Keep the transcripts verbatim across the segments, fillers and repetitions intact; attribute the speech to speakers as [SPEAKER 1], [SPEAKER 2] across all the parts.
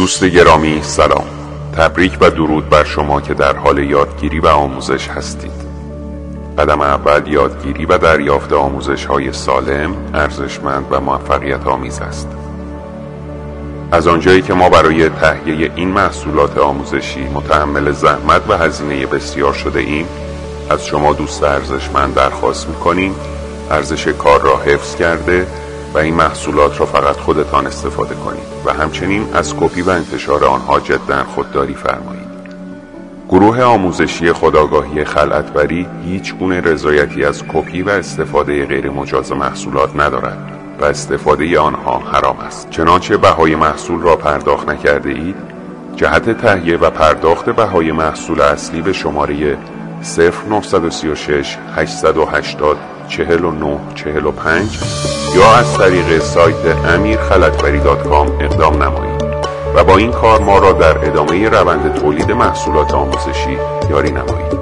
[SPEAKER 1] دوست گرامی سلام، تبریک و درود بر شما که در حال یادگیری و آموزش هستید. قدم اول یادگیری و دریافت آموزش‌های سالم، ارزشمند و موفقیت آمیز است. از آنجایی که ما برای تهیه این محصولات آموزشی متحمل زحمت و هزینه بسیار شده ایم، از شما دوست ارزشمند درخواست می‌کنیم ارزش کار را حفظ کرده و این محصولات را فقط خودتان استفاده کنید و همچنین از کپی و انتشار آنها جداً خودداری فرمایید. گروه آموزشی خودآگاهی خلعتبری هیچ گونه رضایتی از کپی و استفاده غیر مجاز محصولات ندارد و استفاده آنها حرام است. چنانچه بهای محصول را پرداخت نکرده اید، جهت تهیه و پرداخت بهای محصول اصلی به شماره صفر نه سه شش هشت هشت صفر چهل و نه چهل و پنج یا از طریق سایت امیر خلعتبری دات کام اقدام نمایید و با این کار ما را در ادامه روند تولید محصولات آموزشی یاری نمایید.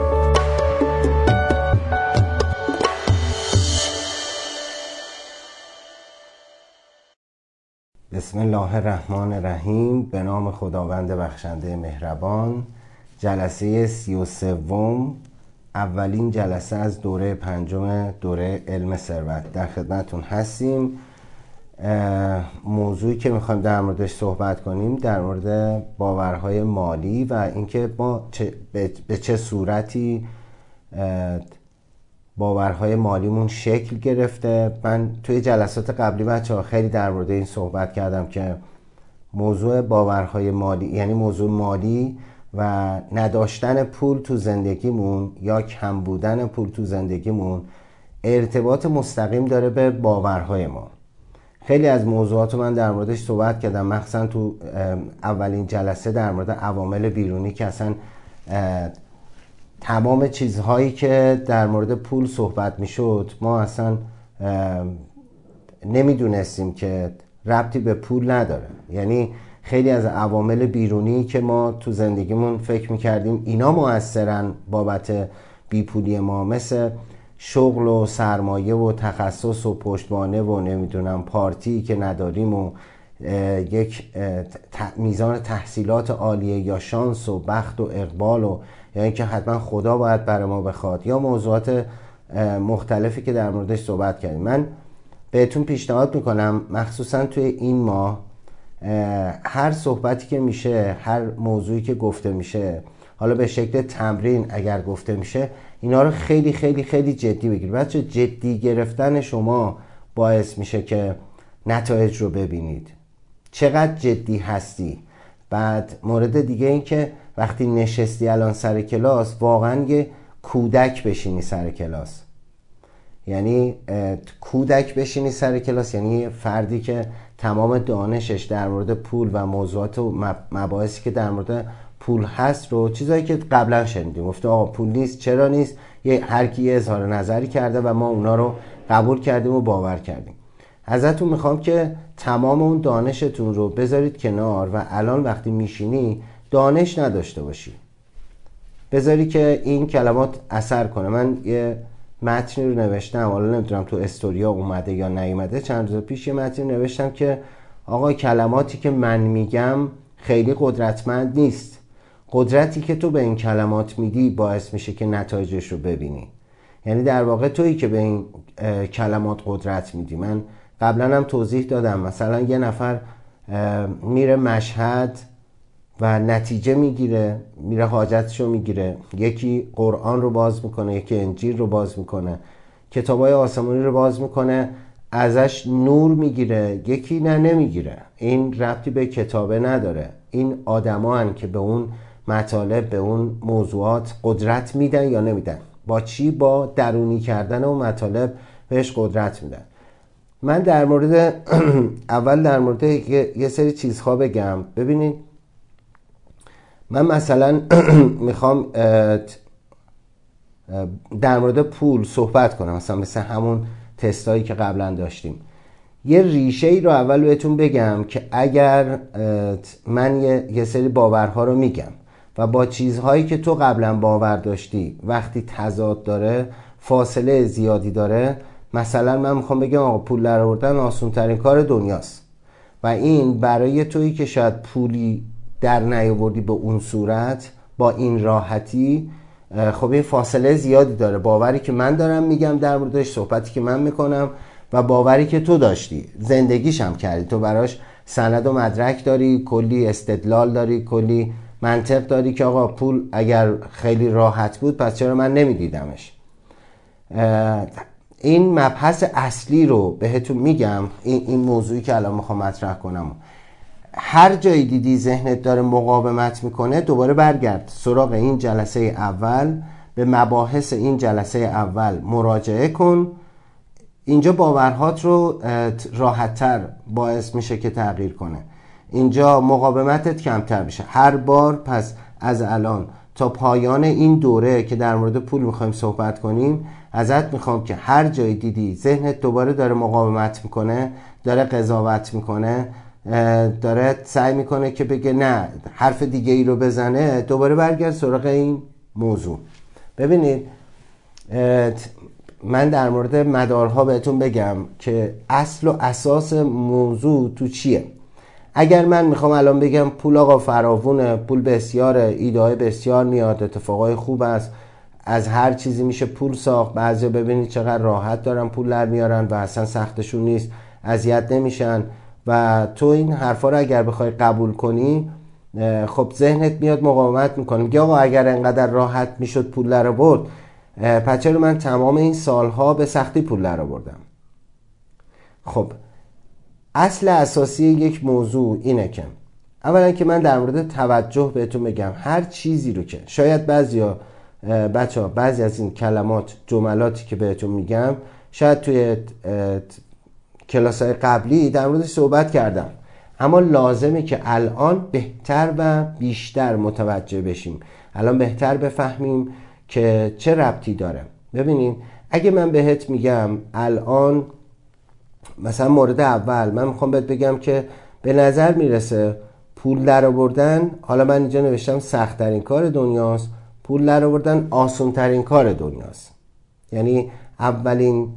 [SPEAKER 2] بسم الله الرحمن الرحیم. به نام خداوند بخشنده مهربان. جلسه سی و سوم، اولین جلسه از دوره پنجم دوره علم ثروت در خدمتون هستیم. موضوعی که میخوایم در موردش صحبت کنیم در مورد باورهای مالی و اینکه ما چه به چه صورتی باورهای مالیمون شکل گرفته. من توی جلسات قبلی بچه‌ها خیلی در مورد این صحبت کردم که موضوع باورهای مالی، یعنی موضوع مالی و نداشتن پول تو زندگیمون یا کم بودن پول تو زندگیمون ارتباط مستقیم داره به باورهای ما. خیلی از موضوعات رو من در موردش صحبت کردم، مخصوصا تو اولین جلسه در مورد عوامل بیرونی که اصلا تمام چیزهایی که در مورد پول صحبت میشد ما اصلا نمیدونستیم که ربطی به پول نداره. یعنی خیلی از عوامل بیرونی که ما تو زندگیمون فکر میکردیم اینا مؤثرن بابت بیپولی ما، مثل شغل و سرمایه و تخصص و پشتوانه و نمیدونم پارتی که نداریم و یک میزان تحصیلات عالیه یا شانس و بخت و اقبال و یا اینکه حتما خدا باید برای ما بخواد یا موضوعات مختلفی که در موردش صحبت کردیم. من بهتون پیشنهاد میکنم مخصوصا توی این ماه هر صحبتی که میشه، هر موضوعی که گفته میشه، حالا به شکل تمرین اگر گفته میشه، اینا رو خیلی خیلی خیلی جدی بگیرید. بچه جدی گرفتن شما باعث میشه که نتایج رو ببینید چقدر جدی هستی. بعد مورد دیگه این که وقتی نشستی الان سر کلاس واقعا یه کودک بشینی سر کلاس، یعنی کودک بشینی سر کلاس یعنی فردی که تمام دانشش در مورد پول و موضوعات و مباحثی که در مورد پول هست رو، چیزایی که قبلا شنیدیم، گفته آقا پول نیست، چرا نیست، یه هر کی اظهار نظری کرده و ما اونا رو قبول کردیم و باور کردیم. ازتون میخوام که تمام اون دانشتون رو بذارید کنار و الان وقتی میشینی دانش نداشته باشی، بذاری که این کلمات اثر کنه. من یه متنی رو نوشتم، حالا نمیدونم تو استوریا اومده یا نیومده، چند روز پیش یه متنی نوشتم که آقا کلماتی که من میگم خیلی قدرتمند نیست، قدرتی که تو به این کلمات میدی باعث میشه که نتایجش رو ببینی. یعنی در واقع تویی که به این کلمات قدرت میدی. من قبلا هم توضیح دادم، مثلا یه نفر میره مشهد و نتیجه میگیره، میره حاجتشو میگیره، یکی قرآن رو باز میکنه، یکی انجیل رو باز میکنه، کتابای آسمانی رو باز میکنه، ازش نور میگیره، یکی نه نمیگیره. این ربطی به کتابه نداره. این آدما هن که به اون مطالب، به اون موضوعات قدرت میدن یا نمیدن. با چی؟ با درونی کردن اون مطالب بهش قدرت میدن. من در مورد اول در مورد یه سری چیزها بگم. ببینید من مثلا میخوام در مورد پول صحبت کنم، مثلا مثل همون تستایی که قبلا داشتیم. یه ریشه ای رو اول بهتون بگم که اگر من یه, یه سری باورها رو میگم و با چیزهایی که تو قبلا باور داشتی وقتی تضاد داره، فاصله زیادی داره، مثلا من میخوام بگم آقا پول در آوردن آسان ترین کار دنیاست. و این برای تویی که شاید پولی در نیاوردی به اون صورت با این راحتی، خب این فاصله زیادی داره. باوری که من دارم میگم در موردش، صحبتی که من میکنم و باوری که تو داشتی، زندگیش هم کردی، تو براش سند و مدرک داری، کلی استدلال داری، کلی منطق داری که آقا پول اگر خیلی راحت بود پس چرا من نمیدیدمش. این مبحث اصلی رو بهتون میگم، این, این موضوعی که الان میخوام مطرح کنم. هر جایی دیدی ذهنت داره مقاومت میکنه، دوباره برگرد سراغ این جلسه اول، به مباحث این جلسه اول مراجعه کن. اینجا باورهات رو راحت‌تر باعث میشه که تغییر کنه. اینجا مقاومتت کمتر میشه. هر بار پس از الان تا پایان این دوره که در مورد پول میخوایم صحبت کنیم، ازت میخوام که هر جایی دیدی ذهنت دوباره داره مقاومت میکنه، داره قضاوت میکنه، داره سعی میکنه که بگه نه حرف دیگه ای رو بزنه، دوباره برگرد سراغ این موضوع. ببینید من در مورد مدارها بهتون بگم که اصل و اساس موضوع تو چیه. اگر من میخوام الان بگم پول آقا فراوونه، پول بسیاره، ایده های بسیار میاد، اتفاقای خوب است، از هر چیزی میشه پول ساخت، بعضیا ببینید چقدر راحت دارن پول در میارن و اصلا سختشون نیست، اذیت نمیشن، و تو این حرفا رو اگر بخوای قبول کنی، خب ذهنت میاد مقاومت میکنه، میگه آقا اگر انقدر راحت میشد پول در آورد، پس چرا من تمام این سالها به سختی پول در آوردم؟ خب اصل اساسی یک موضوع اینه که اولا که من در مورد توجه بهتون بگم، هر چیزی رو که شاید بعضیا بچه ها بعضی از این کلمات جملاتی که بهتون میگم شاید توی کلاس‌های قبلی در موردش صحبت کردم، اما لازمه که الان بهتر و بیشتر متوجه بشیم، الان بهتر بفهمیم که چه ربطی داره. ببینین اگه من بهت میگم الان مثلا مورد اول من میخوام بهت بگم که به نظر میرسه پول در آوردن، حالا من اینجا نوشتم سخت ترین کار دنیاست، پول در آوردن آسان ترین کار دنیاست. یعنی اولین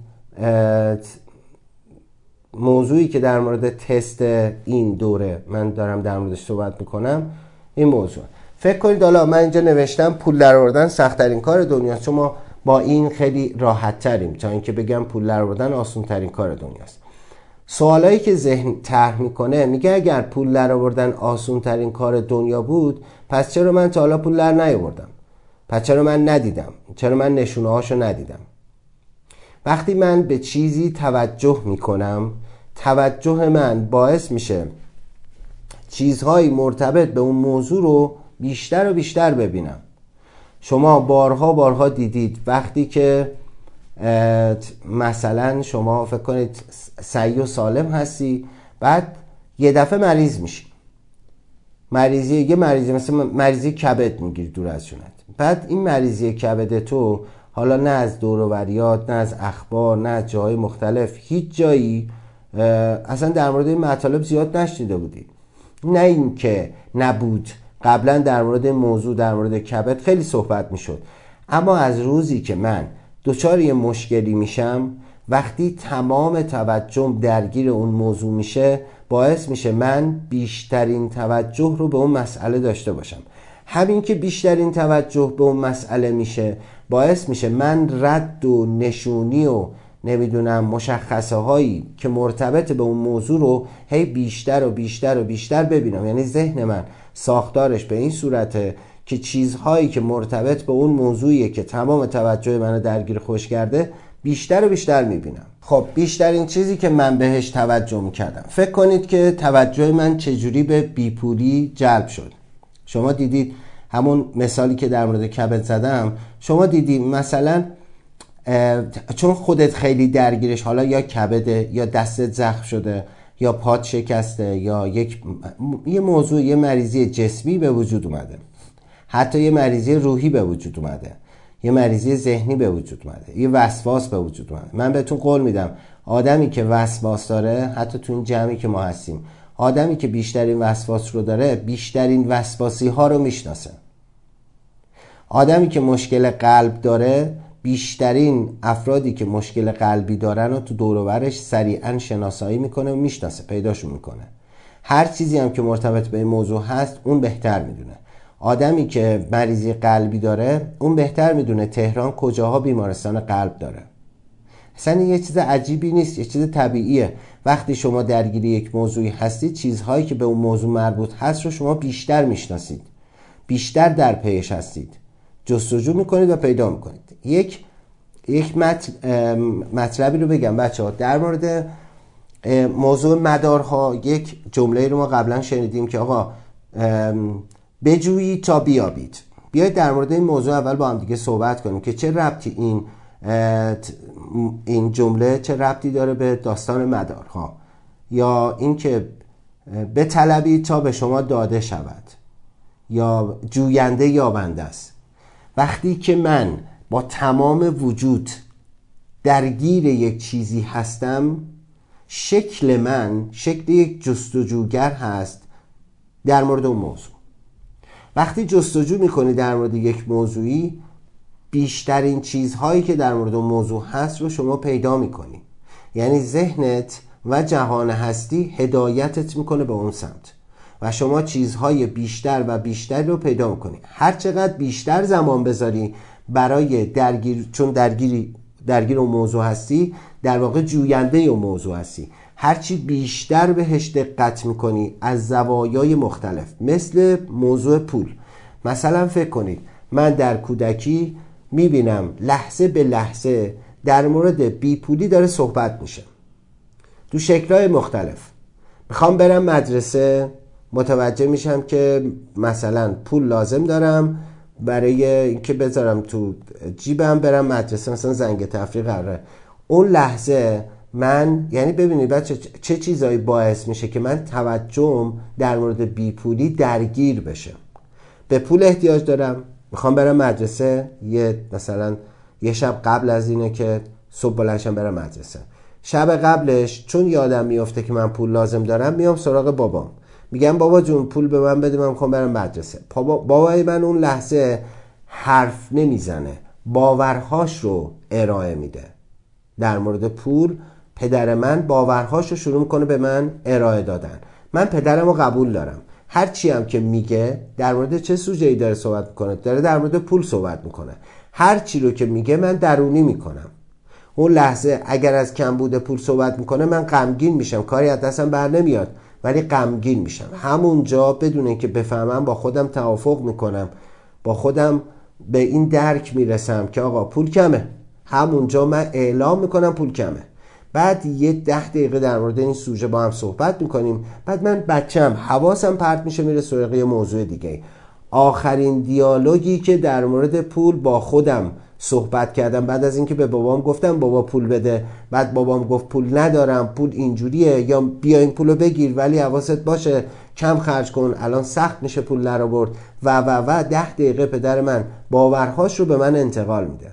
[SPEAKER 2] موضوعی که در مورد تست این دوره من دارم در موردش صحبت میکنم این موضوع. فکر کنید حالا من اینجا نوشتم پول در آوردن سخت ترین کار دنیاست، چون ما با این خیلی راحت تریم تا اینکه بگم پول در آوردن آسان ترین کار دنیاست. سوالایی که ذهن طرح میکنه میگه اگر پول در آوردن آسان ترین کار دنیا بود، پس چرا من تا حالا پول در نیاوردم؟ پس چرا من ندیدم؟ چرا من نشونه هاشو ندیدم؟ وقتی من به چیزی توجه میکنم، توجه من باعث میشه چیزهایی مرتبط به اون موضوع رو بیشتر و بیشتر ببینم. شما بارها بارها دیدید وقتی که مثلا شما فکر کنید سعی و سالم هستی، بعد یه دفعه مریض میشی، مریضی یه مریضی مثلا مریضی کبد میگیری دور از جونت، بعد این مریضی کبد تو حالا نه از دور و بریات، نه از اخبار، نه از جاهای مختلف، هیچ جایی اصلا در مورد این مطالب زیاد نشنیده بودی. نه این که نبود، قبلا در مورد موضوع در مورد کبد خیلی صحبت میشد، اما از روزی که من دچار یه مشکلی میشم، وقتی تمام توجهم درگیر اون موضوع میشه، باعث میشه من بیشترین توجه رو به اون مسئله داشته باشم. همین که بیشترین توجه به اون مسئله میشه، باعث میشه من رد و نشونی و نمیدونم مشخصه هایی که مرتبط به اون موضوع رو هی بیشتر و بیشتر و بیشتر ببینم. یعنی ذهن من ساختارش به این صورته که چیزهایی که مرتبط به اون موضوعیه که تمام توجه منو درگیر خودش کرده بیشتر و بیشتر میبینم. خب بیشترین چیزی که من بهش توجه میکردم، فکر کنید که توجه من چجوری به بیپولی جلب شد. شما دیدید همون مثالی که در مورد کبد زدم، شما دیدید مثلا چون خودت خیلی درگیرش، حالا یا کبده یا دستت زخم شده یا پات شکسته یا یک یه موضوع، یه مریضی جسمی به وجود اومده، حتی یه مریضی روحی به وجود اومده، یه مریضی ذهنی به وجود اومده، یه وسواس به وجود اومده. من بهتون قول میدم آدمی که وسواس داره، حتی تو این جمعی که ما هستیم، آدمی که بیشترین وسواس رو داره بیشترین وسواسی ها رو میشناسه. آدمی که مشکل قلب داره بیشترین افرادی که مشکل قلبی دارن رو تو دور و برش سریعا شناسایی میکنه و میشناسه، پیداشون میکنه. هر چیزی هم که مرتبط به این موضوع هست اون بهتر میدونه. آدمی که مریضی قلبی داره اون بهتر میدونه تهران کجاها بیمارستان قلب داره. اصلا این یه چیز عجیبی نیست، یه چیز طبیعیه. وقتی شما درگیر یک موضوعی هستید، چیزهایی که به اون موضوع مربوط هست رو شما بیشتر میشناسید، بیشتر در پیش هستید، جستجو میکنید و پیدا میکنید. یک یک مطلبی رو بگم بچه ها در مورد موضوع مدارها. یک جمله رو ما قبلا شنیدیم که آقا بجویید تا بیابید. بیایید در مورد این موضوع اول با هم دیگه صحبت کنیم که چه ربطی این این جمله چه ربطی داره به داستان مدارها، یا اینکه بطلبید تا به شما داده شود، یا جوینده یابنده است. وقتی که من با تمام وجود درگیر یک چیزی هستم، شکل من شکل یک جستجوگر هست در مورد اون موضوع. وقتی جستجو میکنی در مورد یک موضوعی، بیشترین چیزهایی که در مورد اون موضوع هست رو شما پیدا میکنی. یعنی ذهنت و جهان هستی هدایتت میکنه به اون سمت و شما چیزهای بیشتر و بیشتر رو پیدا میکنی. هر چقدر بیشتر زمان بذاری برای درگیر، چون درگیری درگیر اون موضوع هستی، در واقع جوینده اون موضوع هستی، هرچی بیشتر بهش دقت میکنی از زوایای مختلف. مثل موضوع پول. مثلا فکر کنید من در کودکی میبینم لحظه به لحظه در مورد بیپولی داره صحبت میشه تو شکل‌های مختلف. میخوام برم مدرسه، متوجه میشم که مثلا پول لازم دارم برای اینکه بذارم تو جیبم برم مدرسه، مثلا زنگ تفریح قراره. اون لحظه من، یعنی ببینید بچه چه چیزایی باعث میشه که من توجهم در مورد بیپولی درگیر بشه. به پول احتیاج دارم، میخوام برم مدرسه، یه مثلا یه شب قبل از اینه که صبح بلنشم برم مدرسه، شب قبلش چون یادم میفته که من پول لازم دارم میام سراغ بابام، میگم بابا جون پول به من بده، من میخوام برم مدرسه. بابا بابای من اون لحظه حرف نمیزنه، باورهاش رو ارائه میده در مورد پول. پدر من باورهاش رو شروع میکنه به من ارائه دادن. من پدرم رو قبول دارم، هر چی هم که میگه در مورد چه سوژه‌ای داره صحبت میکنه، داره در مورد پول صحبت میکنه، هر چی رو که میگه من درونی میکنم. اون لحظه اگر از کمبود پول صحبت میکنه من غمگین میشم، کاری از دستم بر نمیاد ولی غمگین میشم. همونجا بدون اینکه بفهمم با خودم توافق میکنم، با خودم به این درک میرسم که آقا پول کمه. همونجا من اعلام میکنم پول کمه. بعد یه ده دقیقه در مورد این سوژه با هم صحبت میکنیم. بعد من بچم حواسم پرت میشه میره سراغ یه موضوع دیگه. آخرین دیالوگی که در مورد پول با خودم صحبت کردم بعد از اینکه به بابام گفتم بابا پول بده، بعد بابام گفت پول ندارم، پول اینجوریه، یا بیا این پولو بگیر ولی حواست باشه کم خرج کن، الان سخت میشه پول درآورد و و و ده دقیقه پدر من باورهاش رو به من انتقال میده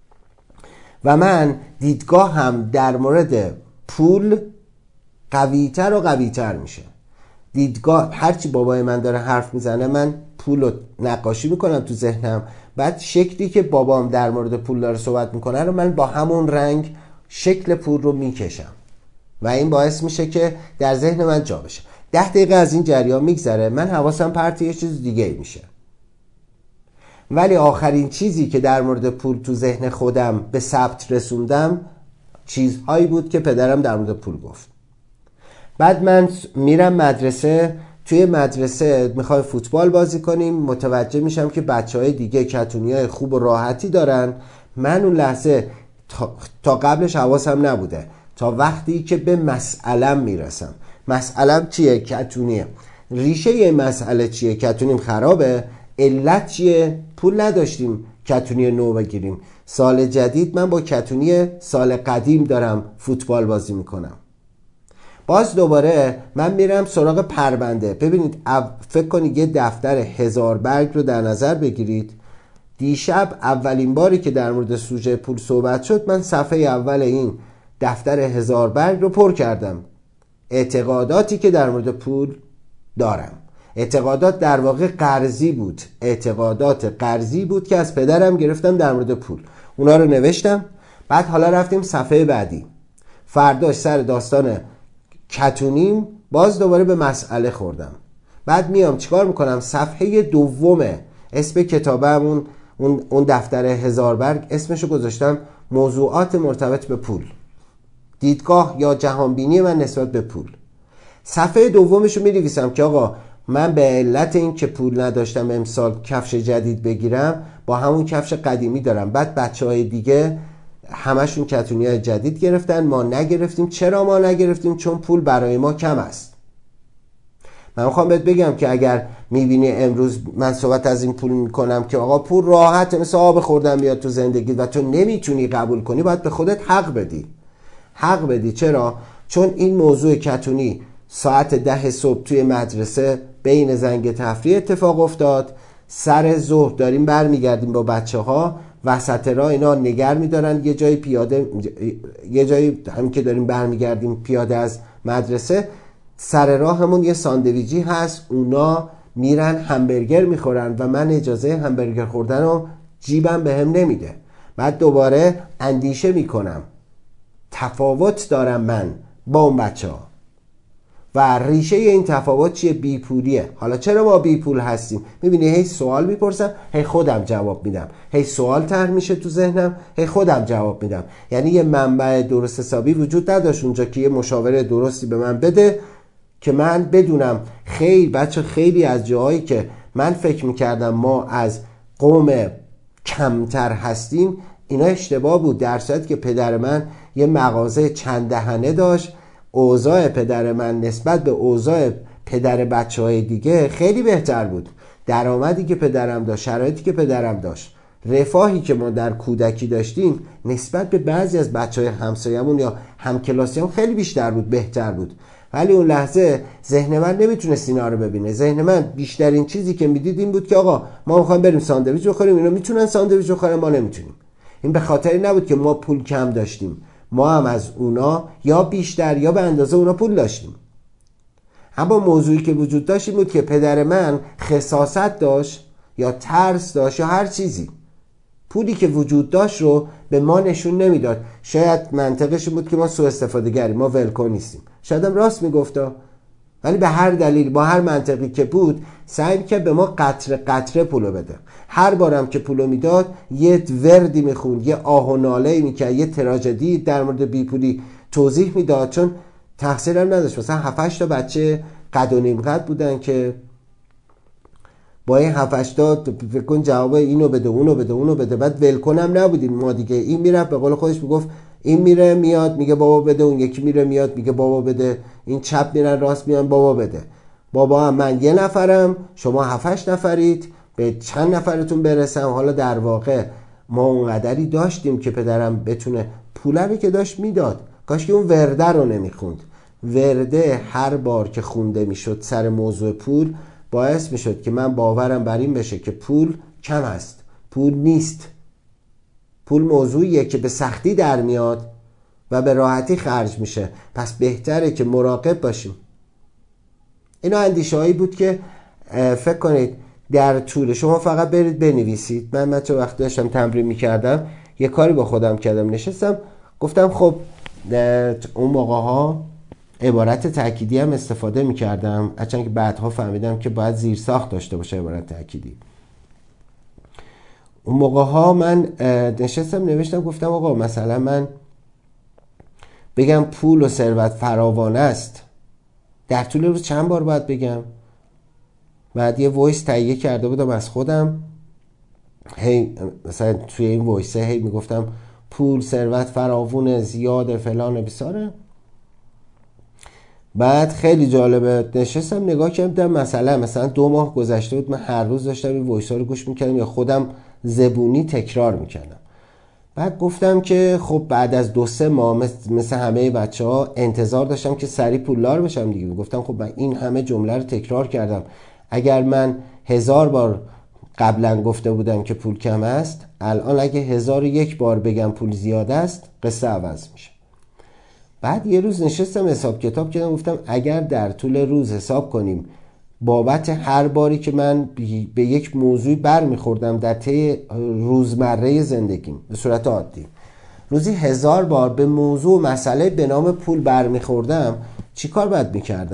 [SPEAKER 2] و من دیدگاه هم در مورد پول قویتر و قویتر میشه. دیدگاه هرچی بابای من داره حرف میزنه من پول رو نقاشی میکنم تو ذهنم، بعد شکلی که بابام در مورد پول داره صحبت میکنه رو من با همون رنگ شکل پول رو میکشم و این باعث میشه که در ذهن من جا بشه. ده دقیقه از این جریان میگذره، من حواسم پرت یه چیز دیگه میشه، ولی آخرین چیزی که در مورد پول تو ذهن خودم به ثبت رسوندم چیزهایی بود که پدرم در مورد پول گفت. بعد من میرم مدرسه، توی مدرسه میخوای فوتبال بازی کنیم، متوجه میشم که بچهای دیگه کتونیای خوب و راحتی دارن. من اون لحظه تا, تا قبلش حواسم نبوده، تا وقتی که به مسئلم میرسم. مسئلم چیه؟ کتونیه. ریشه یه مسئله چیه؟ کتونیم خرابه. علت چیه؟ پول نداشتیم کتونی نو بگیریم. سال جدید من با کتونی سال قدیم دارم فوتبال بازی میکنم. باز دوباره من میرم سراغ پرونده. ببینید فکر کنید یه دفتر هزار برگ رو در نظر بگیرید. دیشب اولین باری که در مورد سوژه پول صحبت شد من صفحه اول این دفتر هزار برگ رو پر کردم. اعتقاداتی که در مورد پول دارم. اعتقادات در واقع قرضی بود، اعتقادات قرضی بود که از پدرم گرفتم در مورد پول. اونا رو نوشتم. بعد حالا رفتیم صفحه بعدی. فرداش سر داستان کتونیم باز دوباره به مسئله خوردم. بعد میام چیکار میکنم؟ صفحه دومه اسم کتابمون، اون اون دفتر هزار برگ، اسمشو گذاشتم موضوعات مرتبط به پول، دیدگاه یا جهانبینی من نسبت به پول. صفحه دومشو می‌نویسم که آقا من به علت این که پول نداشتم امسال کفش جدید بگیرم، با همون کفش قدیمی دارم. بعد بچه‌های دیگه همشون کتونی‌های جدید گرفتن، ما نگرفتیم. چرا ما نگرفتیم؟ چون پول برای ما کم است. من میخوام بهت بگم که اگر میبینی امروز من صحبت از این پول میکنم که آقا پول راحت مثل آب خوردن میاد تو زندگی و تو نمیتونی قبول کنی، باید به خودت حق بدی. حق بدی. چرا؟ چون این موضوع کتونی ساعت ده صبح توی مدرسه بین زنگ تفریح اتفاق افتاد. سر ظهر داریم برمیگردیم با بچه ها، وسط راه اینا نگر میدارن یه جای پیاده، یه جایی همین که داریم برمیگردیم پیاده از مدرسه، سر راهمون یه ساندویجی هست، اونا میرن همبرگر میخورن و من اجازه همبرگر خوردن رو جیبم به هم نمیده. بعد دوباره اندیشه میکنم تفاوت دارم من با اون بچه ها و ریشه این تفاوت چیه؟ بیپولیه. حالا چرا ما بیپول هستیم؟ میبینی هی سوال میپرسم، هی خودم جواب میدم، هی سوال طرح میشه تو ذهنم، هی خودم جواب میدم. یعنی یه منبع درست حسابی وجود نداشت اونجا که یه مشاوره درستی به من بده که من بدونم. خیلی بچه خیلی از جاهایی که من فکر میکردم ما از قوم کمتر هستیم، اینا اشتباه بود. در صورتی که پدر من یه مغازه چند دهنه داشت، اوضاع پدر من نسبت به اوضاع پدر بچه های دیگه خیلی بهتر بود. درآمدی که پدرم داشت، شرایطی که پدرم داشت، رفاهی که ما در کودکی داشتیم نسبت به بعضی از بچه های همسایمون یا همکلاسیمون خیلی بیشتر بود، بهتر بود. ولی اون لحظه ذهن من نمیتونست اینا رو ببینه. ذهن من بیشترین چیزی که میدید این بود که آقا ما میخوایم بریم ساندویچ بخوریم، اینا میتونن ساندویچ بخورن، ما نمیتونیم. این به خاطری نبود که ما پول کم داشتیم، ما هم از اونا یا بیشتر یا به اندازه اونا پول داشتیم. اما موضوعی که وجود داشت این بود که پدر من خساست داشت یا ترس داشت یا هر چیزی، پولی که وجود داشت رو به ما نشون نمیداد. شاید منطقش بود که ما سوء استفاده گریم، ما ولکن نیستیم. شاید هم راست میگفتا، ولی به هر دلیل با هر منطقی که بود سعی می‌کرد به ما قطره قطره پولو بده. هر بارم که پولو میداد یه وردی میخوند، یه آه و ناله میکرد، یه تراژدی در مورد بیپولی توضیح میداد، چون تقصیرم نداشت. مثلا هفت هشت تا بچه قد و نیم قد بودن که با این هفت هشت تا فکر کن جواب اینو بده اونو بده اونو بده، بعد ولکن هم نبودیم ما دیگه. این میره به قول خودش میگفت، این میره میاد میگه بابا بده، اون یکی میره میاد میگه بابا بده، این چپ میرن راست میان بابا بده. بابا هم من یه نفرم، شما هفت هشت نفرید، به چند نفرتون برسم. حالا در واقع ما اونقدری داشتیم که پدرم بتونه پولمی که داشت میداد. کاش که اون ورده رو نمیخوند. ورده هر بار که خونده میشد سر موضوع پول باعث میشد که من باورم بر این بشه که پول کم است، پول نیست. پول موضوعیه که به سختی در میاد و به راحتی خرج میشه، پس بهتره که مراقب باشیم. اینا اندیشه هایی بود که فکر کنید در طول شما فقط برید بنویسید. من من چه وقت داشتم تمرین میکردم یه کاری با خودم کردم، نشستم گفتم خب اون موقع ها عبارت تأکیدی هم استفاده میکردم، هرچند که بعدها فهمیدم که باید زیر ساخت داشته باشه عبارت تأکیدی. اون موقع ها من نشستم نوشتم گفتم آقا مثلا من بگم پول و ثروت فراوان است، در طول روز چند بار باید بگم؟ بعد یه وایس تهیه کرده بودم از خودم، هی مثلا توی این وایسه هی میگفتم پول، ثروت فراوون، زیاد، فلان، بساره. بعد خیلی جالبه نشستم نگاه کردم، مثلا مثلا دو ماه گذشته بود من هر روز داشتم این وایسا رو گوش میکردم یا خودم زبونی تکرار میکردم. بعد گفتم که خب بعد از دو سه ماه مثل, مثل همه بچه ها انتظار داشتم که سریع پولدار بشم دیگه. گفتم خب من این همه جمله رو تکرار کردم، اگر من هزار بار قبلا گفته بودم که پول کم است، الان اگه هزار و یک بار بگم پول زیاد است قصه عوض میشه. بعد یه روز نشستم حساب کتاب کردم، گفتم اگر در طول روز حساب کنیم بابت هر باری که من به یک موضوعی بر میخوردم در طی روزمره زندگیم به صورت عادی، روزی هزار بار به موضوع مسئله به نام پول بر میخوردم، چی کار باید میکردم؟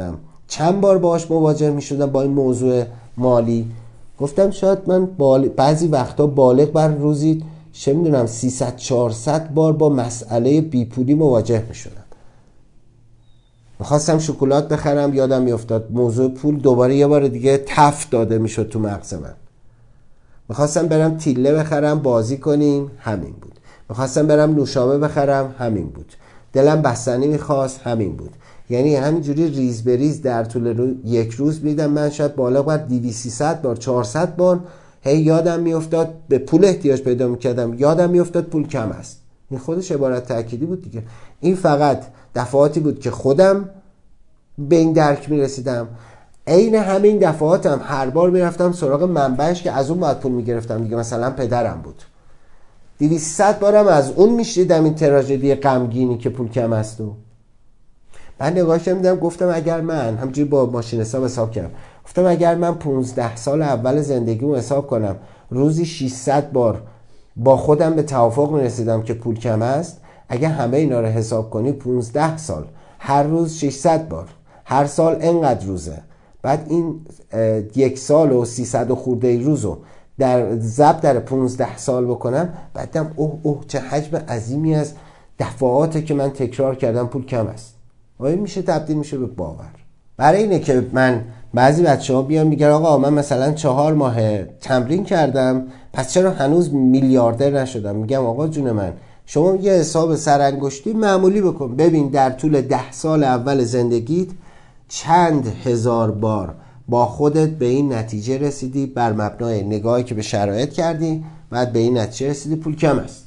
[SPEAKER 2] چند بار باهاش مواجه می شدم با این موضوع مالی. گفتم شاید من بال... بعضی وقتا بالغ بر روزی چه میدونم سیصد چهارصد بار با مسئله بیپولی مواجه می شدم. میخواستم شکلات بخرم، یادم میافتاد موضوع پول دوباره یه بار دیگه تف داده میشد تو مغز من. میخواستم برم تیله بخرم بازی کنیم، همین بود. میخواستم برم نوشابه بخرم، همین بود. دلم بستنی میخواست، همین بود. یعنی همینجوری ریز به ریز در طول رو... یک روز میدم من شاید بالا بر دویست سیصد بار چهارصد بار هی یادم میافتاد به پول احتیاج پیدا میکردم، یادم میافتاد پول کم است. این خودش عبارت تأکیدی بود دیگه. این فقط دفعاتی بود که خودم به این درک میرسیدم. عین همین دفعاتم هر بار میرفتم سراغ منبعش که از اون باید پول میگرفتم دیگه، مثلا پدرم بود. دویست بارم از اون میشیدم این تراژدی غمگینی که پول کم است. و من نگاهش میدم گفتم اگر من همجوری با ماشین حساب حساب کردم، گفتم اگر من پانزده سال اول زندگیمو حساب کنم روزی ششصد بار با خودم به توافق میرسیدم که پول کم است، اگر همه اینا رو حساب کنی پانزده سال هر روز ششصد بار، هر سال اینقدر روزه، بعد این یک سال و سیصد و خورده روزو در ضرب در پانزده سال بکنم، بعدم اوه اوه چه حجم عظیمی از دفعاته که من تکرار کردم پول کم است. آیا میشه تبدیل میشه به باور. برای اینه که من بعضی بچه‌ها بیان میگن آقا من مثلا چهار ماه تمرین کردم پس چرا هنوز میلیاردر نشدم؟ میگم آقا جون من شما یه حساب سرانگشتی معمولی بکن، ببین در طول ده سال اول زندگیت چند هزار بار با خودت به این نتیجه رسیدی بر مبنای نگاهی که به شرایط کردی، بعد به این نتیجه رسیدی پول کم است.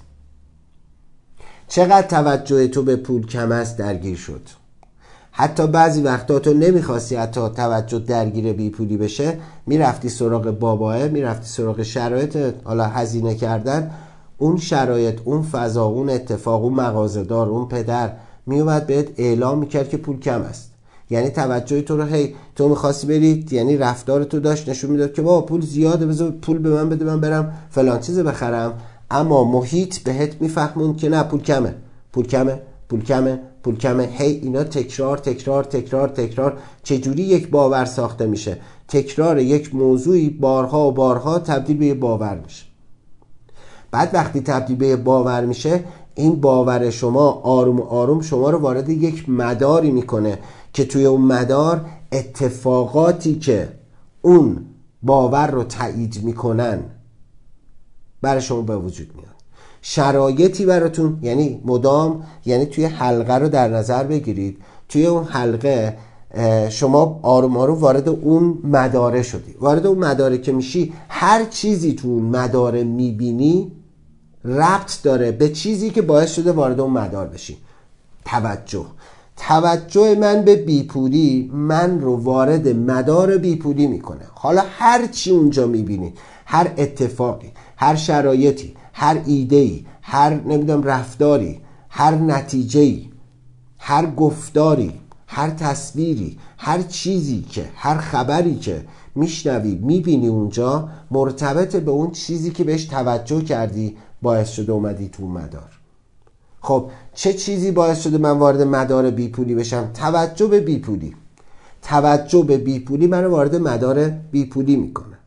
[SPEAKER 2] چقدر توجه تو به پول کم است درگیر شد؟ حتی بعضی وقتا تو نمیخواستی حتی توجه درگیر بی پولی بشه، میرفتی سراغ باباه، میرفتی سراغ شرایط حالا هزینه کردن، اون شرایط، اون فضا، اون اتفاق، اون مغازه‌دار، اون پدر میومد بهت اعلام میکرد که پول کم است. یعنی توجه تو رو هی تو میخواستی بری، یعنی رفتار تو داشت نشون میداد که بابا پول زیاده بذار پول به من بده من برم فلان چیز بخرم، اما محیط بهت میفهمون که نه پول کمه پول کمه پول کمه پول کمه. هی اینا تکرار تکرار تکرار تکرار. چجوری یک باور ساخته میشه؟ تکرار یک موضوعی بارها و بارها تبدیل به یک باور میشه. بعد وقتی تبدیل به باور میشه، این باور شما آروم آروم شما رو وارد یک مداری میکنه که توی اون مدار اتفاقاتی که اون باور رو تایید میکنن برای شما به وجود میاد. شرایطی براتون، یعنی مدام، یعنی توی حلقه رو در نظر بگیرید، توی اون حلقه شما آروم آروم وارد اون مداره شدی. وارد اون مداره که میشی، هر چیزی تو اون مداره میبینی ربط داره به چیزی که باعث شده وارد اون مدار بشی. توجه توجه من به بیپولی من رو وارد مدار بیپولی میکنه. حالا هر چی اونجا میبینید، هر اتفاقی، هر شرایطی، هر ایده‌ای، هر نمیدونم رفتاری، هر نتیجه‌ای، هر گفتاری، هر تصویری، هر چیزی که، هر خبری که میشنوی میبینی اونجا مرتبط به اون چیزی که بهش توجه کردی باعث شده اومدی تو مدار. خب چه چیزی باعث شده من وارد مدار بیپولی بشم؟ توجه به بیپولی. توجه به بیپولی منو وارد مدار بیپولی میکنه.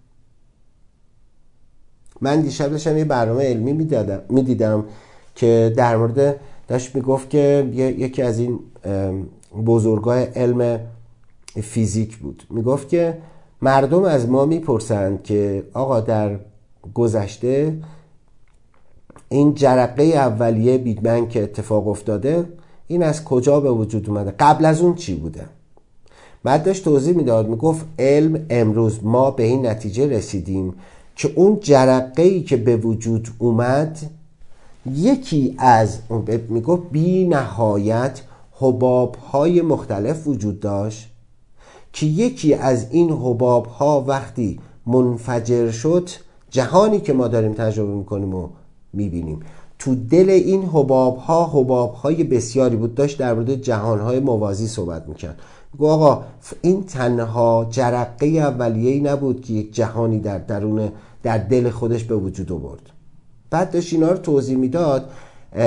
[SPEAKER 2] من دیشب داشتم یه برنامه علمی میدیدم میدیدم که در مورد داشت میگفت که یکی از این بزرگای علم فیزیک بود، میگفت که مردم از ما میپرسند که آقا در گذشته این جرقه اولیه بیگ بنگ که اتفاق افتاده این از کجا به وجود اومده، قبل از اون چی بوده؟ بعد داشت توضیح میداد، میگفت علم امروز ما به این نتیجه رسیدیم که اون جرقه‌ای که به وجود اومد یکی از، میگفت بی نهایت حباب‌های مختلف وجود داشت که یکی از این حباب‌ها وقتی منفجر شد جهانی که ما داریم تجربه میکنیم و میبینیم. تو دل این حباب‌ها حباب‌های بسیاری بود. داشت در مورد جهان‌های موازی صحبت میکرد. میگه آقا این تنها جرقه اولیه‌ای نبود که یک جهانی در درون در دل خودش به وجود آورد. بعد داشت اینا رو توضیح میداد.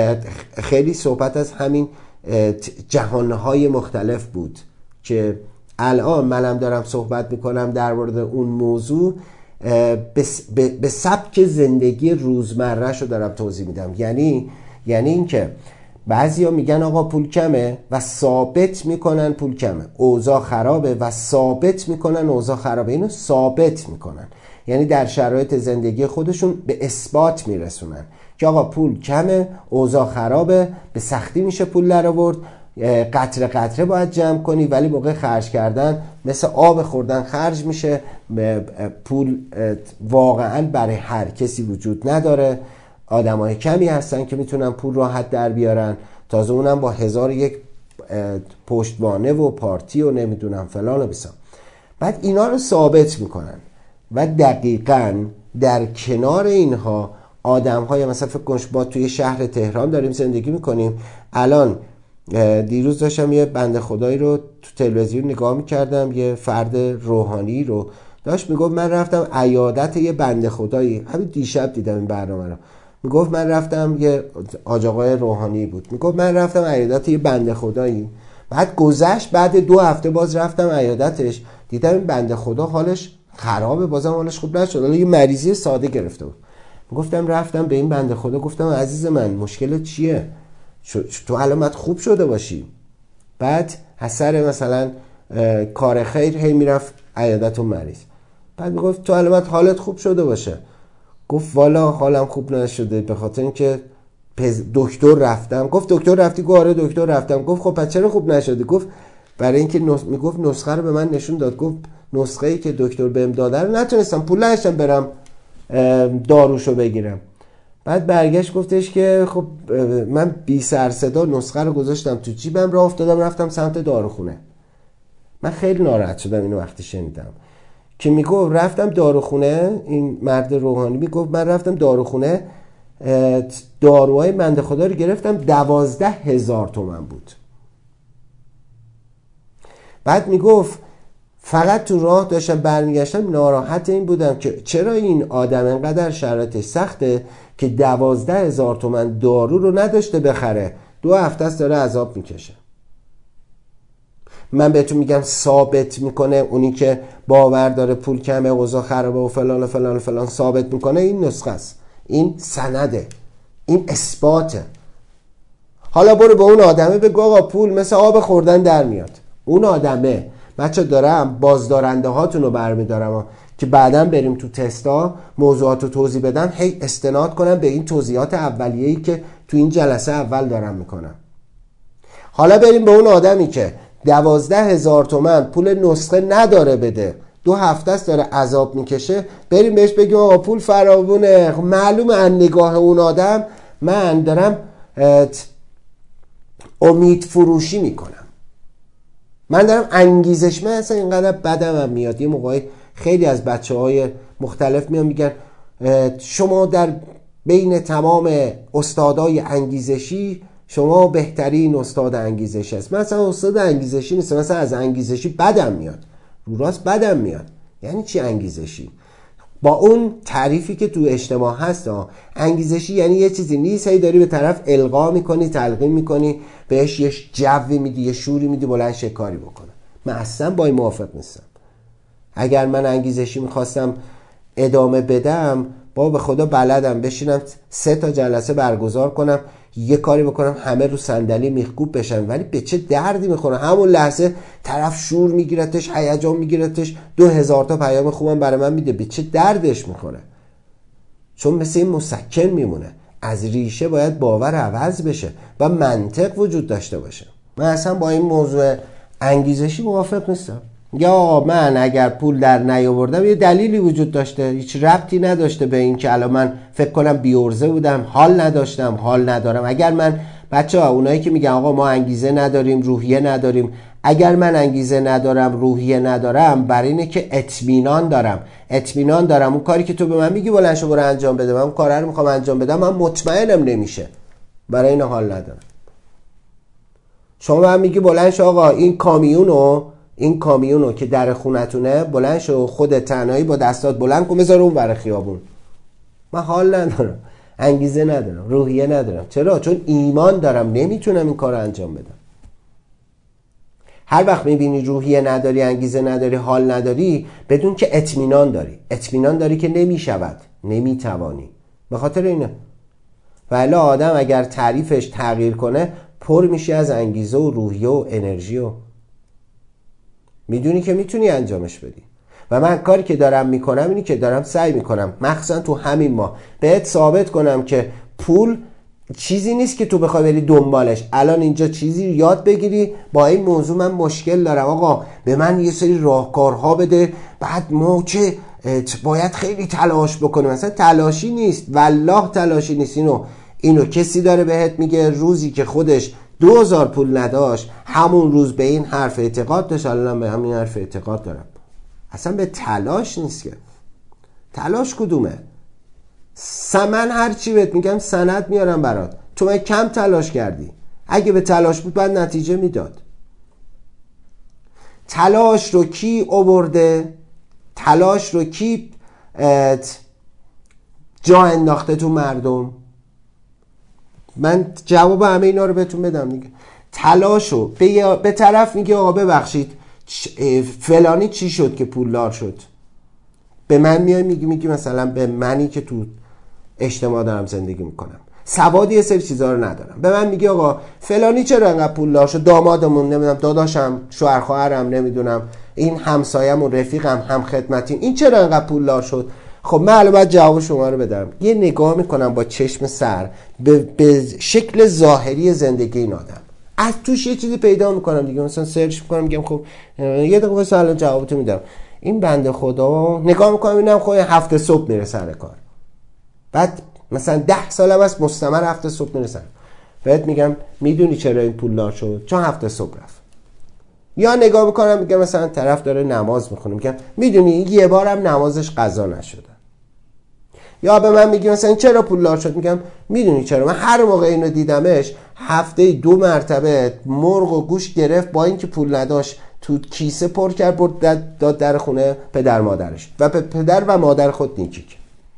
[SPEAKER 2] خیلی صحبت از همین جهان‌های مختلف بود که الان منم دارم صحبت میکنم در مورد اون موضوع، به سبک زندگی روزمره‌ش رو دارم توضیح میدم. یعنی یعنی اینکه بعضیا میگن آقا پول کمه و ثابت میکنن پول کمه، اوضاع خرابه و ثابت میکنن اوضاع خرابه. اینو ثابت میکنن، یعنی در شرایط زندگی خودشون به اثبات میرسونن که آقا پول کمه، اوضاع خرابه، به سختی میشه پول در آورد، قطره قطره باید جمع کنی، ولی موقع خرج کردن مثل آب خوردن خرج میشه. پول واقعا برای هر کسی وجود نداره، آدمای کمی هستن که میتونن پول راحت در بیارن، تازه اونم با هزار یک پشتوانه و پارتی و نمیدونم فلان و بیسان. بعد اینا رو ثابت میکنن و دقیقاً در کنار اینها آدم های مثلا فکر کنش با توی شهر تهران داریم زندگی میکنیم. الان دیروز داشتم یه بنده خدایی رو تو تلویزیون نگاه میکردم، یه فرد روحانی رو داشت میگفت من رفتم عیادت یه بنده خدایی، همین دیشب دیدم این برنامه رو، میگفت من رفتم، یه آج آقای روحانی بود، میگفت من رفتم عیادت یه بنده خدایی، بعد گذشت بعد دو هفته باز رفتم عیادتش، دیدم این بنده خدا حالش خرابه، بازم حالش خوب نشد، حالا یه مریضی ساده گرفته بود. میگفتم رفتم به این بنده خدا گفتم عزیز من مشکلت چیه؟ تو علامت خوب شده باشی. بعد حسر مثلا کار خیر هی میرفت عیادت و مریض، بعد میگفت تو علامت حالت خوب شده باشه. گفت والا حالم خوب نشده به خاطر اینکه دکتر رفتم. گفت دکتر رفتی؟ گفت آره دکتر رفتم. گفت خب پس چرا خوب نشده؟ گفت برای اینکه نس... میگفت نسخه رو به من نشون داد، گفت نسخه ای که دکتر بهم داده رو نتونستم، پول نداشتم برم داروشو بگیرم. بعد برگشت گفتش که خب من بی سر صدا نسخه رو گذاشتم تو جیبم، راه افتادم رفتم سمت داروخونه. من خیلی ناراحت شدم اینو وقتی شنیدم که میگفت رفتم داروخونه، این مرد روحانی میگفت من رفتم داروخونه، داروهای بنده خدا رو گرفتم، دوازده هزار تومن بود. بعد میگفت فقط تو راه داشتم برمیگشتم ناراحت این بودم که چرا این آدم انقدر شرایطش سخته که دوازده هزار تومن دارو رو نداشته بخره، دو هفته است داره عذاب میکشه. من بهتون میگم ثابت میکنه، اونی که باور داره پول کمه اوضاع خرابه و فلان و فلان و فلان ثابت میکنه، این نسخه است، این سنده، این اثباته. حالا برو به اون آدمه بگو آقا پول مثل آب خوردن در میاد. اون آدمه بچه دارم بازدارنده هاتون رو برمیدارم که بعداً بریم تو تستا موضوعات رو توضیح بدم، هی استناد کنم به این توضیحات اولیه‌ای که تو این جلسه اول دارم میکنم. حالا بریم به اون آدمی که دوازده هزار تومن پول نسخه نداره بده، دو هفته است داره عذاب میکشه، بریم بهش بگیم آقا پول فراوونه. معلومه از نگاه اون آدم من دارم امید فروشی میکنم، من دارم انگیزش، من اصلا اینقدر بدم هم میاد. یه موقعی خیلی از بچه های مختلف میان میگن شما در بین تمام استادای انگیزشی شما بهترین استاد انگیزشی هست. من اصلا استاد انگیزشی نیستم، مثلا از انگیزشی بدم میاد، رو راست بدم میاد. یعنی چی انگیزشی؟ با اون تعریفی که تو اجتماع هست ها. انگیزشی یعنی یه چیزی نیست هی داری به طرف القا میکنی، تلقین میکنی، بهش یه جوی میدی، یه شوری میدی بلند شه کاری بکنه. من اصلا با این موافق نیستم. اگر من انگیزشی میخواستم ادامه بدم، با به خدا بلدم بشینم سه تا جلسه برگزار کنم، یه کاری بکنم همه رو صندلی میخکوب بشن، ولی به چه دردی میخوره؟ همون لحظه طرف شور میگیرتش، هیجان میگیرتش، دو هزار تا پیام خوبم برای من میده، به چه دردش میخوره؟ چون مثل این مسکن میمونه. از ریشه باید باور عوض بشه و منطق وجود داشته باشه. من اصلا با این موضوع انگیزشی موافق نیستم. یا من اگر پول در نیاوردم یه دلیلی وجود داشته، هیچ ربطی نداشته به این که الان من فکر کنم بیورزه بودم، حال نداشتم، حال ندارم. اگر من بچه ها اونایی که میگن آقا ما انگیزه نداریم، روحیه نداریم، اگر من انگیزه ندارم، روحیه ندارم، برای اینه که اطمینان دارم. اطمینان دارم اون کاری که تو به من میگی بلند شو برو انجام بده، من اون کارا رو میخوام انجام بدم، من مطمئنم نمیشه، برای این حال ندارم. شما من میگی بلند شو آقا این کامیونو این کامیونو که در خونتونه بلند شو خودت تنهایی با دستات بلند کن بذار اون ور خیابون، من حال ندارم، انگیزه ندارم، روحیه ندارم. چرا؟ چون ایمان دارم نمیتونم این کار رو انجام بدم. هر وقت میبینی روحیه نداری، انگیزه نداری، حال نداری، بدون که اطمینان داری. اطمینان داری که نمیشود، نمیتوانی. به خاطر اینه. ولی آدم اگر تعریفش تغییر کنه پر میشی از انگیزه و روحیه و انرژی و میدونی که میتونی انجامش بدی. و من کاری که دارم میکنم اینی که دارم سعی میکنم مخصوصا تو همین ماه بهت ثابت کنم که پول چیزی نیست که تو بخوای بری دنبالش. الان اینجا چیزی یاد بگیری. با این موضوع من مشکل دارم، آقا به من یه سری راهکارها بده، بعد ما چه باید خیلی تلاش بکنیم. مثلا تلاشی نیست، والله تلاشی نیست. اینو اینو کسی داره بهت میگه روزی که خودش دو هزار پول نداشت همون روز به این حرف اعتقاد داشت، الان به همین حرف اعتقاد دارم. اصلا به تلاش نیست که. تلاش کدومه؟ من هر چی بهت میگم سند میارم برات. تو من کم تلاش کردی. اگه به تلاش بود بعد نتیجه میداد. تلاش رو کی آورده؟ تلاش رو کی جا انداخته تو مردم؟ من جواب همه اینا رو بهتون بدم دیگه. تلاشو به, به طرف میگه آقا ببخشید فلانی چی شد که پولدار شد. به من میای میگی میگی مثلا به منی که تو اجتماع دارم زندگی میکنم سوادی یه سری چیزا رو ندارم، به من میگی آقا فلانی چرا انقدر پولدار شد، دامادمون نمیدونم، داداشم، شوهر خواهرم، نمیدونم این همسایه‌مون، رفیقم، هم خدمتیم، این چرا انقدر پولدار شد. خب من الان جواب شما رو بدم. یه نگاه میکنم با چشم سر به, به شکل ظاهری زندگی این آدم، از توش یه چیزی پیدا میکنم دیگه. مثلا سرچ میکنم میگم خب یه دقیقه واسه الان جوابتو میدم. این بنده خدا نگاه میکنم اینم خب هفته صبح میره سر کار، بعد مثلا ده سالم است مستمر هفته صبح میره سر. بعد میگم میدونی چرا این پولدار شد؟ چون هفته صبح رفت. یا نگاه میکنم میگم مثلا طرف داره نماز میخونه، میگم میدونی یه بارم نمازش قضا نشده. یا به من میگی مثلا چرا پولدار شد؟ میگم میدونی چرا؟ من هر موقع اینو دیدمش هفته دو مرتبه مرغ و گوشت گرفت، با اینکه پول نداشت تو کیسه پر کرد برد داد در خونه پدر مادرش و به پدر و مادر خود نیکی کرد.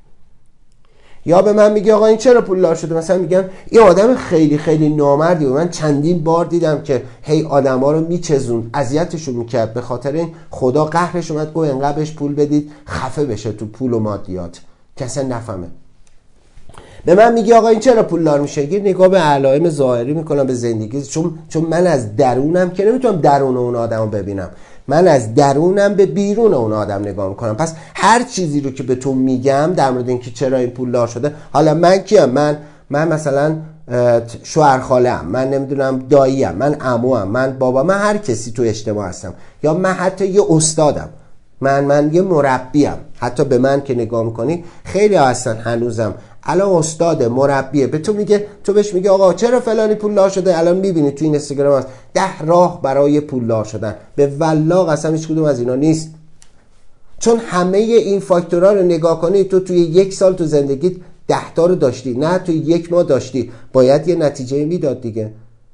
[SPEAKER 2] یا به من میگه آقا این چرا پولدار شده؟ مثلا میگم این آدم خیلی خیلی نامردی و من چندین بار دیدم که هی آدما رو میچزون، اذیتشون میکرد، به خاطر این خدا قهرش اومد گفت انقدر بهش پول بدید خفه بشه تو پول و مادیات که اصلا نفهمه. به من میگه آقا این چرا پولدار میشه؟ یه نگاه به علائم ظاهری میکنم به زندگی، چون چون من از درونم که نمیتونم درون اون آدمو ببینم، من از درونم به بیرون اون آدم نگاه میکنم. پس هر چیزی رو که به تو میگم در مورد اینکه چرا این پولدار شده، حالا من کیم؟ من من مثلا شوهر خاله‌ام، من نمیدونم دایی‌ام، من عموام، من بابا، من هر کسی تو اجتماع هستم، یا من حتی یه استادم، من من یه مربیم. حتی به من که نگاه میکنی خیلی هستن هنوزم الان استاد مربیه، به تو میگه، تو بهش میگه آقا چرا فلانی پولدار شده؟ الان میبینی تو این اینستاگرام هست ده راه برای پولدار شدن. به والله قسم هیچ کدوم از اینا نیست. چون همه این فاکتورها رو نگاه کنی تو توی یک سال تو زندگیت ده تا رو داشتی، نه توی یک ماه داشتی، باید یه نتیجه میداد دیگه.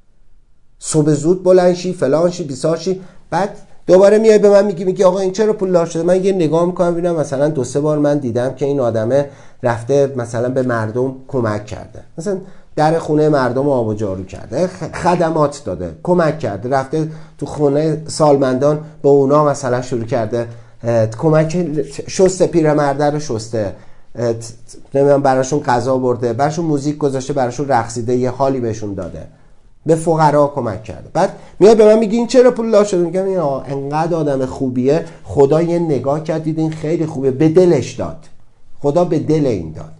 [SPEAKER 2] صبح زود بلند شی، فلان شی، بیسار شی، بعد دوباره میای به من میگی میگی آقا این چرا پولدار شده؟ من یه نگاه میکنم ببینم مثلا دو سه بار من دیدم که این آدمه رفته مثلا به مردم کمک کرده، مثلا در خونه مردم آب و جارو کرده، خدمات داده، کمک کرده، رفته تو خونه سالمندان به اونا مثلا شروع کرده کمک، شسته پیرمرده رو شسته، نمیدونم براشون غذا برده، براشون موزیک گذاشته، براشون رقصیده، یه حالی بهشون داده، به فقرا کمک کرده. بعد میاد به من میگی این چرا پولدار شده؟ میگم این انقدر آدم خوبیه، خدا یه نگاه کرد دید این خیلی خوبه، به دلش داد، خدا به دل این داد.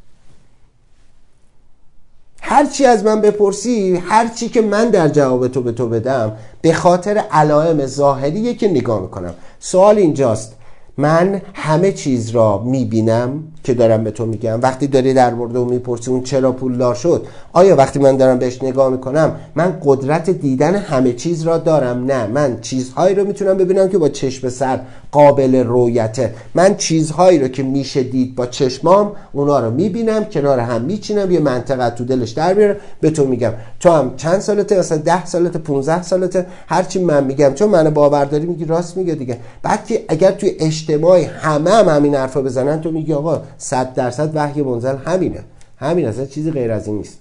[SPEAKER 2] هر چی از من بپرسی، هر چی که من در جواب تو به تو بدم به خاطر علائم ظاهریه که نگاه میکنم. سوال اینجاست، من همه چیز را میبینم که دارم به تو میگم. وقتی داری در مورد اون میپرسی اون چرا پولدار شد، آیا وقتی من دارم بهش نگاه میکنم من قدرت دیدن همه چیز را دارم؟ نه، من چیزهایی رو میتونم ببینم که با چشم سر قابل رؤیته. من چیزهایی رو که میشه دید با چشمام اونا رو میبینم، کنار هم میچینم، یه منطقه تو دلش در بیارم به تو میگم. تو هم چند سالته؟ مثلا ده سالته، پونزده سالته، هرچی من میگم چون منو باور داری میگی راست میگه دیگه. بعد که اگر توی اجتماعی همه هم همین حرفا بزنن تو میگی آقا صد درصد وحی منزل همینه، همین اصلا چیزی غیر از این نیست.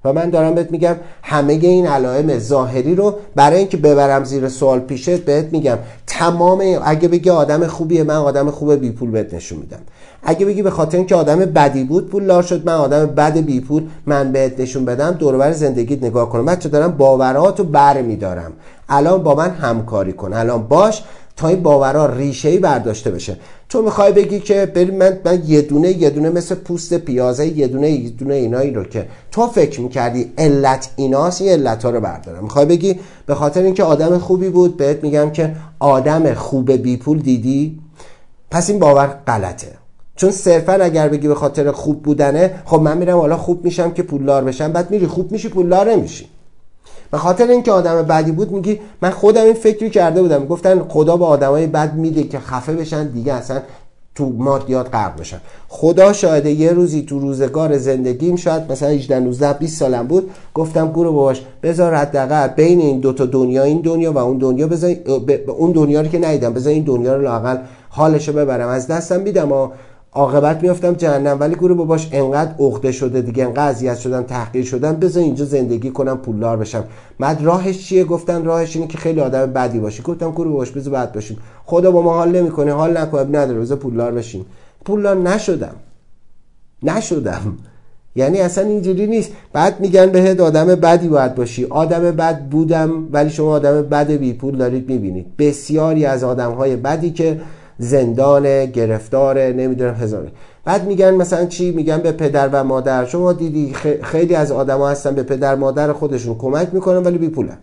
[SPEAKER 2] و من دارم بهت میگم همه این علائم ظاهری رو برای اینکه ببرم زیر سوال پیشت بهت میگم. تمام اگه بگی آدم خوبیه، من آدم خوب بی پول بهت نشون میدم. اگه بگی به خاطر اینکه آدم بدی بود پولدار شد، من آدم بد بی پول من بهت نشون بدم. دور و بر زندگیت نگاه کنم. بچه دارم باوراتو برمی‌دارم. الان با من همکاری کن. الان باش تا این باورا ریشه‌ای برداشته بشه. تو میخوای بگی که بریم من, من یه دونه یه دونه مثل پوست پیازه یه دونه یه دونه اینایی رو که تو فکر میکردی علت ایناست، این علت‌ها رو بردارم. میخوای بگی به خاطر اینکه آدم خوبی بود بهت میگم که آدم خوب بی پول دیدی، پس این باور غلطه. چون صرفا اگر بگی به خاطر خوب بودنه، خب من میرم حالا خوب میشم که پولدار بشم، بعد میری خوب میشی پولدار نمیشی. به خاطر اینکه آدم بدی بود میگی من خودم این فکری کرده بودم، گفتن خدا به آدمای بد میده که خفه بشن دیگه اصلا تو مادیات غرق بشن. خدا شاهده یه روزی تو روزگار زندگیم شاید مثلا هجده نوزده بیست سالم بود، گفتم گورو باباش بذار حداقل بین این دو تا دنیا، این دنیا و اون دنیا، بذار اون دنیا رو که ندیدم بذار این دنیا رو لااقل حالشو ببرم، از دستم میدم و عاقبت میافتم جهنم. ولی گورو باباش انقدر عقده شده دیگه، انقدر اذیت شدم تحقیر شدم، بذار اینجا زندگی کنم پولدار بشم. بعد راهش چیه؟ گفتن راهش اینه که خیلی آدم بدی باشی. گفتم گورو باباش بذار بد باشیم، خدا با ما حال نمیکنه، حال نکنه نداره، بذار پولدار بشیم. پولدار نشدم نشدم یعنی اصلا اینجوری نیست. بعد میگن بهت آدم بدی باید باشی. آدم بد بودم، ولی شما آدم بد بی پول دارید میبینید. بسیاری از آدمهای بدی که زندان، گرفتاره، نمیدونم هزاره. بعد میگن مثلا چی؟ میگن به پدر و مادر. شما دیدی خیلی از آدما هستن به پدر مادر خودشون کمک میکنن ولی بی پولن.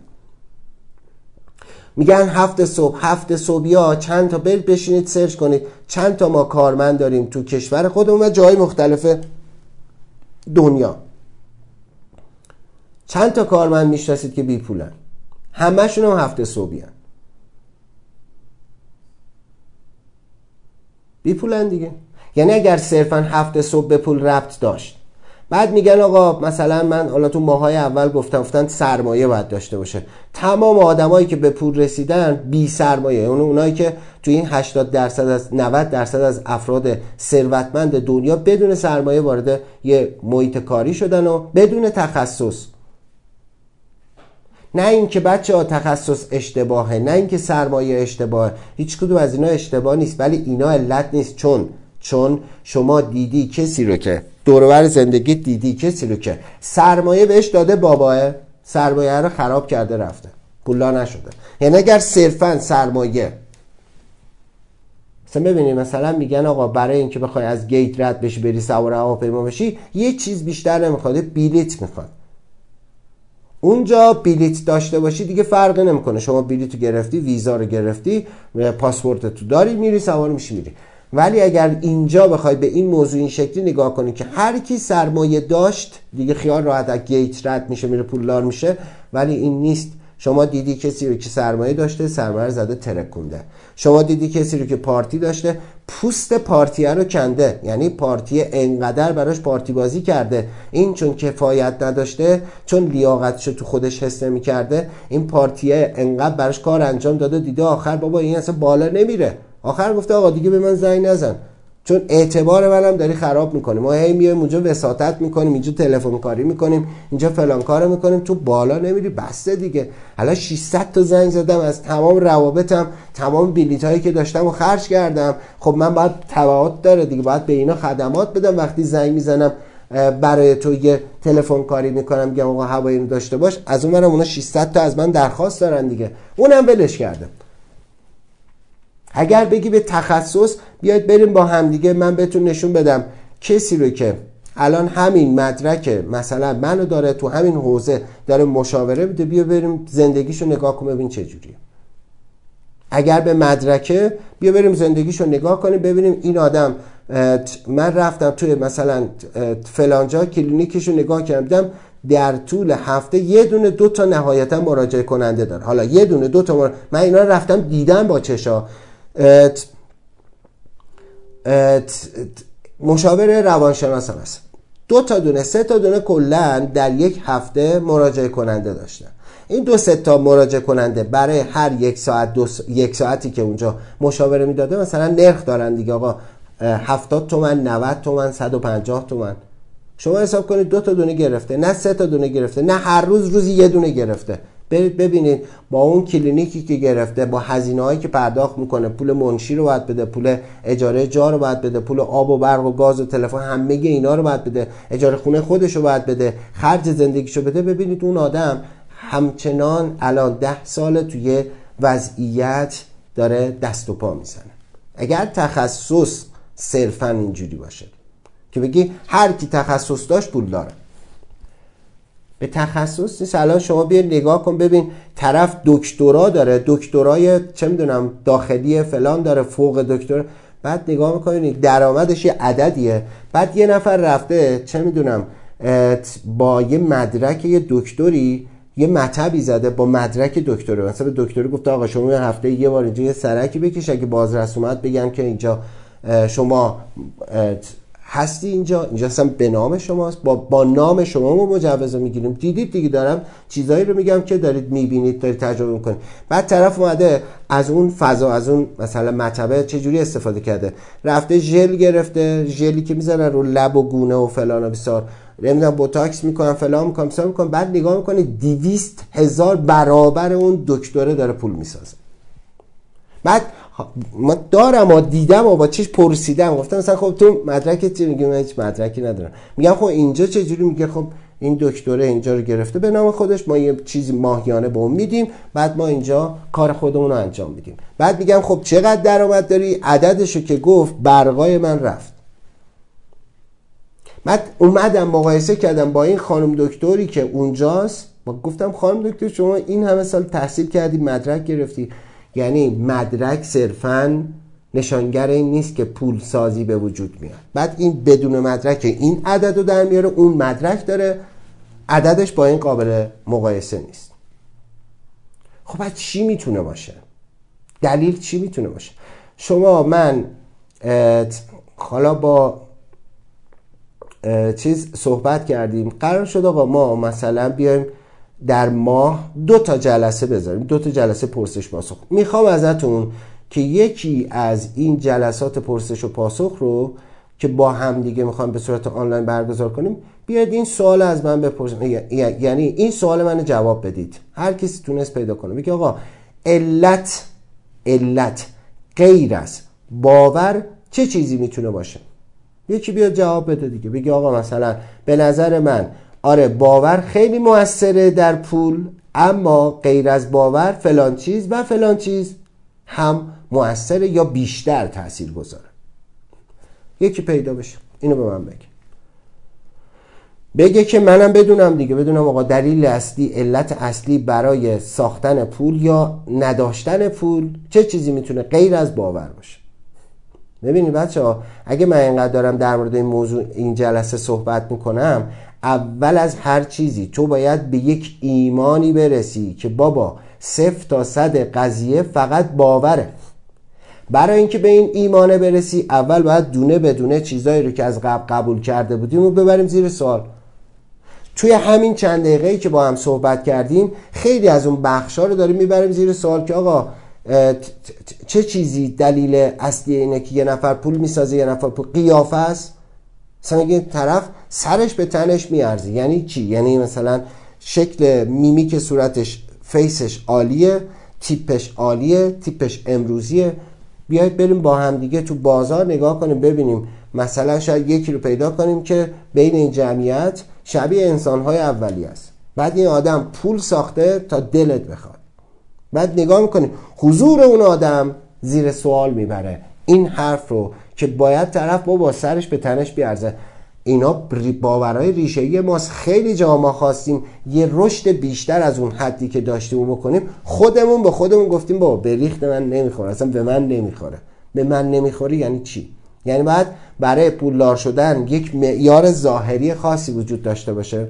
[SPEAKER 2] میگن هفت صبح هفت صبحیا چند تا برید بشینید سرچ کنید چند تا ما کارمند داریم تو کشور خودمون و جای مختلف دنیا. چند تا کارمند میشناسید که بی پولن؟ همه‌شون هم هفت صبحیان. بی پولن دیگه. یعنی اگر صرفا هفت صبح به پول ربط داشت، بعد میگن آقا مثلا من حالا تو ماهای اول گفتم گفتن سرمایه باید داشته باشه. تمام آدمایی که به پول رسیدن بی سرمایه، اون اونایی که تو این هشتاد درصد از نود درصد از افراد ثروتمند دنیا بدون سرمایه وارد یه محیط کاری شدن و بدون تخصص. نه اینکه بچه‌ها تخصص اشتباهه، نه اینکه سرمایه اشتباهه، هیچ کدوم از اینا اشتباه نیست، ولی اینا علت نیست. چون چون شما دیدی کسی رو که دور و بر زندگی دیدی کسی رو که سرمایه بهش داده، باباه سرمایه رو خراب کرده رفته، پولدار نشده. یعنی اگر صرفا سرمایه، مثلا ببینید مثلا میگن آقا برای اینکه بخوای از گیت رد بشی بری سوار هواپیما بشی یه چیز بیشتر نمیخواد، بلیت میخواد. اونجا بلیت داشته باشی دیگه فرقی نمیکنه، شما بلیتو گرفتی، ویزا رو گرفتی، پاسپورت تو داری، میری سوار میشی میری. ولی اگر اینجا بخوای به این موضوع این شکلی نگاه کنی که هر کی سرمایه داشت دیگه خیال راحت از گیت رد میشه میره پولدار میشه، ولی این نیست. شما دیدی کسی رو که سرمایه داشته سرمایه رو زده ترکونده. شما دیدی کسی رو که پارتی داشته پوست پارتیه رو کنده، یعنی پارتی انقدر براش پارتی بازی کرده، این چون کفایت نداشته، چون لیاقتشو تو خودش حس نمی کرده، این پارتیه انقدر براش کار انجام داده، دیده آخر بابا این اصلا بالا نمیره، آخر گفته آقا دیگه به من زنگ نزن چون اعتبار منم داری خراب میکنی. ما هی میایم اونجا وساطت میکنیم، اینجا تلفن کاری میکنیم، اینجا فلان کارو میکنیم، تو بالا نمیری، بسته دیگه. حالا ششصد تا زنگ زدم، از تمام روابطم تمام بلیطایی که داشتم و خرج کردم. خب من باید تبعات داره دیگه، باید به اینا خدمات بدم. وقتی زنگ میزنم برای تو یه تلفن کاری میکنم میگم آقا هوایی رو داشته باش، از اون منم اونا ششصد تا از من درخواست دارن دیگه، اونم ولش کردم. اگر بگی به تخصص، بیاید بریم با هم دیگه من بهتون نشون بدم کسی رو که الان همین مدرک مثلا منو داره تو همین حوزه داره مشاوره میده، بیا بریم زندگیشو نگاه کنیم ببین چه جوریه. اگر به مدرکه، بیا بریم زندگیشو نگاه کنیم ببینیم این آدم، من رفتم توی مثلا فلانجا کلینیکشو نگاه کردم دیدم در طول هفته یه دونه دو تا نهایتا مراجعه کننده داره. حالا یه دونه دو تا مراجعه. من اینا رفتم دیدم با چشا. ات ات مشاور روانشناس هم هست، دو تا دونه سه تا دونه کلن در یک هفته مراجعه کننده داشتن. این دو سه تا مراجعه کننده برای هر یک ساعت دو س... یک ساعتی که اونجا مشاوره میداده مثلا نرخ دارن دیگه، آقا هفتاد تومن، نود تومن، صد و پنجاه تومن. شما حساب کنید دو تا دونه گرفته، نه سه تا دونه گرفته، نه هر روز روزی یه دونه گرفته. برید ببینید با اون کلینیکی که گرفته، با هزینه‌هایی که پرداخت میکنه، پول منشی رو باید بده، پول اجاره جا رو باید بده، پول آب و برق و گاز و تلفن همه اینا رو باید بده، اجاره خونه خودش رو باید بده، خرج زندگیشو بده. ببینید اون آدم همچنان الان ده سال توی وضعیت داره دست و پا میزنه. اگر تخصص صرفا اینجوری باشه که بگی هر کی تخصص داشت پول داره، به تخصص نیست. الان شما بیا نگاه کن ببین، طرف دکترا داره، دکترای چه میدونم داخلی فلان داره، فوق دکتر، بعد نگاه میکنید درآمدش یه عددیه، بعد یه نفر رفته چه میدونم با یه مدرک یه دکتری یه مطبی زده با مدرک دکتری، مثلا به دکتری گفته آقا شما هفته یه بار اینجا یه سرکی بکش، اگه بازرس اومد بگن که اینجا شما هستی، اینجا اینجا اصلا به نام شماست، با با نام شما ما مجوز میگیریم. دیدید دیگه، دارم چیزایی رو میگم که دارید میبینید، دارید تجربه میکنید. بعد طرف اومده از اون فضا، از اون مثلا مطبه چجوری استفاده کرده، رفته ژل گرفته، ژلی که میذارن رو لب و گونه و فلان و بسار، نمیدونم بوتاکس میکنن فلان میکنن بسار میکنن، بعد نگاه میکنید دویست هزار برابر اون دکتره داره پول میسازه. بعد ما دارم و دیدم و با چیش پرسیدم، گفتم مثلا خب تو مدرکت چیه؟ میگه من هیچ مدرکی ندارم. میگم خب اینجا چه جوری؟ میگه خب این دکتره اینجا رو گرفته به نام خودش، ما یه چیزی ماهیانه به اون میدیم، بعد ما اینجا کار خودمون رو انجام میدیم. بعد میگم خب چقدر درآمد داری؟ عددشو که گفت برقای من رفت. بعد اومدم مقایسه کردم با این خانم دکتری که اونجاست، با گفتم خانم دکتر شما این همه سال تحصیل کردی، مدرک گرفتی، یعنی مدرک صرفاً نشانگر این نیست که پول سازی به وجود میاد. بعد این بدون مدرک این عدد رو در میاره، اون مدرک داره، عددش با این قابل مقایسه نیست. خب بعد چی میتونه باشه؟ دلیل چی میتونه باشه؟ شما من حالا با چیز صحبت کردیم، قرار شد آقا ما مثلا بیایم در ماه دو تا جلسه بذاریم، دو تا جلسه پرسش پاسخ. میخوام ازتون که یکی از این جلسات پرسش و پاسخ رو که با هم دیگه میخوام به صورت آنلاین برگزار کنیم، بیاید این سوال از من بپرسید، یعنی این سوال منو جواب بدید، هر کسی تونست پیدا کنه. بگه آقا علت علت غیر از باور چه چیزی میتونه باشه؟ یکی بیاد جواب بده دیگه، بگه آقا مثلا به نظر من آره باور خیلی موثره در پول، اما غیر از باور فلان چیز و فلان چیز هم موثره یا بیشتر تأثیر گذاره. یکی پیدا بشه اینو به من بگه، بگه که منم بدونم دیگه، بدونم آقا دلیل اصلی، علت اصلی برای ساختن پول یا نداشتن پول چه چیزی میتونه غیر از باور باشه. ببینید بچه ها، اگه من اینقدر دارم در مورد این موضوع این جلسه صحبت میکنم، اول از هر چیزی تو باید به یک ایمانی برسی که بابا صفر تا صد قضیه فقط باوره. برای اینکه به این ایمانه برسی اول باید دونه بدونه چیزایی رو که از قبل قبول کرده بودیم رو ببریم زیر سوال. توی همین چند دقیقه‌ای که با هم صحبت کردیم خیلی از اون بخشا رو داریم میبریم زیر سوال که آقا چه چیزی دلیل اصلی اینه که یه نفر پول میسازه، یه نفر پول قیافه است. مثلا اگه طرف سرش به تنش میارزه یعنی چی؟ یعنی مثلا شکل میمیک صورتش، فیسش عالیه، تیپش عالیه، تیپش امروزیه. بیایید بریم با هم دیگه تو بازار نگاه کنیم ببینیم مثلا شاید یکی رو پیدا کنیم که بین این جمعیت شبیه انسان‌های اولیه است. بعد این آدم پول ساخته تا دلت بخواد. بعد نگاه میکنیم حضور اون آدم زیر سوال میبره این حرف رو که باید طرف با با سرش به تنش بیارزه. اینا باورهای ریشه‌ای ماست. خیلی جا ما خواستیم یه رشد بیشتر از اون حدی که داشتیم بکنیم، خودمون به خودمون گفتیم بابا به ریخت من نمیخوره، اصلا به من نمیخوره. به من نمیخوره یعنی چی؟ یعنی باید برای پولدار شدن یک معیار ظاهری خاصی وجود داشته باشه.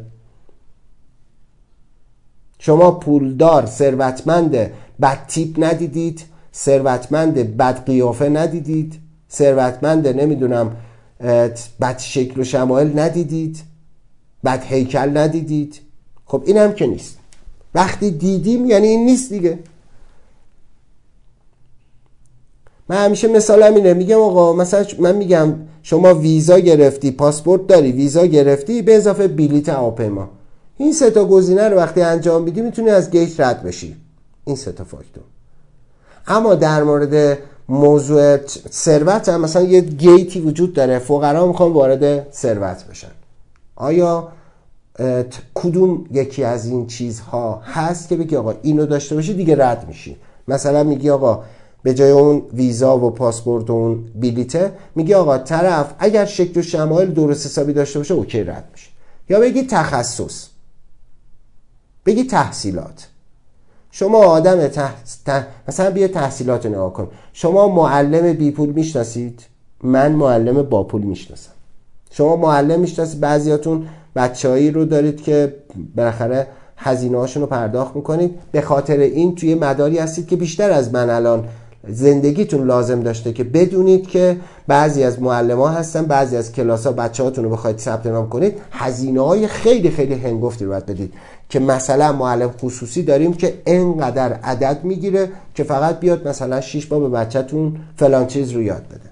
[SPEAKER 2] شما پولدار، ثروتمند بد تیپ ندیدید، ثروتمند بد قیافه ندیدید، ثروتمند نمیدونم بد شکل و شمایل ندیدید، بد هیکل ندیدید. خب این هم که نیست. وقتی دیدیم یعنی این نیست دیگه. من همیشه مثالم اینه، میگم آقا مثلا من میگم شما ویزا گرفتی، پاسپورت داری، ویزا گرفتی به اضافه بلیط هواپیما، این سه تا گزینه رو وقتی انجام میدی میتونی از گیت رد بشی، این سه تا فاکتور. اما در مورد موضوع ثروت هم مثلا یه گیتی وجود داره، فقرا میخوان وارد ثروت بشن. آیا کدوم یکی از این چیزها هست که بگی آقا اینو داشته باشی دیگه رد میشی؟ مثلا میگی آقا به جای اون ویزا و پاسپورت و اون بلیته، میگی آقا طرف اگر شکل و شمایل درست حسابی داشته باشه اوکی رد میشه. یا بگی تخصص، بگی تحصیلات. شما آدم تح... تح... مثلا بیا تحصیلات رو نگاه کن. شما معلم بی پول میشناسید؟ من معلم با پول میشناسم. شما معلم میشناسید، بعضیاتون بچه‌ای رو دارید که بالاخره هزینه هاشون رو پرداخت میکنید، به خاطر این توی مداری هستید که بیشتر از من الان زندگیتون لازم داشته که بدونید که بعضی از معلم‌ها هستن، بعضی از کلاس‌ها بچه‌هاتون رو بخواید ثبت نام کنید هزینه‌های خیلی خیلی هنگفتی رو باید بدید، که مثلا معلم خصوصی داریم که اینقدر عدد میگیره که فقط بیاد مثلا شش بار به بچه‌تون فلان چیز رو یاد بده.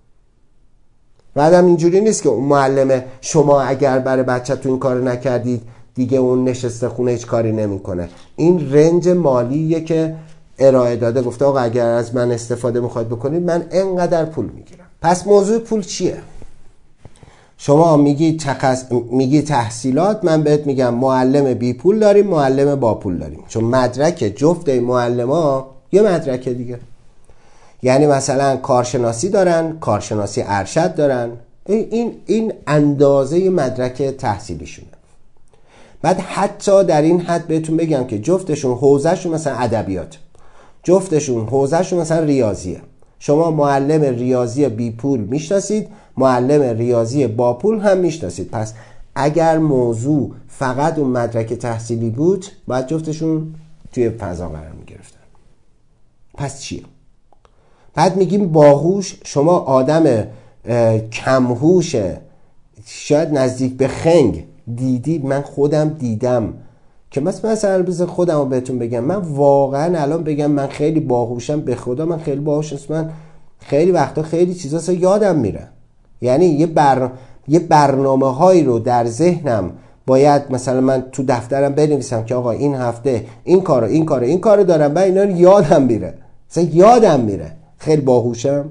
[SPEAKER 2] بعدم اینجوری نیست که اون معلم شما اگر برای بچه‌تون این کارو نکردید دیگه اون نشسته خونه هیچ کاری نمیکنه. این رنج مالیه که ارائه داده، گفته آقا اگر از من استفاده میخواید بکنید من اینقدر پول میگیرم. پس موضوع پول چیه؟ شما میگی تخص... میگی تحصیلات، من بهت میگم معلم بی پول داریم، معلم با پول داریم، چون مدرک جفت این معلما یه مدرک دیگه. یعنی مثلا کارشناسی دارن، کارشناسی ارشد دارن، این این اندازه مدرک تحصیلیشونه. بعد حتی در این حد بهتون بگم که جفتشون حوزهشون مثلا ادبیات، جفتشون حوزهشون مثلا ریاضیه. شما معلم ریاضی بی پول میشناسید، معلم ریاضی با پول هم میشناسید. پس اگر موضوع فقط اون مدرک تحصیلی بود باید جفتشون توی فضا قرار میگرفتن. پس چیه؟ بعد میگیم باهوش، شما آدم کمهوش شاید نزدیک به خنگ دیدید، من خودم دیدم که مثلا مثلا بذار خودم رو بهتون بگم، من واقعا الان بگم من خیلی باهوشم، به خدا من خیلی باهوشم، من خیلی وقتا خیلی چیزا یادم میره. یعنی یه بر یه برنامه هایی رو در ذهنم باید مثلا من تو دفترم بنویسم که آقا این هفته این کارو این کارو این کارو دارم، من اینا رو یادم میره، مثلا یادم میره. خیلی باهوشم.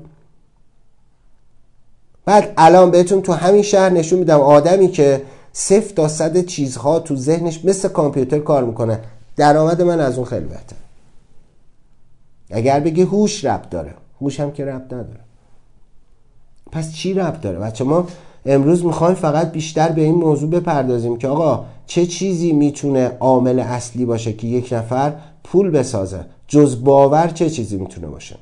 [SPEAKER 2] بعد الان بهتون تو همین شهر نشون میدم آدمی که صفر تا صد چیزها تو ذهنش مثل کامپیوتر کار میکنه، درآمد من از اون خیلی بهتر. اگر بگی هوش ربط داره، هوش هم که ربط نداره. پس چی ربط داره؟ بچه ما امروز میخوایم فقط بیشتر به این موضوع بپردازیم که آقا چه چیزی میتونه عامل اصلی باشه که یک نفر پول بسازه، جز باور چه چیزی میتونه باشه.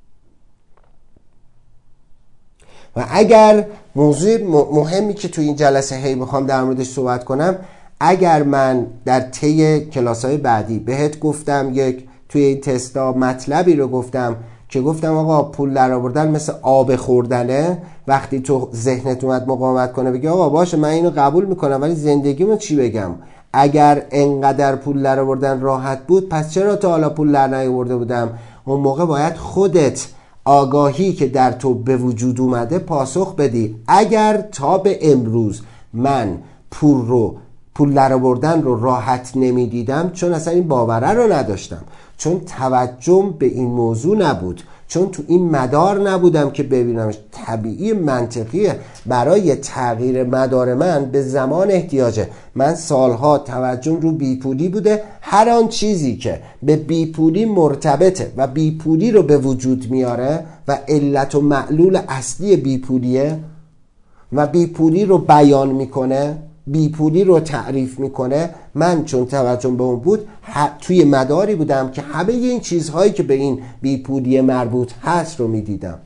[SPEAKER 2] و اگر موضوع مهمی که تو این جلسه هی میخوام در موردش صحبت کنم، اگر من در طی کلاس‌های بعدی بهت گفتم یک توی این تستا مطلبی رو گفتم که گفتم آقا پول در آوردن مثل آب خوردنه، وقتی تو ذهنت اومد مقاومت کنه بگی آقا باشه من اینو قبول میکنم ولی زندگیمو چی بگم؟ اگر انقدر پول در آوردن راحت بود پس چرا تا حالا پول در نیاورده بودم؟ اون موقع باید خودت آگاهی که در تو به وجود اومده پاسخ بدی. اگر تا به امروز من پول رو پول در آوردن رو راحت نمیدیدم، چون اصلا این باوره رو نداشتم، چون توجهم به این موضوع نبود، چون تو این مدار نبودم که ببینمش. طبیعی منطقیه، برای تغییر مدار من به زمان احتیاجه. من سالها توجهم رو بیپولی بوده، هر آن چیزی که به بیپولی مرتبطه و بیپولی رو به وجود میاره و علت و معلول اصلی بیپولیه و بیپولی رو بیان میکنه، بیپولی رو تعریف میکنه، من چون توجهم به اون بود توی مداری بودم که همه این چیزهایی که به این بیپولی مربوط هست رو میدیدم.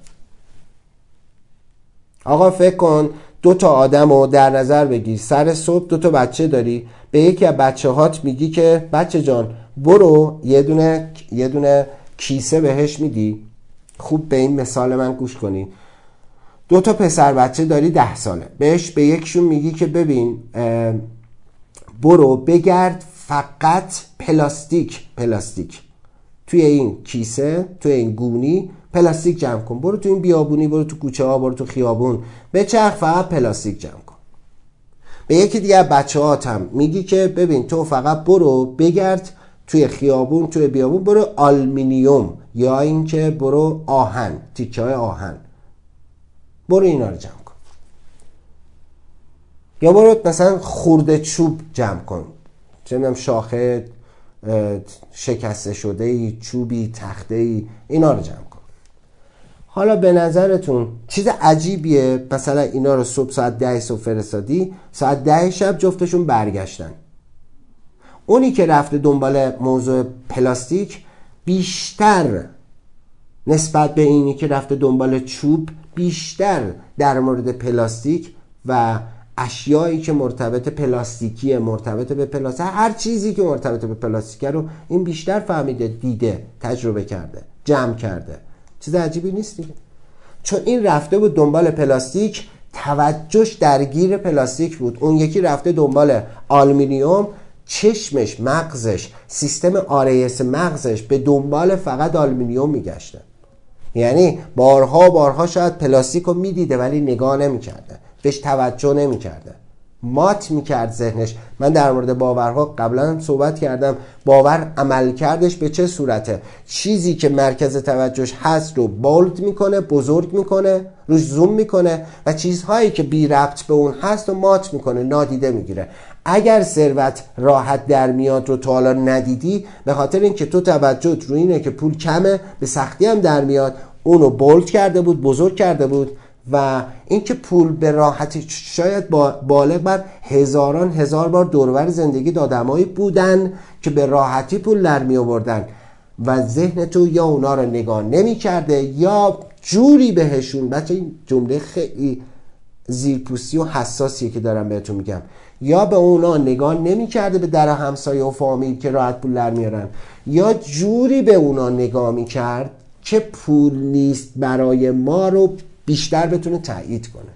[SPEAKER 2] آقا فکر کن دو تا آدم رو در نظر بگیر، سر صبح دو تا بچه داری، به یکی از بچه هات میگی که بچه جان برو یه دونه یه دونه کیسه بهش میدی. خوب به این مثال من گوش کنی. دو تا پسر بچه داری ده ساله، بهش به یکشون میگی که ببین برو بگرد فقط پلاستیک پلاستیک توی این کیسه، توی این گونی پلاستیک جمع کن، برو تو این بیابونی، برو تو کوچه ها، برو تو خیابون بچرخ، فقط پلاستیک جمع کن. به یکی دیگه بچه هاتم میگی که ببین تو فقط برو بگرد توی خیابون، توی بیابون برو آلومینیوم یا اینکه برو آهن، تیکه های آهن، برو اینا رو جمع کن. یا برو مثلا خورده چوب جمع کن، چه میدونم شاخه شکسته شده ای، چوبی، تخته ای، اینا رو جمع کن. حالا به نظرتون چیز عجیبیه مثلا اینا رو صبح ساعت ده صبح فرستادی، ساعت ده شب جفتشون برگشتن. اونی که رفته دنبال موضوع پلاستیک بیشتر نسبت به اینی که رفته دنبال چوب بیشتر در مورد پلاستیک و اشیایی که مرتبط پلاستیکیه، مرتبط به پلاستیک، هر چیزی که مرتبط به پلاستیکه رو این بیشتر فهمیده، دیده، تجربه کرده، جمع کرده. چیز عجیبی نیست دیگه، چون این رفته بود دنبال پلاستیک، توجهش درگیر پلاستیک بود. اون یکی رفته دنبال آلومینیوم، چشمش، مغزش، سیستم آر ای اس مغزش به دنبال فقط آلومینیوم میگشته. یعنی بارها بارها شاید پلاستیک رو میدیده ولی نگاه نمیکرده، بهش توجه نمیکرده، مات میکرد ذهنش. من در مورد باورها قبلا صحبت کردم. باور عمل کردش به چه صورته؟ چیزی که مرکز توجهش هست رو بولد میکنه، بزرگ میکنه، روش زوم میکنه و چیزهایی که بی ربط به اون هست رو مات میکنه، نادیده میگیره. اگر ثروت راحت در میاد رو تا حالا ندیدی، به خاطر اینکه تو توجهت رو اینه که پول کمه، به سختی هم در میاد، اونو بولد کرده بود، بزرگ کرده بود. و اینکه پول به راحتی، شاید با بالغ بر هزاران هزار بار دورور زندگی آدمایی بودن که به راحتی پول در می آوردن و ذهن تو یا اونا رو نگاه نمی کرده یا جوری بهشون، بچه این جمله خیلی زیرپوستی و حساسیه که دارم بهتون میگم، یا به اونا نگاه نمی کرده، به در همسایه و فامیل که راحت پول در میارن، یا جوری به اونا نگاه می کرد که پول نیست برای ما رو بیشتر بتونه تایید کنه.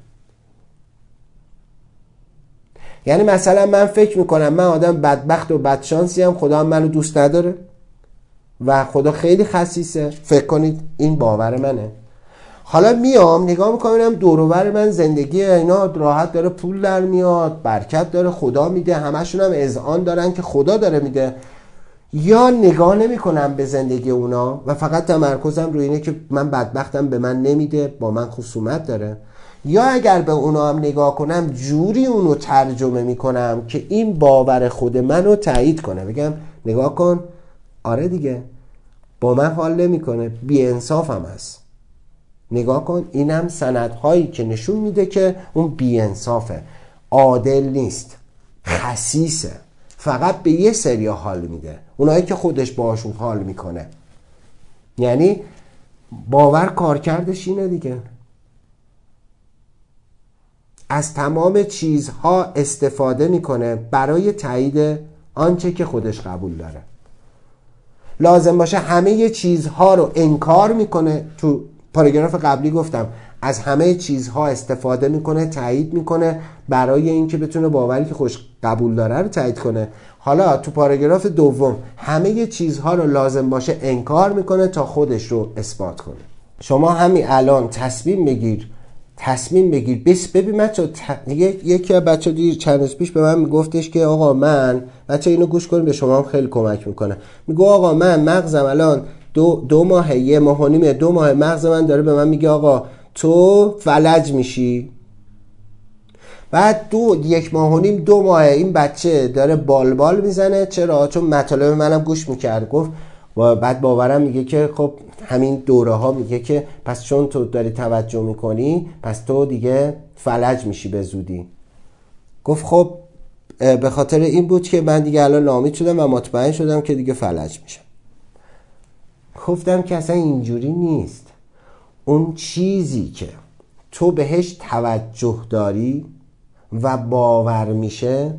[SPEAKER 2] یعنی مثلا من فکر میکنم من آدم بدبخت و بدشانسی هم، خدا هم منو دوست نداره و خدا خیلی خسیسه. فکر کنید این باور منه. حالا میام نگاه میکنم دور و بر من زندگی اینا راحت داره پول در میاد، برکت داره، خدا میده، همشون هم اذعان دارن که خدا داره میده. یا نگاه نمی کنم به زندگی اونا و فقط تمرکزم روی اینه که من بدبختم، به من نمیده، با من خصومت داره. یا اگر به اونا هم نگاه کنم جوری اونو ترجمه میکنم که این باور خود منو تایید کنه، بگم نگاه کن، آره دیگه با من حال نمیکنه، بی انصافم هست، نگاه کن اینم سندهایی که نشون میده که اون بی انصافه، عادل نیست، خسیسه، فقط به یه سری حال میده، اونایی که خودش باشون حال میکنه. یعنی باور کارکردش اینه دیگه، از تمام چیزها استفاده میکنه برای تایید آنچه که خودش قبول داره. لازم باشه همه چیزها رو انکار میکنه. تو پاراگراف قبلی گفتم از همه چیزها استفاده میکنه، تایید میکنه برای اینکه بتونه باوری که خوش قبول داره رو تایید کنه. حالا تو پاراگراف دوم همه چیزها رو لازم باشه انکار میکنه تا خودش رو اثبات کنه. شما همین الان تصمیم بگیر تصمیم بگیر بس ببین بچه ت... یکی از بچه دیر چند روز پیش به من میگفتش که آقا من، بچه اینو گوش کنیم به شما هم خیلی کمک میکنه، میگو آقا من مغزم الان دو, دو ماه یه ماه و نیمه دو ماه مغز من داره به من میگه آقا تو فلج میشی. بعد دو یک ماه و نیم دو ماه این بچه داره بال بال میزنه. چرا؟ چون مطالب منم گوش میکرد. گفت و بعد باورم میگه که خب همین دوره ها میگه که پس چون تو داری توجه میکنی پس تو دیگه فلج میشی به زودی. گفت خب به خاطر این بود که من دیگه الان ناامید شدم و مطمئن شدم که دیگه فلج میشم. گفتم که اصلا اینجوری نیست. اون چیزی که تو بهش توجه داری و باور میشه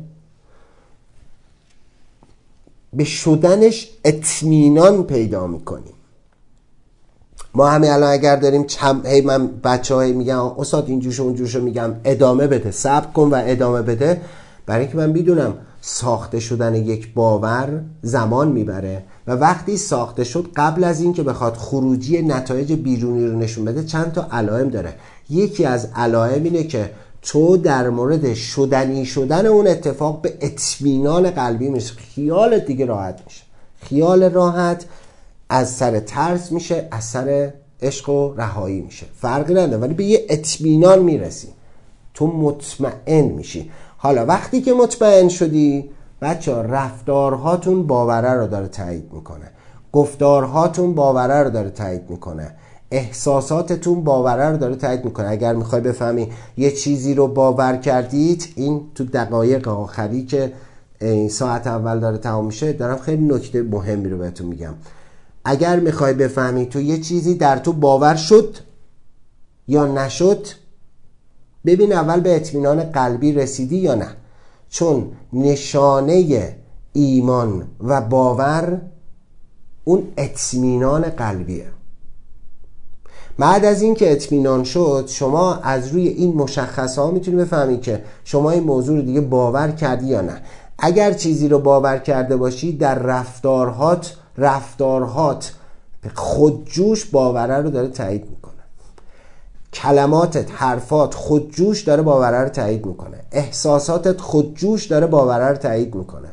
[SPEAKER 2] به شدنش اطمینان پیدا میکنیم. ما همه الان اگر داریم چم... هی من بچه هایی میگم استاد این جوشو اون جوشو، میگم ادامه بده، صبر کن و ادامه بده، برای اینکه من میدونم ساخته شدن یک باور زمان میبره و وقتی ساخته شد قبل از این که بخواد خروجی نتایج بیرونی رو نشون بده چند تا علائم داره. یکی از علائم اینه که تو در مورد شدنی شدن اون اتفاق به اطمینان قلبی میشه، خیالت دیگه راحت میشه، خیال راحت از سر ترس میشه، از سر عشق و رهایی میشه، فرقی نداره، ولی به یه اطمینان میرسی، تو مطمئن میشی. حالا وقتی که مطمئن شدی بچه ها، رفتارهاتون باوره رو داره تایید میکنه، گفتارهاتون باوره رو داره تایید میکنه، احساساتتون باوره رو داره تایید میکنه. اگر میخوای بفهمی یه چیزی رو باور کردید، این تو دقایق آخری که ساعت اول داره تمام میشه دارم خیلی نکته مهمی رو بهتون میگم. اگر میخوای بفهمی تو یه چیزی در تو باور شد یا نشد، ببین اول به اطمینان قلبی رسیدی یا نه، چون نشانه ایمان و باور اون اطمینان قلبیه. بعد از این که اطمینان شد، شما از روی این مشخصه ها میتونی بفهمی که شما این موضوع رو دیگه باور کردی یا نه. اگر چیزی رو باور کرده باشی، در رفتارهات رفتارهات خودجوش باوره رو داره تایید میکنه، کلماتت، حرفات خودجوش داره باوره رو تایید میکنه، احساساتت خودجوش داره باوره رو تایید میکنه.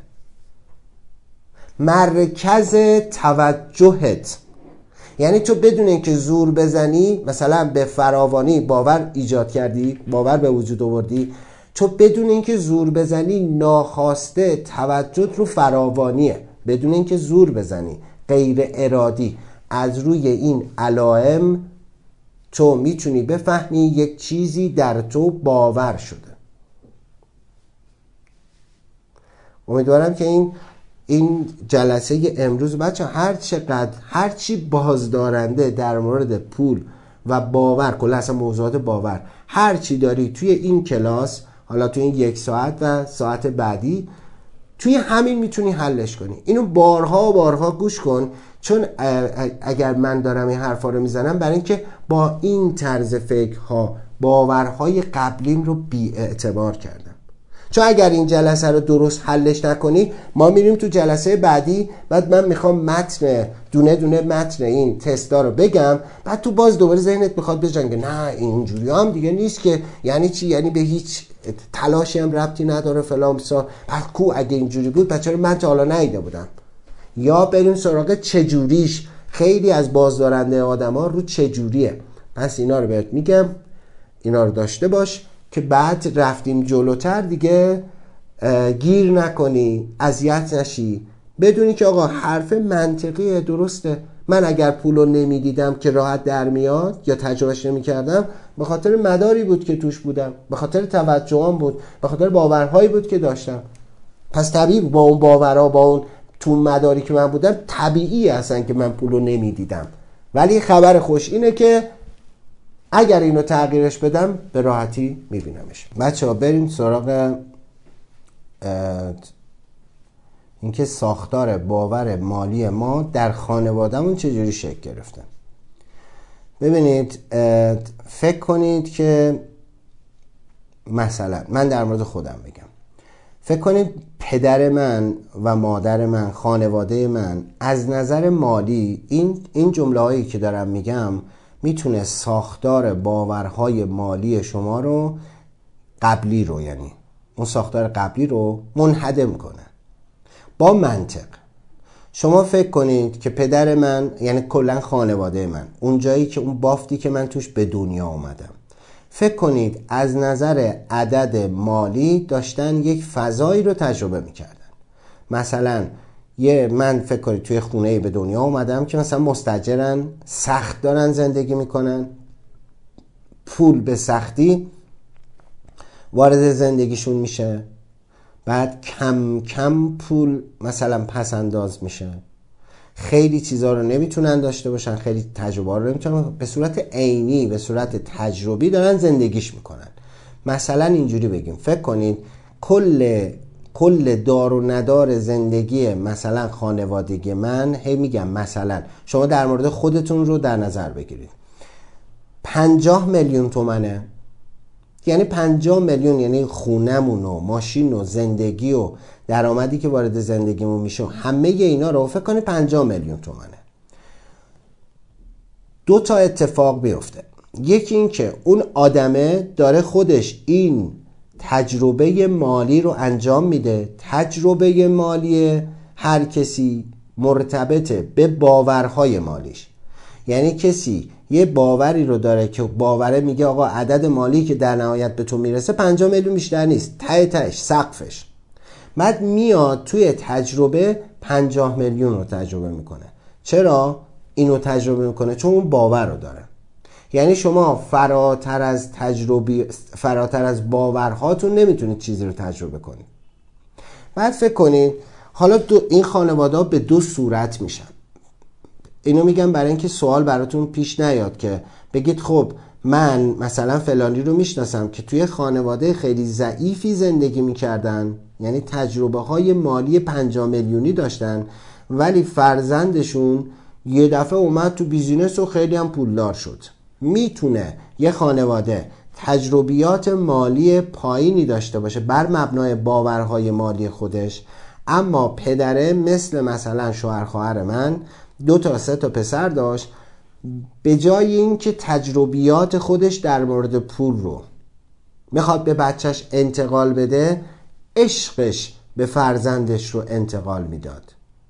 [SPEAKER 2] مرکز توجهت، یعنی تو بدون اینکه زور بزنی، مثلا به فراوانی باور ایجاد کردی، باور به وجود آوردی، تو بدون اینکه زور بزنی ناخواسته توجهت رو فراوانیه، بدون اینکه زور بزنی، غیر ارادی. از روی این علائم تو میتونی بفهمی یک چیزی در تو باور شده. امیدوارم که این این جلسه امروز بچه هر چقدر هر چی بازدارنده در مورد پول و باور، کلا اصلا موضوعات باور، هر چی داری توی این کلاس، حالا توی این یک ساعت و ساعت بعدی، توی همین میتونی حلش کنی. اینو بارها و بارها گوش کن، چون اگر من دارم این حرفا رو میزنم برای اینکه با این طرز فکرها باورهای قبلیم رو بی اعتبار کردم. چون اگر این جلسه رو درست حلش نکنی، ما میریم تو جلسه بعدی، بعد من میخوام متن دونه دونه متن این تستا رو بگم، بعد تو باز دوباره ذهنت میخواد بجنگه نه اینجوری هم دیگه نیست که، یعنی چی؟ یعنی به هیچ تلاشی هم ربطی نداره فلان بسا. پس کو اگه اینجوری بود بچه رو من تا حالا ندیده بودم. یا بریم سراغ چجوریش. خیلی از بازدارنده آدم ها رو چجوریه. پس اینا رو بهت میگم، اینا رو داشته باش که بعد رفتیم جلوتر دیگه گیر نکنی، اذیت نشی، بدونی که آقا حرف منطقیه، درسته. من اگر پولو نمیدیدم که راحت در میاد یا تجربهش نمی کردم، به خاطر مداری بود که توش بودم، به خاطر توجهم بود، به خاطر باورهایی بود که داشتم. پس طبیعی با اون باورها، با اون تو مداری که من بودم، طبیعیه اصلا که من پولو نمیدیدم. ولی خبر خوش اینه که اگر اینو تغییرش بدم به راحتی میبینمش. بچه ها بریم سراغ اینکه ساختار باور مالی ما در خانوادهمون چجوری شکل گرفته. ببینید، فکر کنید که مثلا من در مورد خودم بگم، فکر کنید پدر من و مادر من، خانواده من از نظر مالی، این این جمله هایی که دارم میگم میتونه ساختار باورهای مالی شما رو، قبلی رو، یعنی اون ساختار قبلی رو منهدم کنه. با منطق شما فکر کنید که پدر من، یعنی کلا خانواده من، اون جایی که اون بافتی که من توش به دنیا اومدم، فکر کنید از نظر عدد مالی داشتن یک فضایی رو تجربه میکردن. مثلا یه من فکر کنید توی خونه به دنیا اومدم که مثلا مستاجرن، سخت دارن زندگی میکنن، پول به سختی وارد زندگیشون میشه، بعد کم کم پول مثلا پس انداز میشه، خیلی چیزا رو نمیتونن داشته باشن، خیلی تجربه رو نمیتونن، به صورت عینی، به صورت تجربی دارن زندگیش میکنن. مثلا اینجوری بگیم، فکر کنید کل کل دار و ندار زندگی مثلا خانوادگی من، هی میگم مثلا شما در مورد خودتون رو در نظر بگیرید، پنجاه میلیون تومنه. یعنی پنجاه میلیون، یعنی خونمون و ماشین و زندگی و درآمدی که وارد زندگیمون میشه، همه اینا رو فکر کنید پنجاه میلیون تومانه. دو تا اتفاق بیفته. یکی این که اون آدمه داره خودش این تجربه مالی رو انجام میده. تجربه مالی هر کسی مرتبطه به باورهای مالیش. یعنی کسی یه باوری رو داره که باوره میگه آقا عدد مالی که در نهایت به تو میرسه پنجاه میلیون بیشتر نیست، ته تهش سقفش. بعد میاد توی تجربه پنجاه میلیون رو تجربه میکنه. چرا اینو تجربه میکنه؟ چون اون باور رو داره. یعنی شما فراتر از تجربی فراتر از باورهاتون نمیتونید چیزی رو تجربه کنید. بعد فکر کنید حالا دو این خانواده به دو صورت میشن. اینو میگم برای اینکه سوال براتون پیش نیاد که بگید خب من مثلا فلانی رو میشناسم که توی خانواده خیلی ضعیفی زندگی میکردن، یعنی تجربه های مالی پنجاه میلیونی داشتن، ولی فرزندشون یه دفعه اومد تو بیزینس و خیلی هم پولدار شد. میتونه یه خانواده تجربیات مالی پایینی داشته باشه بر مبنای باورهای مالی خودش، اما پدره مثل مثلا شوهر خواهر من دو تا سه تا پسر داشت، به جای اینکه تجربیات خودش در مورد پول رو میخواد به بچهش انتقال بده، عشقش به فرزندش رو انتقال میداد.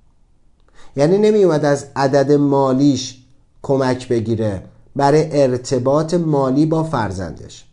[SPEAKER 2] یعنی نمی اومد از عدد مالیش کمک بگیره برای ارتباط مالی با فرزندش.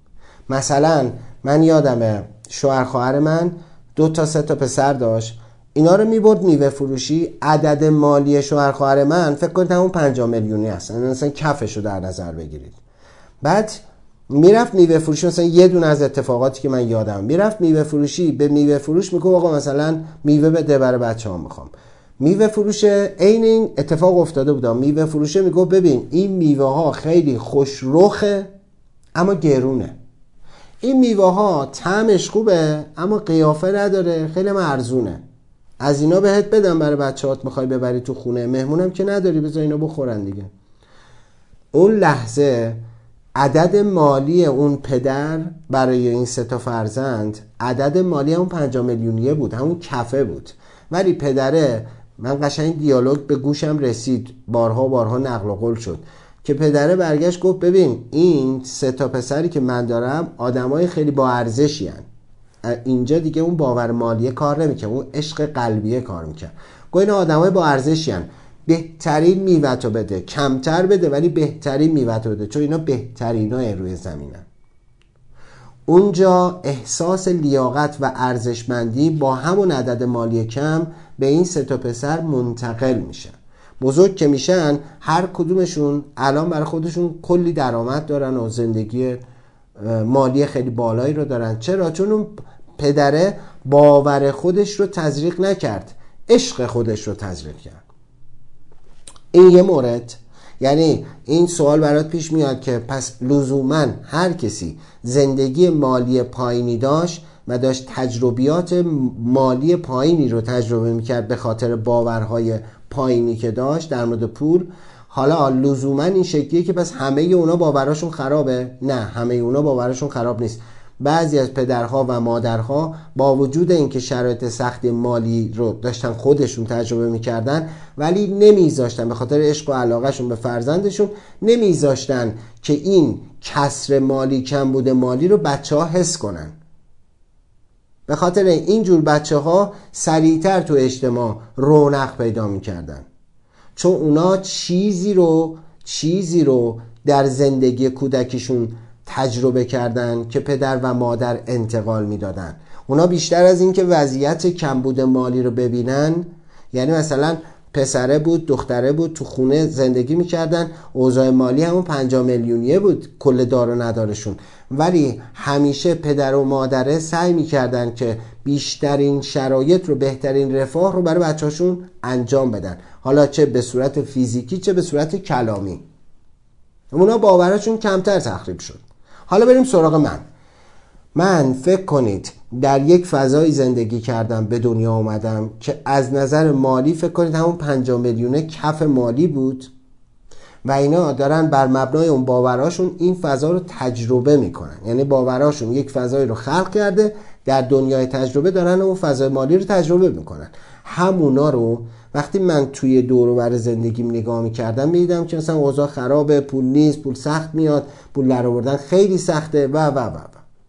[SPEAKER 2] مثلا من یادمه شوهر خواهر من دو تا سه تا پسر داشت، اینا رو میبرد میوه فروشی. عدد مالی شوهر خواهر من فکر کنید همون پنجاه میلیونی هستن، مثلا کفش رو در نظر بگیرید. بعد میرفت میوه فروشی. مثلا یه دونه از اتفاقاتی که من یادم، میرفت میوه فروشی، به میوه فروش میگه آقا مثلا میوه بده برای بچه‌ها میخوام. میوه فروش عین این اتفاق افتاده بود. میوه فروشه میگه ببین این میوه ها خیلی خوش رخه اما گرونه، این میوه ها طعمش خوبه اما قیافه نداره، خیلی ارزونه، از اینا بهت بدم برای بچه‌هات میخوای ببری تو خونه، مهمونم که نداری بذار اینا بخورن دیگه. اون لحظه عدد مالی اون پدر برای این سه تا فرزند عدد مالی اون پنجاه میلیونیه بود، همون کفه بود. ولی پدره، من قشنگ دیالوگ به گوشم رسید، بارها بارها نقل و قول شد که پدره برگشت گفت ببین این سه تا پسری که من دارم آدمای خیلی با ارزشی هن. اینجا دیگه اون باور مالیه کار نمیکنه، اون عشق قلبیه کار میکنه. گفت این آدمای با ارزشی هن، بهترین میوه‌تو بده، کمتر بده ولی بهترین میوه‌تو بده، چون اینا بهترینای روی زمینن. اونجا احساس لیاقت و ارزشمندی با همون عدد مالی کم به این سه تا پسر منتقل میشه. بزرگ که میشن هر کدومشون الان برای خودشون کلی درآمد دارن و زندگی مالی خیلی بالایی رو دارن. چرا؟ چون اون پدره باور خودش رو تزریق نکرد، عشق خودش رو تزریق کرد. این یه مورد. یعنی این سوال برات پیش میاد که پس لزوماً هر کسی زندگی مالی پایینی داشت و داشت تجربیات مالی پایینی رو تجربه میکرد به خاطر باورهای پایینی که داشت در مورد پول، حالا لزوماً این شکلیه که پس همه اونا باوراشون خرابه؟ نه، همه اونا باوراشون خراب نیست. بعضی از پدرها و مادرها با وجود اینکه شرایط سخت مالی رو داشتن خودشون تجربه میکردن، ولی نمیذاشتن به خاطر عشق و علاقهشون به فرزندشون نمیذاشتن که این کسر مالی، کمبود مالی رو بچه ها حس کنن. به خاطر اینجور بچه ها سریعتر تو اجتماع رونق پیدا میکردن، چون اونا چیزی رو چیزی رو در زندگی کودکیشون تجربه کردن که پدر و مادر انتقال میدادن. اونا بیشتر از این که وضعیت کمبود مالی رو ببینن، یعنی مثلا پسره بود دختره بود تو خونه زندگی میکردن، اوضاع مالی همون پنجاه میلیونیه بود کل دار و ندارشون، ولی همیشه پدر و مادره سعی میکردن که بیشترین شرایط رو، بهترین رفاه رو برای بچه‌هاشون انجام بدن، حالا چه به صورت فیزیکی چه به صورت کلامی. اونا باورشون کمتر تخریب شد. حالا بریم سراغ من. من فکر کنید در یک فضایی زندگی کردم، به دنیا اومدم که از نظر مالی فکر کنید همون پنجاه میلیونه کف مالی بود، و اینا دارن بر مبنای اون باوراشون این فضا رو تجربه میکنن. یعنی باوراشون یک فضایی رو خلق کرده، در دنیای تجربه دارن اون فضای مالی رو تجربه میکنن. همونا رو وقتی من توی دور و بر زندگیم نگاه میکردم میدیدم که مثلا اوضاع خرابه، پول نیست، پول سخت میاد، پول در آوردن خیلی سخته و و و و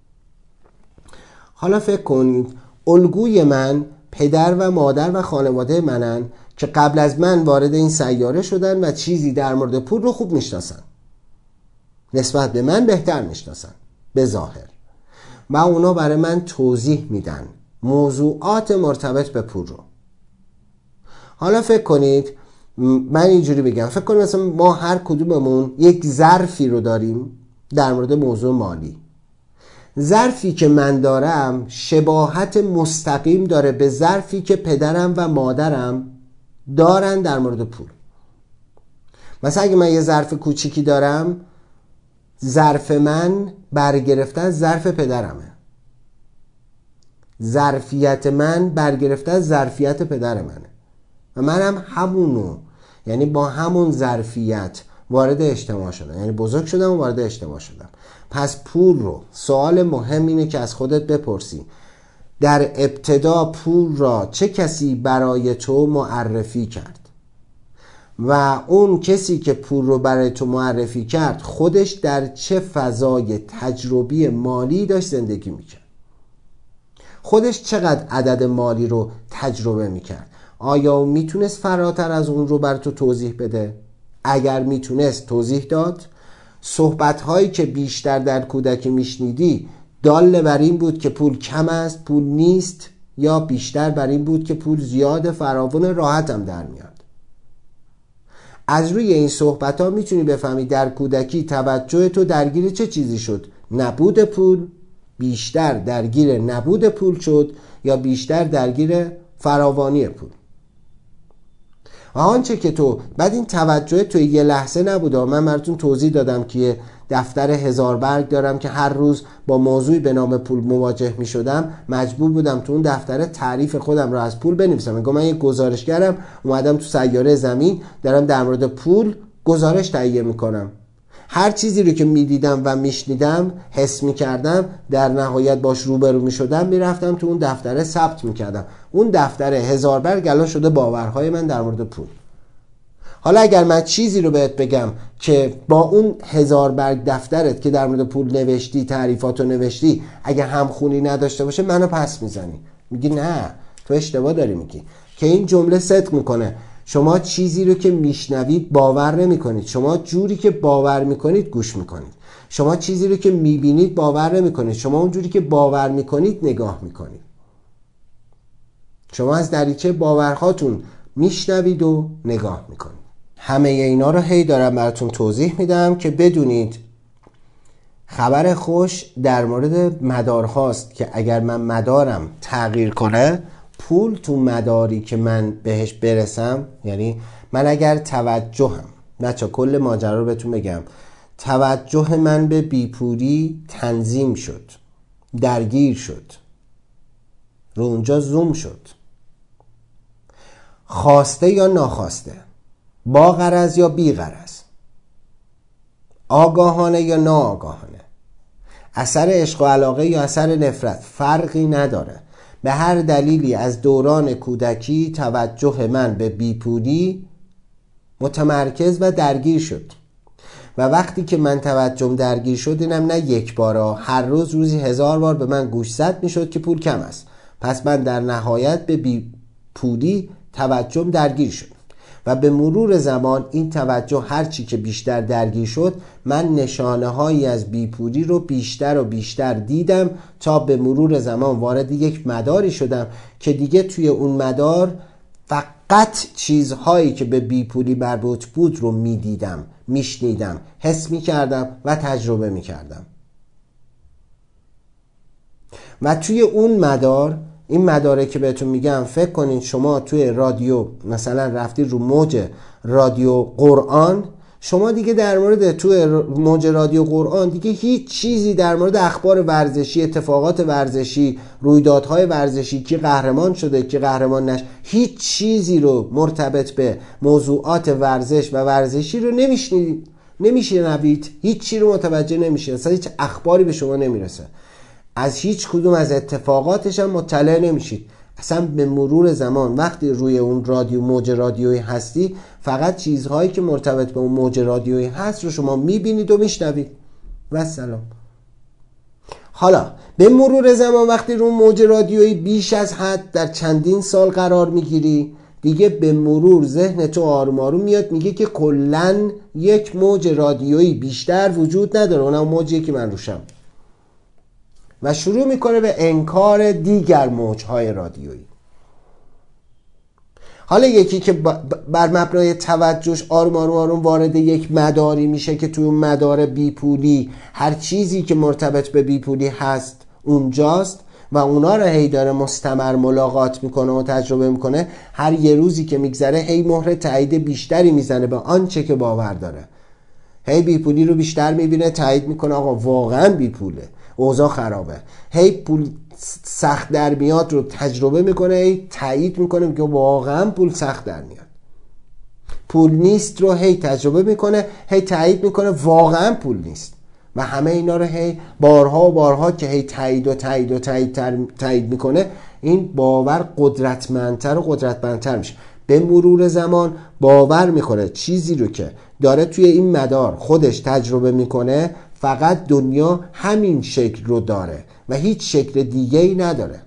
[SPEAKER 2] حالا فکر کنید الگوی من پدر و مادر و خانواده منن که قبل از من وارد این سیاره شدن و چیزی در مورد پول رو خوب میشناسن، نسبت به من بهتر میشناسن به ظاهر، و اونا برای من توضیح میدن موضوعات مرتبط به پول رو. حالا فکر کنید من اینجوری بگم، فکر کنید مثلا ما هر کدوممون یک ظرفی رو داریم در مورد موضوع مالی. ظرفی که من دارم شباهت مستقیم داره به ظرفی که پدرم و مادرم دارن در مورد پول. مثلا اگه من یه ظرف کوچیکی دارم، ظرف من برگرفته از ظرف پدرمه، ظرفیت من برگرفته از ظرفیت پدر منه و منم همونو، یعنی با همون ظرفیت وارد اجتماع شدم، یعنی بزرگ شدم و وارد اجتماع شدم. پس پول رو، سوال مهم اینه که از خودت بپرسی در ابتدا پول را چه کسی برای تو معرفی کرد و اون کسی که پول رو برای تو معرفی کرد خودش در چه فضای تجربی مالی داشت زندگی میکرد، خودش چقدر عدد مالی رو تجربه میکرد، آیا میتونست فراتر از اون رو بر تو توضیح بده؟ اگر میتونست توضیح داد. صحبت‌هایی که بیشتر در کودکی میشنیدی دال بر این بود که پول کم است، پول نیست، یا بیشتر بر این بود که پول زیاد، فراوان، راحتم در میاد؟ از روی این صحبت‌ها میتونی بفهمی در کودکی توجه تو درگیر چه چیزی شد. نبود پول، بیشتر درگیر نبود پول شد یا بیشتر درگیر فراوانی پول. و آنچه که تو بعد این توجه تو یه لحظه نبوده. من براتون توضیح دادم که یه دفتر هزار برگ دارم که هر روز با موضوعی به نام پول مواجه می شدم، مجبور بودم تو اون دفتر تعریف خودم رو از پول بنویسم. میگم من یه گزارشگرم، اومدم تو سیاره زمین دارم در مورد پول گزارش تهیه میکنم. هر چیزی رو که میدیدم و میشنیدم، حس میکردم، در نهایت باش روبرو میشدم، میرفتم تو اون دفتره ثبت میکردم. اون دفتر هزار برگ الان شده باورهای من در مورد پول. حالا اگر من چیزی رو بهت بگم که با اون هزار برگ دفترت که در مورد پول نوشتی، تعریفاتو نوشتی، اگه همخونی نداشته باشه، منو پس میزنی، میگی نه تو اشتباه داری میگی. که این جمله صدق میکنه. شما چیزی رو که میشنوید باور نمی کنید. شما جوری که باور میکنید گوش میکنید. شما چیزی رو که میبینید باور نمی کنید. شما اون جوری که باور میکنید نگاه میکنید. شما از دریچه باورهاتون میشنوید و نگاه میکنید. همه اینا رو هی دارم براتون توضیح میدم که بدونید. خبر خوش در مورد مدارهاست که اگر من مدارم تغییر کنه، پول تو مداری که من بهش برسم، یعنی من اگر توجهم، بچه کل ماجرا رو بهتون بگم، توجه من به بیپولی تنظیم شد، درگیر شد، رو اونجا زوم شد، خواسته یا ناخواسته، با غرض یا بی غرض، آگاهانه یا ناآگاهانه، اثر عشق و علاقه یا اثر نفرت، فرقی نداره. به هر دلیلی از دوران کودکی توجه من به بیپولی متمرکز و درگیر شد و وقتی که من توجهم درگیر شد، اینم نه یک بارا، هر روز روزی هزار بار به من گوش زد می شد که پول کم است. پس من در نهایت به بیپولی توجهم درگیر شد و به مرور زمان این توجه هرچی که بیشتر درگیر شد، من نشانه هایی از بیپولی رو بیشتر و بیشتر دیدم تا به مرور زمان وارد یک مداری شدم که دیگه توی اون مدار فقط چیزهایی که به بیپولی مربوط بود رو میدیدم، میشنیدم، حس میکردم و تجربه میکردم. و توی اون مدار، این مداره که بهتون میگم، فکر کنین شما توی رادیو مثلا رفتی رو موج رادیو قرآن، شما دیگه در مورد تو موج رادیو قرآن دیگه هیچ چیزی در مورد اخبار ورزشی، اتفاقات ورزشی، رویدادهای ورزشی، کی قهرمان شده کی قهرمان نش، هیچ چیزی رو مرتبط به موضوعات ورزش و ورزشی رو نمیشنید، نمیشنوید، هیچ چی رو متوجه نمیشید، اصلا هیچ اخباری به شما نمیرسه، از هیچ کدوم از اتفاقاتش هم مطلع نمیشید. اصلا به مرور زمان وقتی روی اون رادیو موج رادیویی هستی، فقط چیزهایی که مرتبط به اون موج رادیویی هست رو شما میبینید و میشنوید و سلام. حالا به مرور زمان وقتی رو موج رادیویی بیش از حد در چندین سال قرار میگیری، دیگه به مرور ذهن تو آروم آروم میاد میگه که کلن یک موج رادیویی بیشتر وجود نداره، اونم موجی که من روشم، و شروع میکنه به انکار دیگر موجهای رادیویی. حالا یکی که بر مبنای توجهش آروم آروم آروم وارد یک مداری میشه که توی اون مدار بیپولی هر چیزی که مرتبط به بیپولی هست اونجاست و اونا رو هی داره مستمر ملاقات میکنه و تجربه میکنه، هر یه روزی که میگذره هی مهر تایید بیشتری میزنه به آنچه که باور داره، هی بیپولی رو بیشتر میبینه، تایید میکنه آقا واقعا بیپوله، اوضاع خرابه، هی پول سخت در میاد رو تجربه میکنه، هی تایید میکنه که واقعا پول سخت در میاد، پول نیست رو هی تجربه میکنه، هی تایید میکنه واقعا پول نیست، و همه اینا رو هی بارها و بارها که هی تایید و تایید و تایید تایید میکنه، این باور قدرتمندتر و قدرتمندتر میشه. به مرور زمان باور میکنه چیزی رو که داره توی این مدار خودش تجربه میکنه فقط دنیا همین شکل رو داره و هیچ شکل دیگه ای نداره.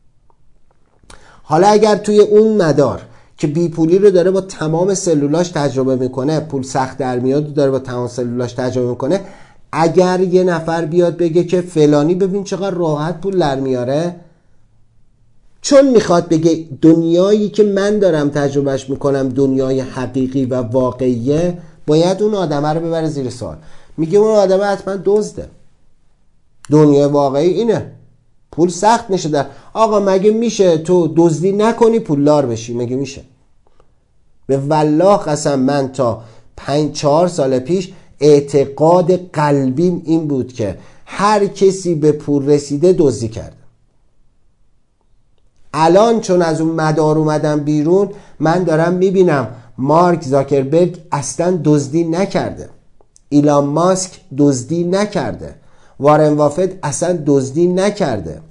[SPEAKER 2] حالا اگر توی اون مدار که بیپولی رو داره با تمام سلولاش تجربه میکنه، پول سخت در میاد رو داره با تمام سلولاش تجربه میکنه، اگر یه نفر بیاد بگه که فلانی ببین چقدر راحت پول در میاره، چون میخواد بگه دنیایی که من دارم تجربهش میکنم دنیای حقیقی و واقعیه، باید اون آدمه رو ببره زیر سوال. میگه اون آدمه حتما دزده، دنیای واقعی اینه، پول سخت میشه در. آقا مگه میشه تو دزدی نکنی پولدار بشی؟ مگه میشه؟ به والله قسم من تا پنج چهار سال پیش اعتقاد قلبیم این بود که هر کسی به پول رسیده دزدی کرده. الان چون از اون مدار اومدم بیرون، من دارم میبینم مارک زاکربرگ اصلا دزدی نکرده، ایلان ماسک دزدی نکرده، وارن بافت اصلا دزدی نکرده،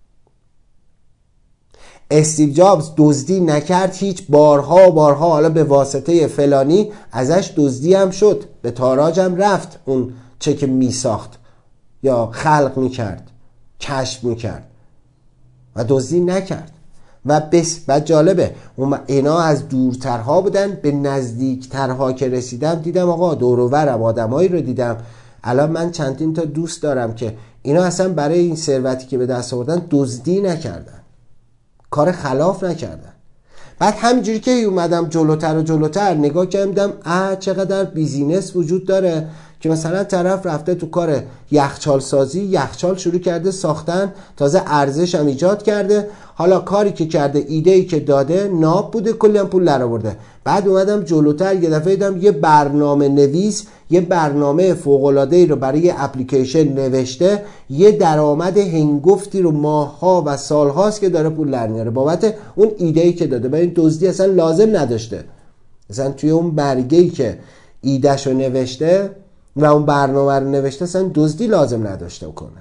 [SPEAKER 2] استیو جابز دزدی نکرد، هیچ، بارها و بارها حالا به واسطه فلانی ازش دزدی هم شد، به تاراج هم رفت اون چه که می ساخت یا خلق می کرد، کشف می کرد و دزدی نکرد. و بس و جالبه اینا از دورترها بودن، به نزدیکترها که رسیدم دیدم آقا دور و برم آدمایی رو دیدم. الان من چندین تا دوست دارم که اینا اصلا برای این ثروتی که به دست آوردن دزدی نکردن، کار خلاف نکردن. بعد همینجوری که اومدم جلوتر و جلوتر نگاه کردم اه چقدر بیزینس وجود داره که مثلا طرف رفته تو کار یخچال سازی، یخچال شروع کرده ساختن، تازه ارزش هم ایجاد کرده، حالا کاری که کرده، ایده‌ای که داده ناب بوده، کلی هم پول درآورده. بعد اومدم جلوتر یه دفعه دیدم یه برنامه نویس یه برنامه فوق‌العاده‌ای رو برای اپلیکیشن نوشته، یه درآمد هنگفتی رو ماه‌ها و سال‌هاست که داره پول در میاره بابت اون ایده‌ای که داده. برای این دزدی اصلا لازم نداشته، مثلا توی اون برگه‌ای که ایده‌شو نوشته و اون برنامه رو نوشته اصلا دزدی لازم نداشته کنه.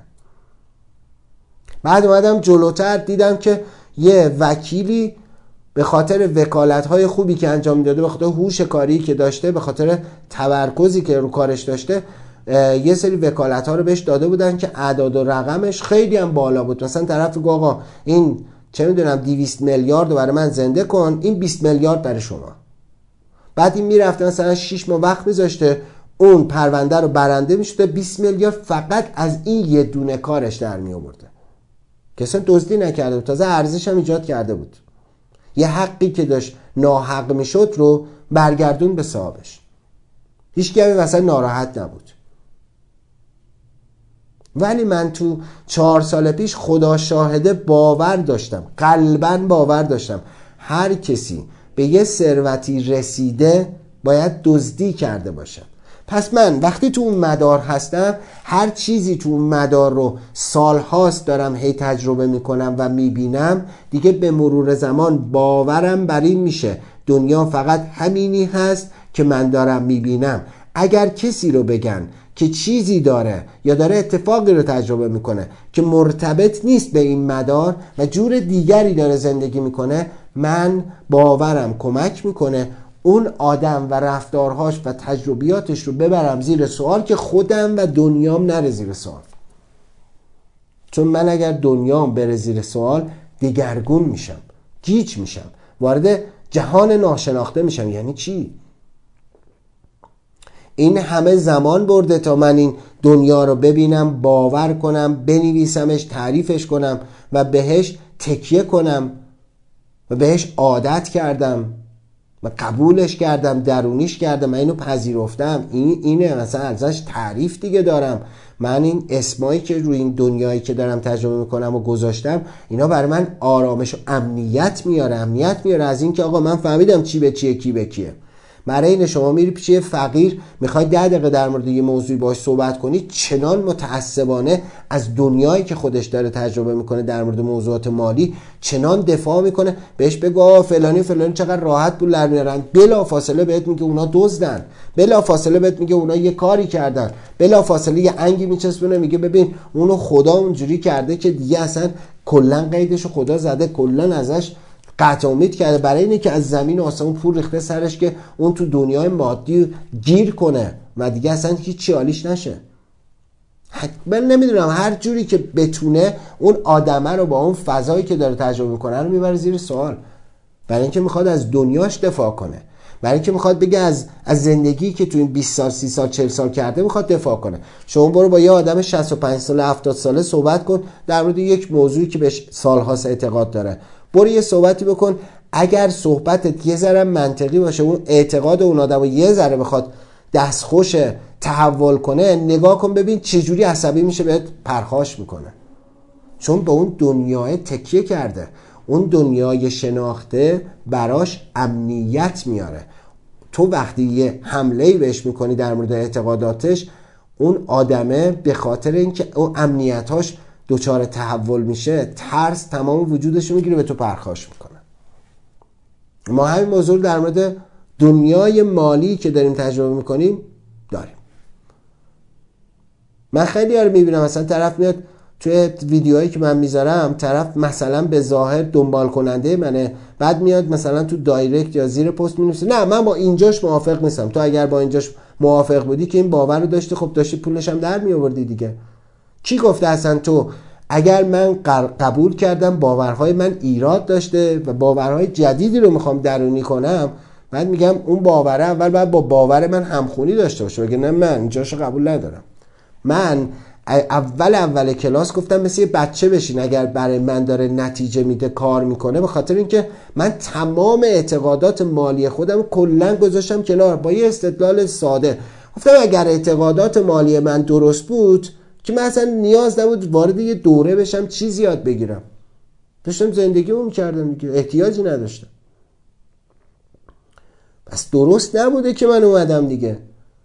[SPEAKER 2] بعد اومدم جلوتر دیدم که یه وکیلی به خاطر وکالت‌های خوبی که انجام میداده، به خاطر هوش کاری که داشته، به خاطر تمرکزی که رو کارش داشته، یه سری وکالت‌ها رو بهش داده بودن که اعداد و رقمش خیلی هم بالا بود. مثلا طرف گفت آقا این چه میدونم دویست میلیارد رو برای من زنده کن، این بیست میلیارد برای شما. بعد این میرفته مثلا شش ماه وقت میذاشته اون پرونده رو برنده میشده، بیست میلیارد فقط از این یه دونه کارش در می آورده که اصلا دزدی نکرده بود، تازه ارزش هم ایجاد کرده بود. یه حقی که داشت ناحق میشد رو برگردون به صاحبش، هیچ کی مثلا ناراحت نبود. ولی من تو چهار سال پیش خدا شاهده باور داشتم، قلباً باور داشتم هر کسی به یه ثروتی رسیده باید دزدی کرده باشه. پس من وقتی تو اون مدار هستم، هر چیزی تو اون مدار رو سالهاست دارم هی تجربه میکنم و میبینم، دیگه به مرور زمان باورم بر این میشه دنیا فقط همینی هست که من دارم میبینم. اگر کسی رو بگن که چیزی داره یا داره اتفاقی رو تجربه میکنه که مرتبط نیست به این مدار و جور دیگری داره زندگی میکنه، من باورم کمک میکنه اون آدم و رفتارهاش و تجربیاتش رو ببرم زیر سوال که خودم و دنیام نره زیر سوال. چون من اگر دنیام بره زیر سوال دگرگون میشم، گیج میشم، وارد جهان ناشناخته میشم. یعنی چی؟ این همه زمان برده تا من این دنیا رو ببینم، باور کنم، بنویسمش، تعریفش کنم و بهش تکیه کنم و بهش عادت کردم و قبولش کردم، درونیش کردم، من اینو پذیرفتم، این اینه مثلا ازش تعریف دیگه دارم. من این اسمایی که روی این دنیایی که دارم تجربه میکنم و گذاشتم، اینا برای من آرامش و امنیت میاره. امنیت میاره از این که آقا من فهمیدم چی به چیه، کی به کیه. برای این شما میری پیش یه فقیر میخوای ده دقیقه در مورد یه موضوعی باهاش صحبت کنی، چنان متعصبانه از دنیایی که خودش داره تجربه میکنه در مورد موضوعات مالی چنان دفاع میکنه، بهش بگو فلانی فلانی چقدر راحت پول در میارن، بلا فاصله بهت میگه اونا دزدن، بلا فاصله بهت میگه اونا یه کاری کردن، بلا فاصله یه انگی میچسبونه میگه ببین اونو خدا اونجوری کرده که دیگه اصلا کلا قیدشو خدا زده، کلا ازش قطع امید کرده. برای اینه که از زمین و آسمون پول ریخته سرش که اون تو دنیای مادی گیر کنه و دیگه اصلا هیچ حالیش نشه. من نمیدونم هر جوری که بتونه اون آدمه رو با اون فضایی که داره تجربه میکنه رو میبره زیر سوال. برای اینکه میخواد از دنیاش دفاع کنه، برای اینکه میخواد بگه از از زندگی که تو این بیست سال سی سال چهل سال کرده میخواد دفاع کنه. شما برو با یه آدم شصت و پنج ساله هفتاد ساله صحبت کن در مورد یک موضوعی که بهش سالهاست اعتقاد داره، برو یه صحبتی بکن، اگر صحبتت یه ذره منطقی باشه، اون اعتقاد اون آدم رو یه ذره بخواد دستخوش تحول کنه، نگاه کن ببین چجوری عصبی میشه، بهت پرخاش میکنه. چون به اون دنیای تکیه کرده، اون دنیای شناخته براش امنیت میاره. تو وقتی یه حمله‌ای بهش میکنی در مورد اعتقاداتش، اون آدمه به خاطر اینکه اون امنیتاش دوچار تحول میشه، ترس تمام وجودش رو میگیره، به تو پرخاش میکنه. ما همین موضوع در مورد دنیای مالی که داریم تجربه میکنیم داریم. من خیلی ها رو میبینم مثلا طرف میاد توی ویدیوهایی که من میذارم، طرف مثلا به ظاهر دنبال کننده منه، بعد میاد مثلا تو دایرکت یا زیر پست مینویسه نه من با اینجاش موافق نیستم، تو اگر با اینجاش موافق بودی که این باور رو داشتی، خب داشتی پولش هم در میآوردی دیگه. کی گفته اصلا تو اگر من قبول کردم باورهای من ایراد داشته و باورهای جدیدی رو میخوام درونی کنم، بعد میگم اون باوره اول باید با باور من همخونی داشته باشه، بگه نه من اینجاشو قبول ندارم. من اول اول کلاس گفتم مثل یه بچه بشین، اگر برای من داره نتیجه میده کار میکنه، به خاطر اینکه من تمام اعتقادات مالی خودم کلا گذاشتم کنار با یه استدلال ساده. گفتم اگر اعتقادات مالی من درست بود که من اصلا نیاز نبود وارد یه دوره بشم چیزی یاد بگیرم، داشتم زندگیمو میکردم دیگه، احتیاجی نداشتم. بس درست نبوده که من اومدم دیگه.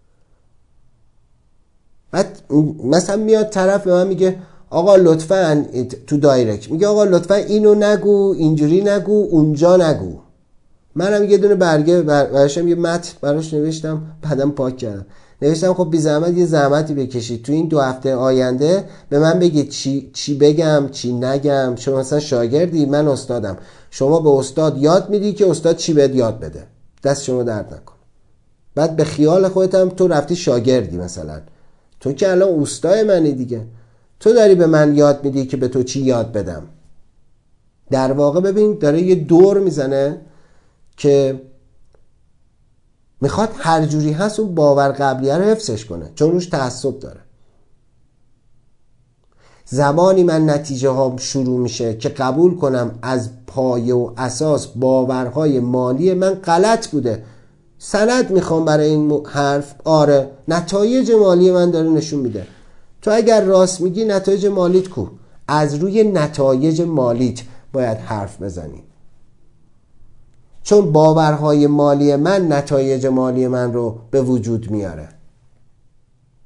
[SPEAKER 2] بعد مثلا میاد طرف به من میگه آقا لطفاً تو دایرکت میگه آقا لطفاً اینو نگو، اینجوری نگو، اونجا نگو. منم یه دونه برگه براشم یه متن براش نوشتم، بعدم پاک کردم. نوشتم خب بی زحمت یه زحمتی بکشید تو این دو هفته آینده به من بگید چی چی بگم چی نگم. شما مثلا شاگردی، من استادم، شما به استاد یاد میدی که استاد چی بهت یاد بده، دست شما درد نکن. بعد به خیال خودت هم تو رفتی شاگردی، مثلا تو که الان استاد منی دیگه، تو داری به من یاد میدی که به تو چی یاد بدم. در واقع ببین داره یه دور میزنه که میخواد هر جوری هست اون باور قبلیه رو حفظش کنه، چون روش تعصب داره. زمانی من نتیجه ها شروع میشه که قبول کنم از پایه و اساس باورهای مالی من غلط بوده، سند میخوام برای این حرف، آره نتایج مالی من داره نشون میده. تو اگر راست میگی نتایج مالیت کو؟ از روی نتایج مالیت باید حرف بزنی، چون باورهای مالی من نتایج مالی من رو به وجود میاره.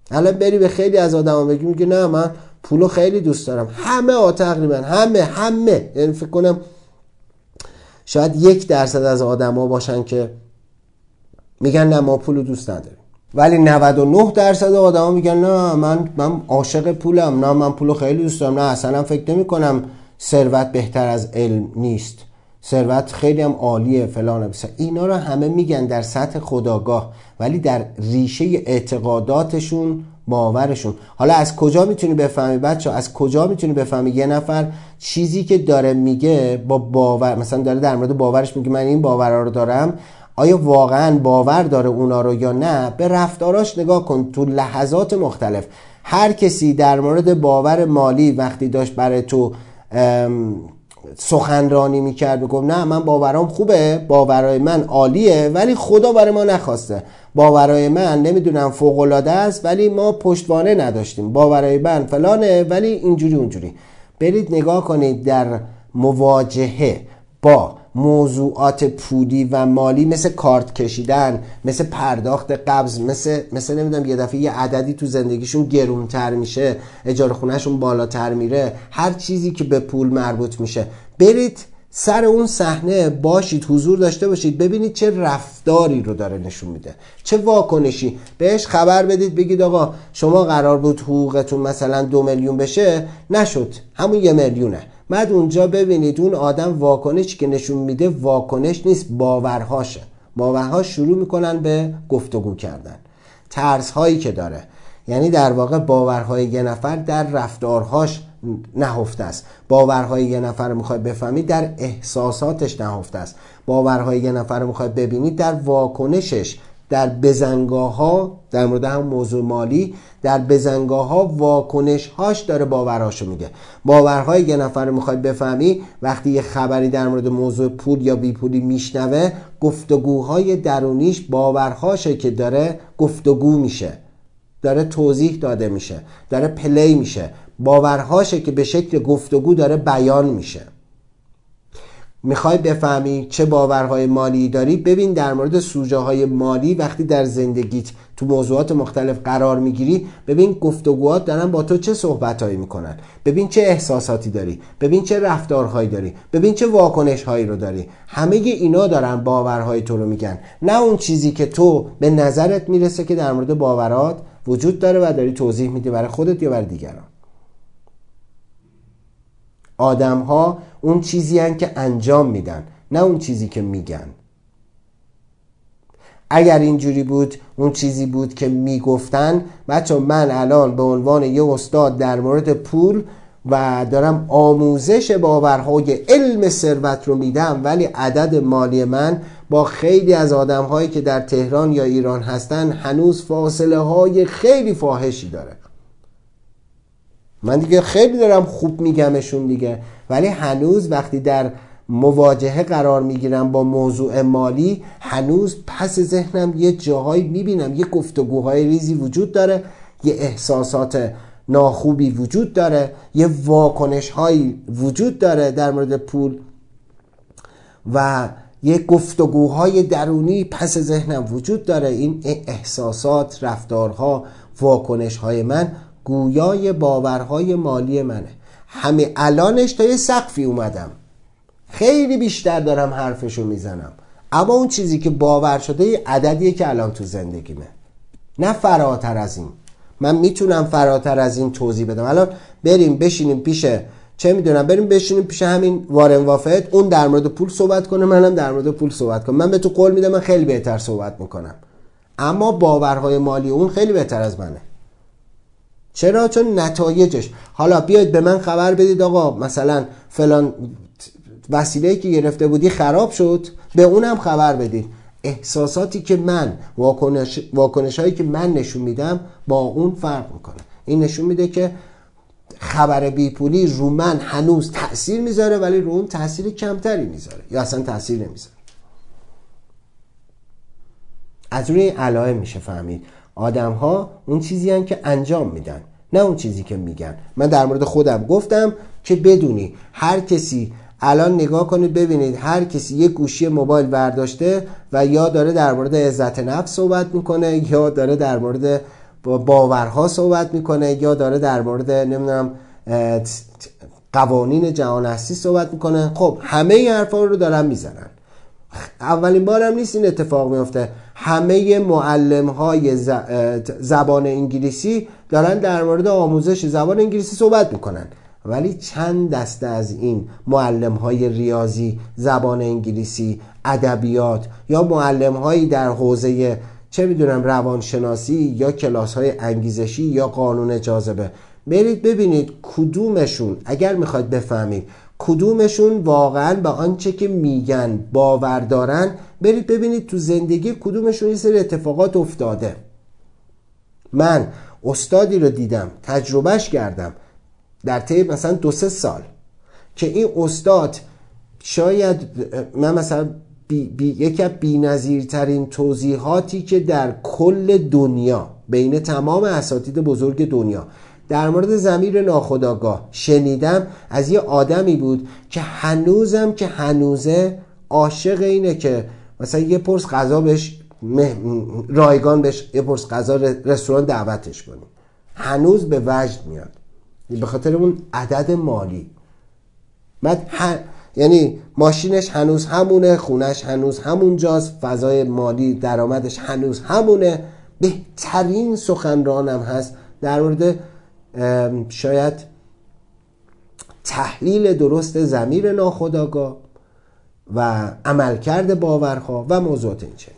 [SPEAKER 2] الان بری به خیلی از آدما بگی میگه نه من پولو خیلی دوست دارم، همه ها تقریبا همه همه یعنی فکر کنم شاید یک درصد از آدما باشن که میگن نه ما پولو دوست نداریم، ولی نود و نه درصد آدما میگن نه من من عاشق پولم، نه من پولو خیلی دوست دارم، نه اصلا فکر نمی کنم ثروت بهتر از علم نیست، ثروت خیلی هم عالیه فلان. اینا رو همه میگن در سطح خودآگاه، ولی در ریشه اعتقاداتشون، باورشون. حالا از کجا میتونی بفهمی بچه؟ از کجا میتونی بفهمی یه نفر چیزی که داره میگه با باور، مثلا داره در مورد باورش میگه من این باورها رو دارم، آیا واقعا باور داره اونا رو یا نه؟ به رفتاراش نگاه کن تو لحظات مختلف. هر کسی در مورد باور مالی وقتی داشت برای تو سخنرانی میکرد میگفت نه من باورام خوبه، باورای من عالیه ولی خدا برای ما نخواسته، باورای من نمیدونم فوق العاده است ولی ما پشتوانه نداشتیم، باورای من فلانه ولی اینجوری اونجوری. برید نگاه کنید در مواجهه با موضوعات پولی و مالی، مثل کارت کشیدن، مثل پرداخت قبض، مثل مثل نمیدونم یه دفعه یه عددی تو زندگیشون گرونتر میشه، اجاره خونهشون بالاتر میره، هر چیزی که به پول مربوط میشه، برید سر اون صحنه باشید، حضور داشته باشید، ببینید چه رفتاری رو داره نشون میده، چه واکنشی. بهش خبر بدید، بگید آقا شما قرار بود حقوقتون مثلا دو میلیون بشه، نشد، همون یه میلیونه. بعد اونجا ببینید اون آدم واکنشی که نشون میده واکنش نیست، باورهاشه. باورهاش شروع میکنن به گفتگو کردن. ترس هایی که داره، یعنی در واقع باورهای یه نفر در رفتارهاش نهفته است. باورهای یه نفر رو میخواد بفهمید در احساساتش نهفته است. باورهای یه نفر رو میخواد ببینید در واکنشش، در بزنگاه ها، در مورد هم موضوع مالی، در بزنگاه ها واکنش هاش داره باورهاشو میگه. باورهای یه نفر رو میخواد بفهمی وقتی یه خبری در مورد موضوع پول یا بی پولی میشنوه، گفتگوهای درونیش باورهاشه که داره گفتگو میشه، داره توضیح داده میشه، داره پلی میشه، باورهاشه که به شکل گفتگو داره بیان میشه. میخوای بفهمی چه باورهای مالی داری؟ ببین در مورد سوژه های مالی وقتی در زندگیت تو موضوعات مختلف قرار میگیری، ببین گفتگوهات دارن با تو چه صحبتهایی میکنن، ببین چه احساساتی داری، ببین چه رفتارهایی داری، ببین چه واکنشهایی رو داری. همه اینا دارن باورهای تو رو میگن، نه اون چیزی که تو به نظرت میرسه که در مورد باورات وجود داره و داری توضیح میدی برای خودت یا برای دیگران. آدم ها اون چیزی هن که انجام میدن، نه اون چیزی که میگن. اگر اینجوری بود، اون چیزی بود که میگفتن، بچه من الان به عنوان یه استاد در مورد پول و دارم آموزش باورهای علم ثروت رو میدم، ولی عدد مالی من با خیلی از آدم هایی که در تهران یا ایران هستن هنوز فاصله های خیلی فاحشی داره. من دیگه خیلی دارم خوب میگمشون دیگه، ولی هنوز وقتی در مواجهه قرار میگیرم با موضوع مالی، هنوز پس ذهنم یه جاهایی میبینم یه گفتگوهای ریزی وجود داره، یه احساسات ناخوبی وجود داره، یه واکنش هایی وجود داره در مورد پول و یه گفتگوهای درونی پس ذهنم وجود داره. این احساسات، رفتارها، واکنش های من گویای باورهای مالی منه. همه الانش تا یه سقفی اومدم، خیلی بیشتر دارم حرفشو میزنم، اما اون چیزی که باور شده یه عددیه که الان تو زندگیمه، نه فراتر از این. من میتونم فراتر از این توضیح بدم. الان بریم بشینیم پیش چه میدونم بریم بشینیم پیش همین وارن بافت، اون در مورد پول صحبت کنه، منم در مورد پول صحبت کنم، من به تو قول میدم من خیلی بهتر صحبت میکنم، اما باورهای مالی اون خیلی بهتر از منه. چرا؟ چون نتایجش. حالا بیاید به من خبر بدید آقا مثلا فلان وسیله‌ای که گرفته بودی خراب شد، به اونم خبر بدید. احساساتی که من، واکنش واکنش‌هایی که من نشون میدم با اون فرق میکنه. این نشون میده که خبر بیپولی رو من هنوز تأثیر میذاره، ولی رو اون تأثیر کمتری میذاره یا اصلا تأثیر نمیذاره. از روی این علائم میشه فهمید آدم ها اون چیزی هن که انجام میدن، نه اون چیزی که میگن. من در مورد خودم گفتم که بدونی هر کسی الان نگاه کنید ببینید هر کسی یک گوشی موبایل برداشته و یا داره در مورد عزت نفس صحبت میکنه یا داره در مورد باورها صحبت میکنه یا داره در مورد نمیدونم قوانین جهان هستی صحبت میکنه. خب همه این حرفا رو دارن میزنن. اولین بار هم نیست این اتفاق میفته. همه معلم های زبان انگلیسی دارن در مورد آموزش زبان انگلیسی صحبت میکنن، ولی چند دسته از این معلم های ریاضی، زبان انگلیسی، ادبیات یا معلم هایی در حوزه چه میدونم روانشناسی یا کلاس های انگیزشی یا قانون جاذبه، برید ببینید کدومشون اگر میخواید بفهمید کدومشون واقعا به آنچه که میگن باور دارن، برید ببینید تو زندگی کدومشون یه سری اتفاقات افتاده. من استادی رو دیدم، تجربهش کردم در طی مثلا دو سه سال که این استاد شاید من مثلا بی بی یکی از بی‌نظیرترین توضیحاتی که در کل دنیا بین تمام اساتید بزرگ دنیا در مورد ضمیر ناخودآگاه شنیدم از یه آدمی بود که هنوزم که هنوزه عاشق اینه که مثلا یه پرس غذا بهش رایگان بهش یه پرس غذا رستوران دعوتش کنیم، هنوز به وجد میاد به خاطر اون عدد مالی. بعد ه... یعنی ماشینش هنوز همونه، خونش هنوز همونجاست، فضای مالی درآمدش هنوز همونه. بهترین سخنرانم هست در مورد شاید تحلیل درست ضمیر ناخودآگاه و عملکرد باورها و موضوعات این چنین.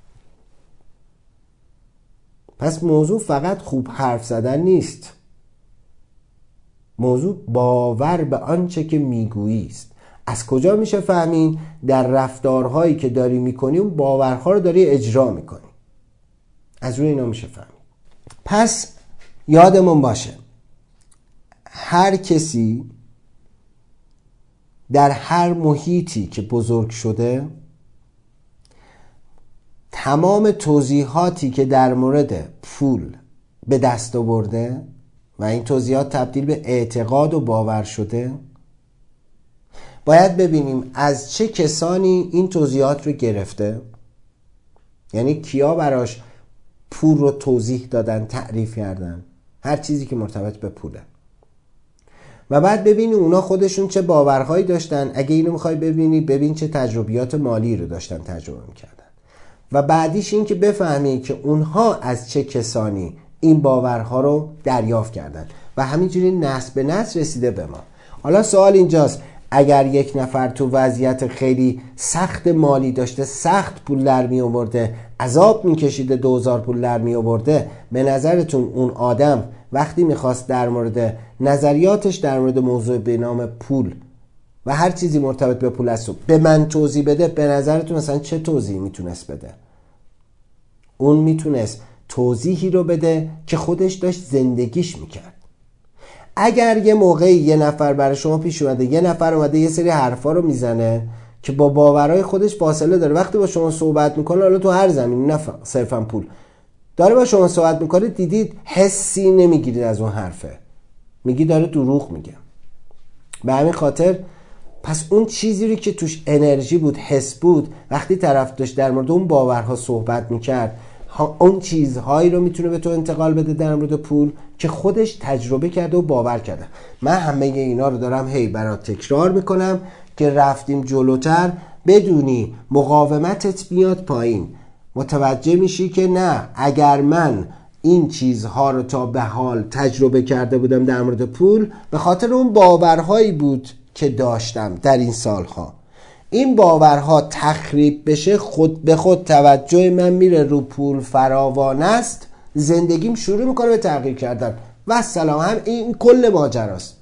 [SPEAKER 2] پس موضوع فقط خوب حرف زدن نیست، موضوع باور به آنچه که میگویی است. از کجا میشه فهمین؟ در رفتارهایی که داری میکنی اون باورها رو داری اجرا میکنی، از روی اینا میشه فهمید. پس یادمون باشه هر کسی در هر محیطی که بزرگ شده تمام توضیحاتی که در مورد پول به دست آورده و این توضیحات تبدیل به اعتقاد و باور شده، باید ببینیم از چه کسانی این توضیحات رو گرفته، یعنی کیا براش پول رو توضیح دادن، تعریف کردن، هر چیزی که مرتبط به پوله، و بعد ببینی اونا خودشون چه باورهایی داشتن. اگه اینو میخوای ببینی ببین چه تجربیات مالی رو داشتن تجربه میکردن، و بعدیش این که بفهمی که اونها از چه کسانی این باورها رو دریافت کردن و همینجوری نسل به نسل رسیده به ما. حالا سوال اینجاست اگر یک نفر تو وضعیت خیلی سخت مالی داشته، سخت پول در می آورده، عذاب می کشیده، دوزار پول در می آورده، به نظرتون اون آدم وقتی میخواست در مورد نظریاتش در مورد موضوع به نام پول و هر چیزی مرتبط به پول است به من توضیح بده، به نظرتون مثلا چه توضیحی میتونست بده؟ اون میتونست توضیحی رو بده که خودش داشت زندگیش میکرد. اگر یه موقعی یه نفر برای شما پیش اومده، یه نفر اومده یه سری حرفا رو میزنه که با باورهای خودش فاصله داره، وقتی با شما صحبت میکنه، حالا تو هر زمینی نه صرفا پول، داره با شما صحبت میکنه، دیدید حسی نمیگیرید از اون حرفه، میگی داره دروغ میگه. به همین خاطر پس اون چیزی رو که توش انرژی بود، حس بود، وقتی طرف داشت در مورد اون باورها صحبت میکرد، اون چیزهایی رو میتونه به تو انتقال بده در مورد پول که خودش تجربه کرده و باور کرده. من همه اینا رو دارم هی برات تکرار میکنم که رفتیم جلوتر بدونی مقاومتت میاد پایین، متوجه میشی که نه، اگر من این چیزها رو تا به حال تجربه کرده بودم در مورد پول، به خاطر اون باورهایی بود که داشتم در این سالها. این باورها تخریب بشه، خود به خود توجه من میره رو پول فراوان است، زندگیم شروع میکنه به تغییر کردن و سلام. هم این کل ماجراست.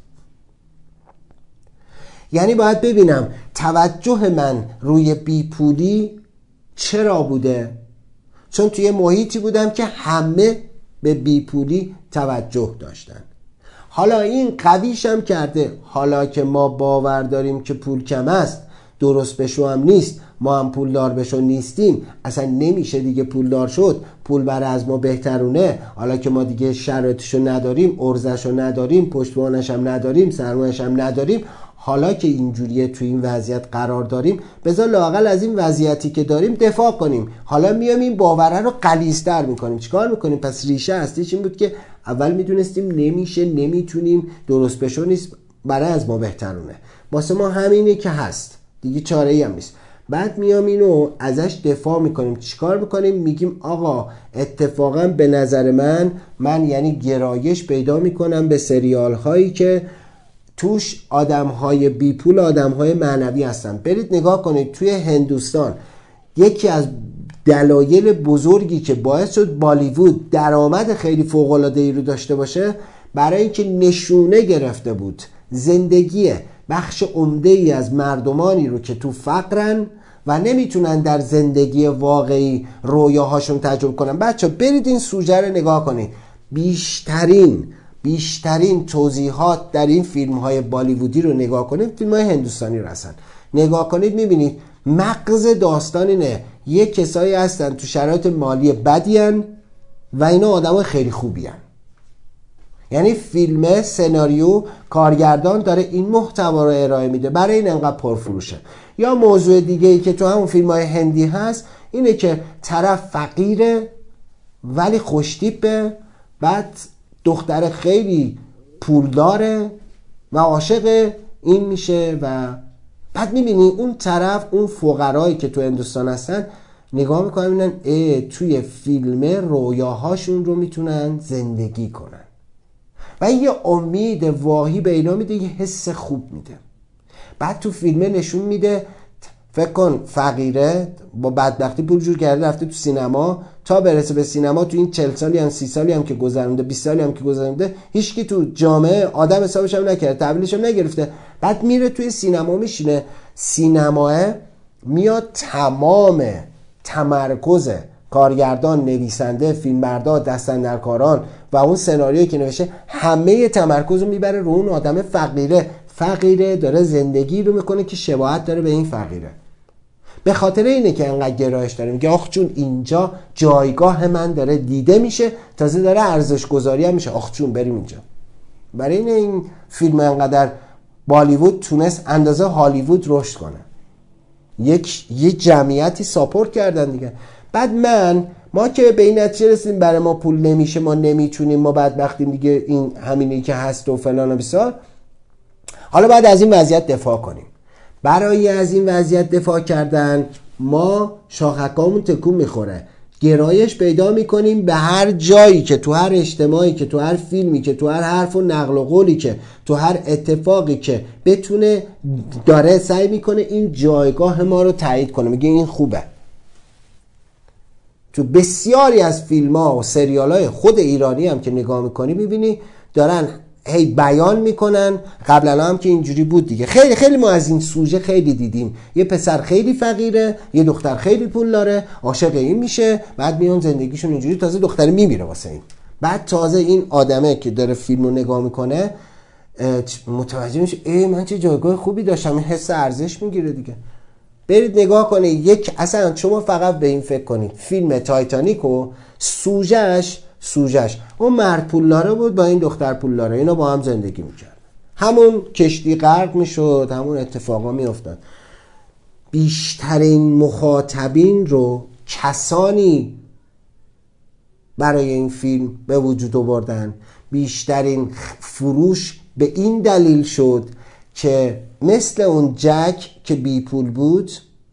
[SPEAKER 2] یعنی باید ببینم توجه من روی بیپولی چرا بوده؟ چون توی محیطی بودم که همه به بیپولی توجه داشتن. حالا این قویشم کرده، حالا که ما باور داریم که پول کم است، درست بشو هم نیست، ما هم پولدار بشو نیستیم، اصلا نمیشه دیگه پولدار شد، پول برای از ما بهترونه، حالا که ما دیگه شرایطشو نداریم، ارزشو نداریم، پشتوانش هم نداریم، سرمایش هم نداریم، حالا که اینجوریه تو این وضعیت قرار داریم، بذار لااقل از این وضعیتی که داریم دفاع کنیم. حالا میام این باوره رو غلیظ‌تر میکنیم. چیکار میکنیم؟ پس ریشه اصلیش این بود که اول میدونستیم نمیشه، نمیتونیم، درست بشو نیست، برای از ما بهترونه، واسه ما همینه که هست دیگه، چاره ای هم نیست. بعد میام اینو ازش دفاع میکنیم. چیکار میکنیم؟ میگیم آقا اتفاقا به نظر من من یعنی گرایش پیدا میکنم به سریال هایی که توش آدم های بی پول، آدم های معنوی هستن. برید نگاه کنید توی هندوستان یکی از دلایل بزرگی که باعث شد بالیوود درآمد خیلی فوق العاده ای رو داشته باشه، برای اینکه نشونه گرفته بود زندگی بخش عمده ای از مردمانی رو که تو فقرن و نمیتونن در زندگی واقعی رویاهاشون تجربه کنن. بچه برید این سوژه رو نگاه کنید. بیشترین بیشترین توضیحات در این فیلم های بالیوودی رو نگاه کنید، فیلم های هندوستانی رو هستن نگاه کنید، میبینید مغز داستان اینه یک کسایی هستن تو شرایط مالی بدی هن و اینا آدم های خیلی خوبی هن. یعنی فیلم، سناریو، کارگردان داره این محتوا رو ارائه میده، برای این انقدر پرفروشه. یا موضوع دیگه ای که تو همون فیلم های هندی هست اینه که طرف فقیره ولی خوشتیپه، بعد دختر خیلی پولداره و عاشق این میشه و بعد میبینی اون طرف، اون فقرایی که تو هندوستان هستن نگاه میکنن میبینن اه توی فیلم رویاهاشون رو میتونن زندگی کنن و یه امید واهی به اینا میده، یه حس خوب میده. بعد تو فیلمه نشون میده فکر کن فقیره با بدبختی پول جور کرده رفته تو سینما، تا برسه به سینما تو این چهل سالی هم سی سالی هم که گذرونده، بیست سالی هم که گذرونده، هیچکی تو جامعه آدم حسابش هم نکرده، تحویلش هم نگرفته. بعد میره توی سینما میشینه، سینماه میاد تمام تمرکز کارگردان، نویسنده، فیلمبردار، دستاندرکاران و اون سناریویی که نوشته همه تمرکز رو میبره رو اون آدم فقیره. فقیره داره زندگی رو میکنه که شباهت داره به این فقیره. به خاطر اینه که انقدر گرایش داره، میگه آخ چون اینجا جایگاه من داره دیده میشه، تازه داره ارزش گذاری هم میشه، آخ چون بریم اینجا. برای این این فیلم انقدر بالیوود تونست اندازه هالیوود رشد کنه. یک یه جمعیتی ساپورت کردن دیگه. بعد من ما که به این نتیجه رسیدیم برای ما پول نمیشه، ما نمیتونیم، ما بدبختیم دیگه، این همینی که هست و فلان و بسار، حالا باید از این وضعیت دفاع کنیم. برای از این وضعیت دفاع کردن ما شاخکامون تکون میخوره، گرایش پیدا میکنیم به هر جایی که تو هر اجتماعی که تو هر فیلمی که تو هر حرف و نقل و قولی که تو هر اتفاقی که بتونه داره سعی میکنه این جایگاه ما رو تایید کنه، میگه این خوبه. تو بسیاری از فیلم ها و سریال های خود ایرانی هم که نگاه میکنی میبینی دارن هی بیان میکنن، قبلا هم که اینجوری بود دیگه، خیلی خیلی ما از این سوژه خیلی دیدیم. یه پسر خیلی فقیره، یه دختر خیلی پول داره، عاشق این میشه، بعد میان زندگیشون اینجوری، تازه دختر میمیره واسه این، بعد تازه این آدمه که داره فیلم رو نگاه میکنه متوجه میشه ای من چه جایگاه خوبی داشتم، این حس ارزش میگیره دیگه. برید نگاه کنید، یک اصلا شما فقط به این فکر کنید، فیلم تایتانیک و سوژهش سوژهش اون مرد پولداره بود با این دختر پولداره، اینا با هم زندگی میکرد، همون کشتی غرق میشد، همون اتفاقا میافتاد. بیشترین مخاطبین رو کسانی برای این فیلم به وجود آوردن، بیشترین فروش به این دلیل شد که مثل اون جک که بی پول بود،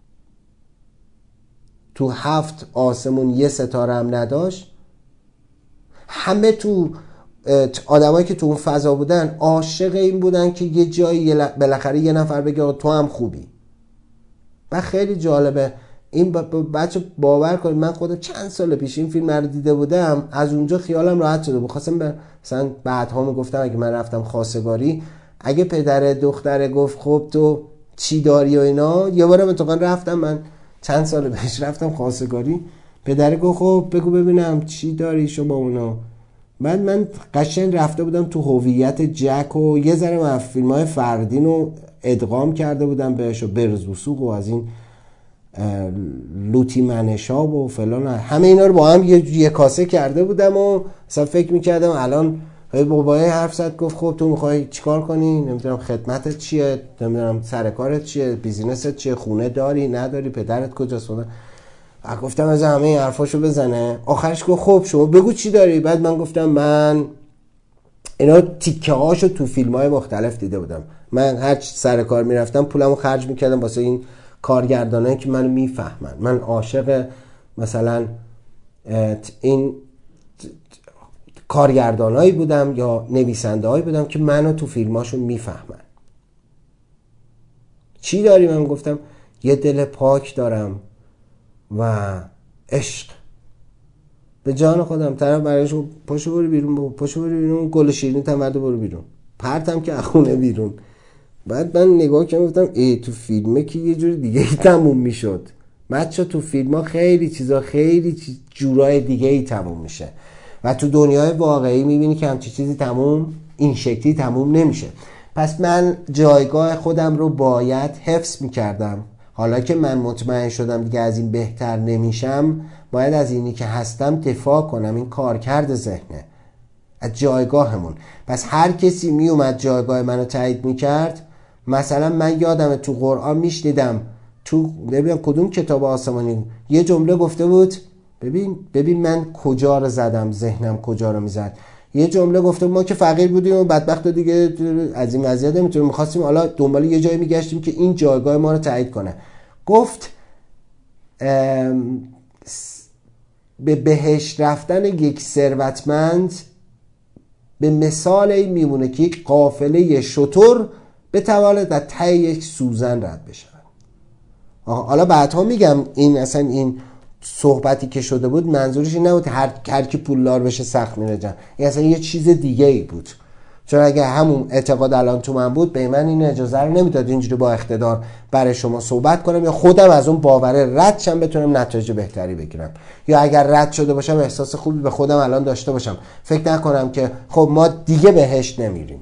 [SPEAKER 2] تو هفت آسمون یه ستاره هم نداشت، همه تو آدمایی که تو اون فضا بودن عاشق این بودن که یه جایی بالاخره یه نفر بگه تو هم خوبی. و خیلی جالبه این بچه، باور کنید من خودم چند سال پیش این فیلم رو دیده بودم، از اونجا خیالم راحت شده بود. خواستم به مثلا بعدها میگفتم اگه من رفتم خواستگاری، اگه پدر دختره گفت خب تو چی داری و اینا، یه بارم اتفاقا رفتم، من چند سال پیش رفتم خواستگاری، پدر گفت خب بگو ببینم چی داری شو با اونا. بعد من قشنگ رفته بودم تو هویت جک و یه ذره من فیلم‌های فردین رو ادغام کرده بودم بهش و برز و سوق و از این لوتی منشاب و فلان، همه اینا رو با هم یه, یه کاسه کرده بودم و مثلا فکر میکردم الان بابای حرف زد گفت خب تو میخوای چیکار کنی؟ نمیدونم خدمتت چیه، نمیدونم سر کارت چیه، بیزینست چیه، خونه داری نداری، پدرت کجاست؟ من گفتم از همه این حرفاشو بزنه. آخرش گفت خب شما بگو چی داری. بعد من گفتم من اینا تیکه هاشو تو فیلم های مختلف دیده بودم. من هر سر کار میرفتم پولمو خرج میکردم واسه این کارگردانایی که منو میفهمن. من عاشق مثلا این کارگردانایی بودم یا نویسنده‌هایی بودم که منو تو فیلماشون میفهمن. چی داری؟ من گفتم یه دل پاک دارم و عشق. به جان خودم طرف برایش پاشو برو بیرون، پاشو برو بیرون، گل شیرینی تم ورده برو بیرون، پرتم که اخونه بیرون. بعد من نگاه کردم گفتم ای تو فیلمه که یه جور دیگه ای تموم میشد. بچه تو فیلم ها خیلی چیزا خیلی جورای دیگه ای تموم میشه و تو دنیای واقعی میبینی که همچی چیزی تموم این شکلی تموم نمیشه. پس من جایگاه خودم رو باید حفظ میکردم. حالا که من مطمئن شدم دیگه از این بهتر نمیشم، باید از اینی که هستم دفاع کنم. این کارکرد ذهنه، از جایگاهمون. پس هر کسی میومد جایگاه منو تایید میکرد. مثلا من یادم تو قرآن میشنیدم تو ببین کدوم کتاب آسمانی یه جمله گفته بود، ببین ببین من کجا رو زدم، ذهنم کجا رو میزد. یه جمله گفته ما که فقیر بودیم و بدبخت دیگه از این وضعیت نمیتونیم، می‌خواستیم حالا دنبال یه جایی میگشتیم که این جایگاه ما رو تایید کنه. گفت به بهشت رفتن یک ثروتمند به مثال این میمونه که یک قافله شتر بتواند در ته یک سوزن رد بشه. حالا بعدها میگم این اصلا این صحبتی که شده بود منظورش این نبود هر هر کی پولدار بشه سخت میره جن. این اصلا یه چیز دیگه ای بود. چون اگه همون اعتقاد الان تو من بود به من این اجازه رو نمیداد اینجوری با اقتدار برای شما صحبت کنم یا خودم از اون باور رد شم بتونم نتایج بهتری بگیرم، یا اگر رد شده باشم احساس خوبی به خودم الان داشته باشم، فکر نکنم که خب ما دیگه بهشت نمیریم.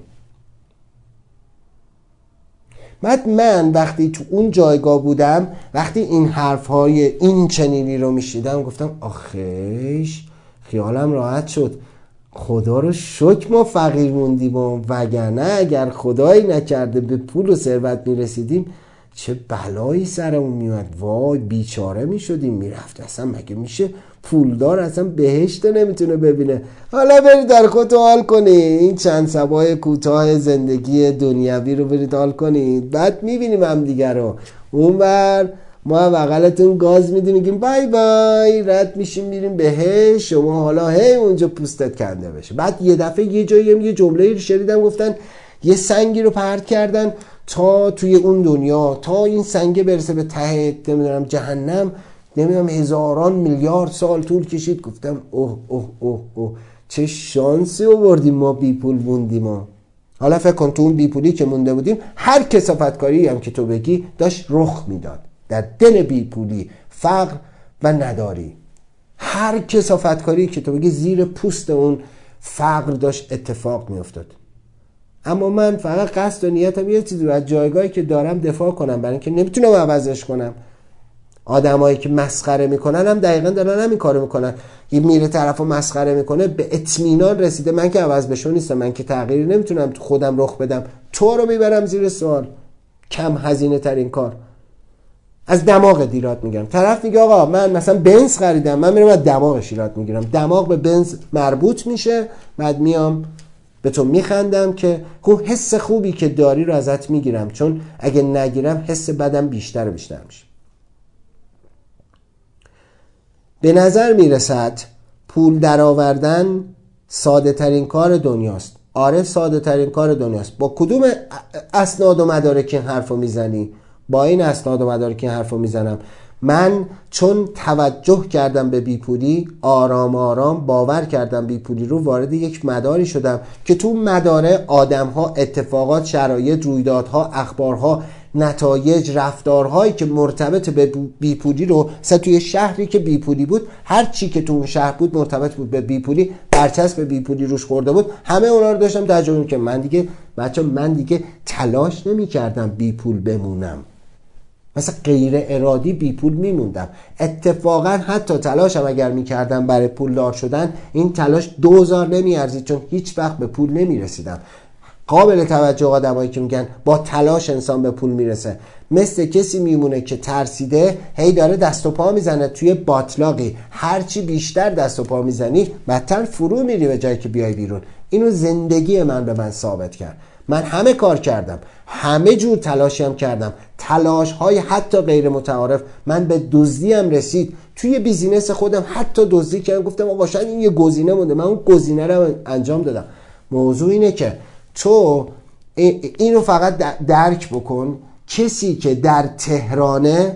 [SPEAKER 2] بعد من وقتی تو اون جایگاه بودم، وقتی این حرفهای این چنینی رو میشیدم گفتم آخیش خیالم راحت شد. خدا رو شکر ما فقیر موندیم و وگرنه اگر خدایی نکرده به پول و ثروت میرسیدیم چه بلایی سرمون میومد. وای بیچاره میشدیم. میرفت اصلا مگه میشه پولدار اصلا بهشت نمیتونه ببینه؟ حالا برید در خودتون حال کنید این چند صباح کوتاه زندگی دنیوی رو برید حال کنید، بعد میبینیم هم دیگر رو. اون بر ما بغلتون گاز میدیم میگیم بای بای، رد میشیم میریم بهشت، شما حالا هی اونجا پوستت کنده بشه. بعد یه دفعه یه جایی یه جمله‌ای رو شنیدم گفتن یه سنگی رو پرت کردن تا توی اون دنیا، تا این سنگ برسه به ته نمیدونم جهنم، نمیدونم هزاران میلیارد سال طول کشید. گفتم اوه اوه اوه اوه چه شانسی آوردیم ما بی پول موندیم ما. حالا فکر کن تو اون بی پولی که مونده بودیم هر کثافتکاری هم که تو بگی داشت رخ میداد در دل بی پولی، فقر و نداری. هر کثافتکاری که تو بگی زیر پوست اون فقر داشت اتفاق میافتاد. اما من فقط قصد و نیتم یه چیزی رو از جایگاهی که دارم دفاع کنم، برای اینکه نمیتونم عوضش کنم. آدمایی که مسخره میکنن هم دقیقاً دارن همین کارو میکنن. یه میره طرفو مسخره میکنه به اطمینان رسیده من که عوض بشو نیستم، من که تغییری نمیتونم تو خودم رخ بدم، تو رو میبرم زیر سوال. کم هزینه ترین کار. از دماغ دیرات میگیرم. طرف میگه آقا من مثلا بنز خریدم، من میرم از دماغش ایراد میگیرم. دماغ به بنز مربوط میشه، بعد میام به تو میخندم که اون حس خوبی که داری رو ازت میگیرم، چون اگه نگیرم حس بدم بیشتر و بیشتر میشه. به نظر میرسد پول درآوردن ساده ترین کار دنیاست. آره ساده ترین کار دنیاست. با کدوم اسناد و مدارک این حرفو میزنی؟ با این اسناد و مدارک این حرفو میزنم. من چون توجه کردم به بیپولی، آرام آرام باور کردم بیپولی رو، وارد یک مداری شدم که تو مداره آدم‌ها، اتفاقات، شرایط، رویدادها، اخبارها، نتایج، رفتارهایی که مرتبط به بیپولی رو، مثلا توی شهری که بیپولی بود هر چی که تو اون شهر بود مرتبط بود به بیپولی، برچسب بیپولی روش خورده بود، همه اونا رو داشتم تجربه که من دیگه بچه من دیگه تلاش نمی کردم بیپول بمونم. مثلا غیر ارادی بی پول میموندم. اتفاقا حتی تلاشم اگر میکردم برای پولدار شدن، این تلاش دوزار نمیارزید، چون هیچ وقت به پول نمیرسیدم. قابل توجه آدمایی که میگن با تلاش انسان به پول میرسه، مثل کسی میمونه که ترسیده هی داره دست و پا میزنه توی باطلاقی، هرچی بیشتر دست و پا میزنی بدتر فرو میری به جایی که بیای بیرون. اینو زندگی من به من ثابت کرد. من همه کار کردم، همه جور تلاشی هم کردم، تلاش های حتی غیر متعارف. من به دزدی هم رسید توی بیزینس خودم، حتی دزدی کردم، گفتم آقا شاید این یه گزینه مونده، من اون گزینه رو انجام دادم. موضوع اینه که تو اینو فقط درک بکن، کسی که در تهرانه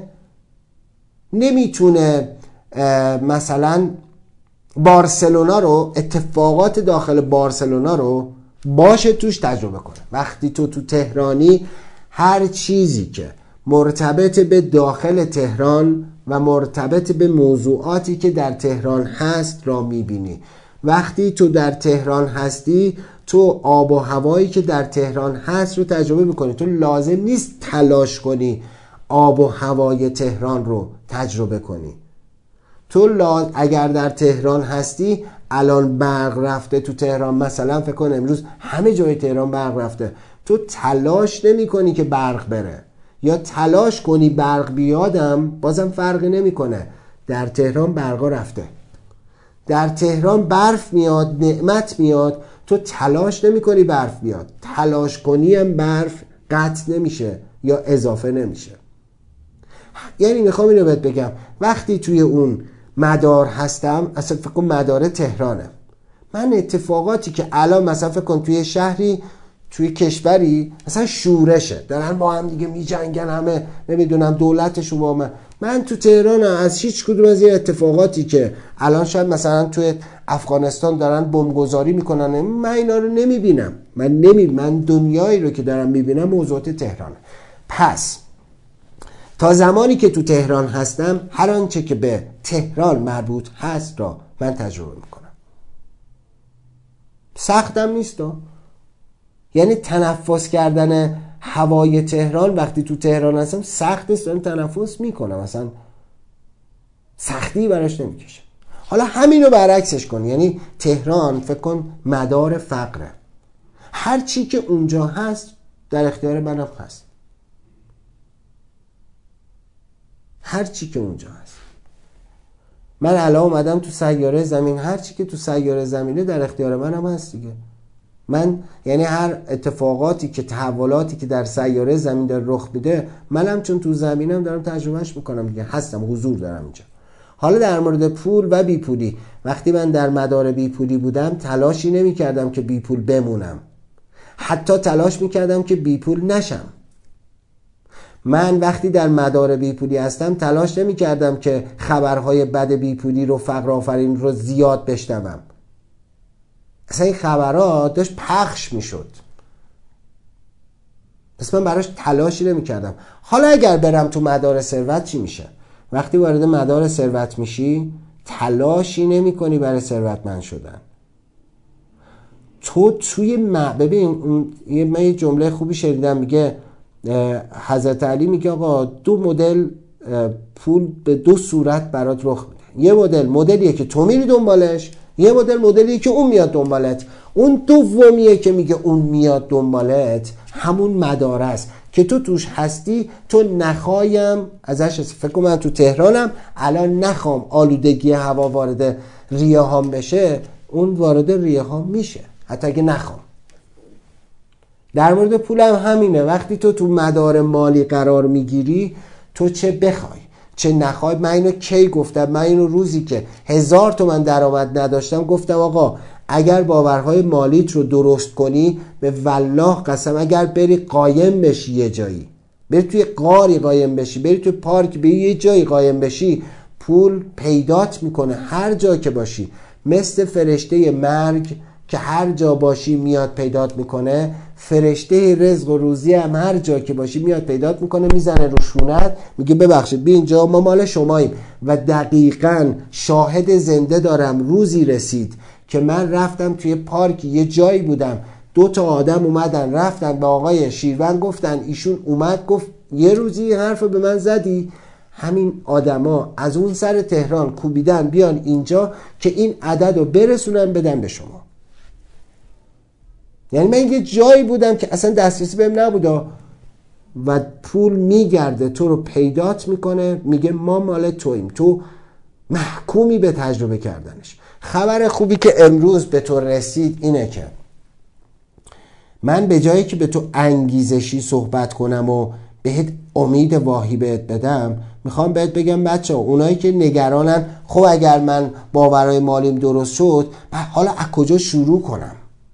[SPEAKER 2] نمیتونه مثلا بارسلونا رو، اتفاقات داخل بارسلونا رو باشه توش تجربه کنه. وقتی تو تو تهرانی هر چیزی که مرتبط به داخل تهران و مرتبط به موضوعاتی که در تهران هست را میبینی. وقتی تو در تهران هستی، تو آب و هوایی که در تهران هست رو تجربه میکنی. تو لازم نیست تلاش کنی آب و هوای تهران رو تجربه کنی. تو لاز... اگر در تهران هستی، الان برق رفته تو تهران مثلا، فکر کن امروز همه جای تهران برق رفته، تو تلاش نمی کنی که برق بره، یا تلاش کنی برق بیادم، بازم فرقی نمی کنه. در تهران برقا رفته، در تهران برف میاد، نعمت میاد، تو تلاش نمی کنی برف بیاد. تلاش کنی هم برف قطع نمیشه یا اضافه نمیشه. یعنی میخوام اینو بهت بگم، وقتی توی اون مدار هستم، اصلا فکر کن مدار تهرانه، من اتفاقاتی که الان مثلا فکر کن توی شهری، توی کشوری مثلا شورشه، دارن با هم دیگه میجنگن، همه نمیدونم دولتشون با من. من تو تهران از هیچ کدوم از این اتفاقاتی که الان شاید مثلا توی افغانستان دارن بمبگذاری میکنن، من اینا رو نمیبینم. من نمی من دنیایی رو که دارم میبینم موضوعات تهرانه. پس تا زمانی که تو تهران هستم، هر آنچه که به تهران مربوط هست را من تجربه میکنم. سختم نیست ها. یعنی تنفس کردن هوای تهران وقتی تو تهران هستم سخت نیست، دارم تنفس میکنم، مثلا سختی براش نمیکشم. حالا همین رو برعکسش کن، یعنی تهران فکر کن مدار فقره، هر چی که اونجا هست در اختیار منم هست، هر چی که اونجا هست. من الان اومدم تو سیاره زمین، هر چی که تو سیاره زمینه در اختیار منم هست دیگه. من یعنی هر اتفاقاتی که تحولاتی که در سیاره زمین در رخ میده، منم چون تو زمینم دارم تجربهش میکنم دیگه، هستم، حضور دارم اینجا. حالا در مورد پول و بی پولی، وقتی من در مدار بی پولی بودم تلاشی نمی کردم که بی پول بمونم، حتی تلاش می کردم که بی پول نشم. من وقتی در مدار بی پولی هستم تلاش نمی کردم که خبرهای بد بی پولی رو، فقر آفرین رو زیاد بشنوم. اصلا این خبرها داشت پخش می شد، پس من براش تلاشی نمی کردم. حالا اگر برم تو مدار ثروت چی میشه؟ وقتی وارد مدار ثروت میشی تلاشی نمی کنی برای ثروتمند شدن. تو توی م... ببین من یه جمله خوبی شنیدم، میگه حضرت علی میگه آقا دو مدل پول به دو صورت برات رخ میده. یه مدل مدلیه که تو میری دنبالش، یه مدل مدلیه که اون میاد دنبالت. اون دومیه که میگه اون میاد دنبالت همون مدار است که تو توش هستی. تو نخوایم ازش، فکر کنم من تو تهرانم الان نخوام آلودگی هوا وارد ریه هام بشه، اون وارد ریه هام میشه حتی اگه نخوام. در مورد پولم همینه، وقتی تو تو مدار مالی قرار میگیری، تو چه بخوای چه نخوای. من اینو کی گفتم؟ من اینو روزی که هزار تومن درآمد نداشتم گفتم آقا اگر باورهای مالیت رو درست کنی، به والله قسم اگر بری قایم بشی یه جایی، بری توی غاری قایم بشی، بری توی پارک به یه جایی قایم بشی، پول پیدات میکنه هر جا که باشی. مثل فرشته مرگ که هر جا باشی میاد پیدات میکنه، فرشته رزق و روزی هم هر جا که باشی میاد پیدات میکنه، میزنه رو شونت، میگه ببخشید بی اینجا ما مال شماییم. و دقیقاً شاهد زنده دارم، روزی رسید که من رفتم توی پارک یه جایی بودم، دو تا آدم اومدن رفتن به آقای شیروان گفتن، ایشون اومد گفت یه روزی حرف به من زدی، همین آدما از اون سر تهران کوبیدن بیان اینجا که این عدد رو برسونن بدن به شما. یعنی من یه جایی بودم که اصلا دسترسی بهم نبودا و پول میگرده تو رو پیدات میکنه، میگه ما مال تویم، تو محکومی به تجربه کردنش. خبر خوبی که امروز به تو رسید اینه که من به جایی که به تو انگیزشی صحبت کنم و بهت امید واهی بهت بدم، میخوام بهت بگم بچه ها، اونایی که نگرانن خب اگر من باورهای مالیم درست شد حالا از کجا شروع کنم؟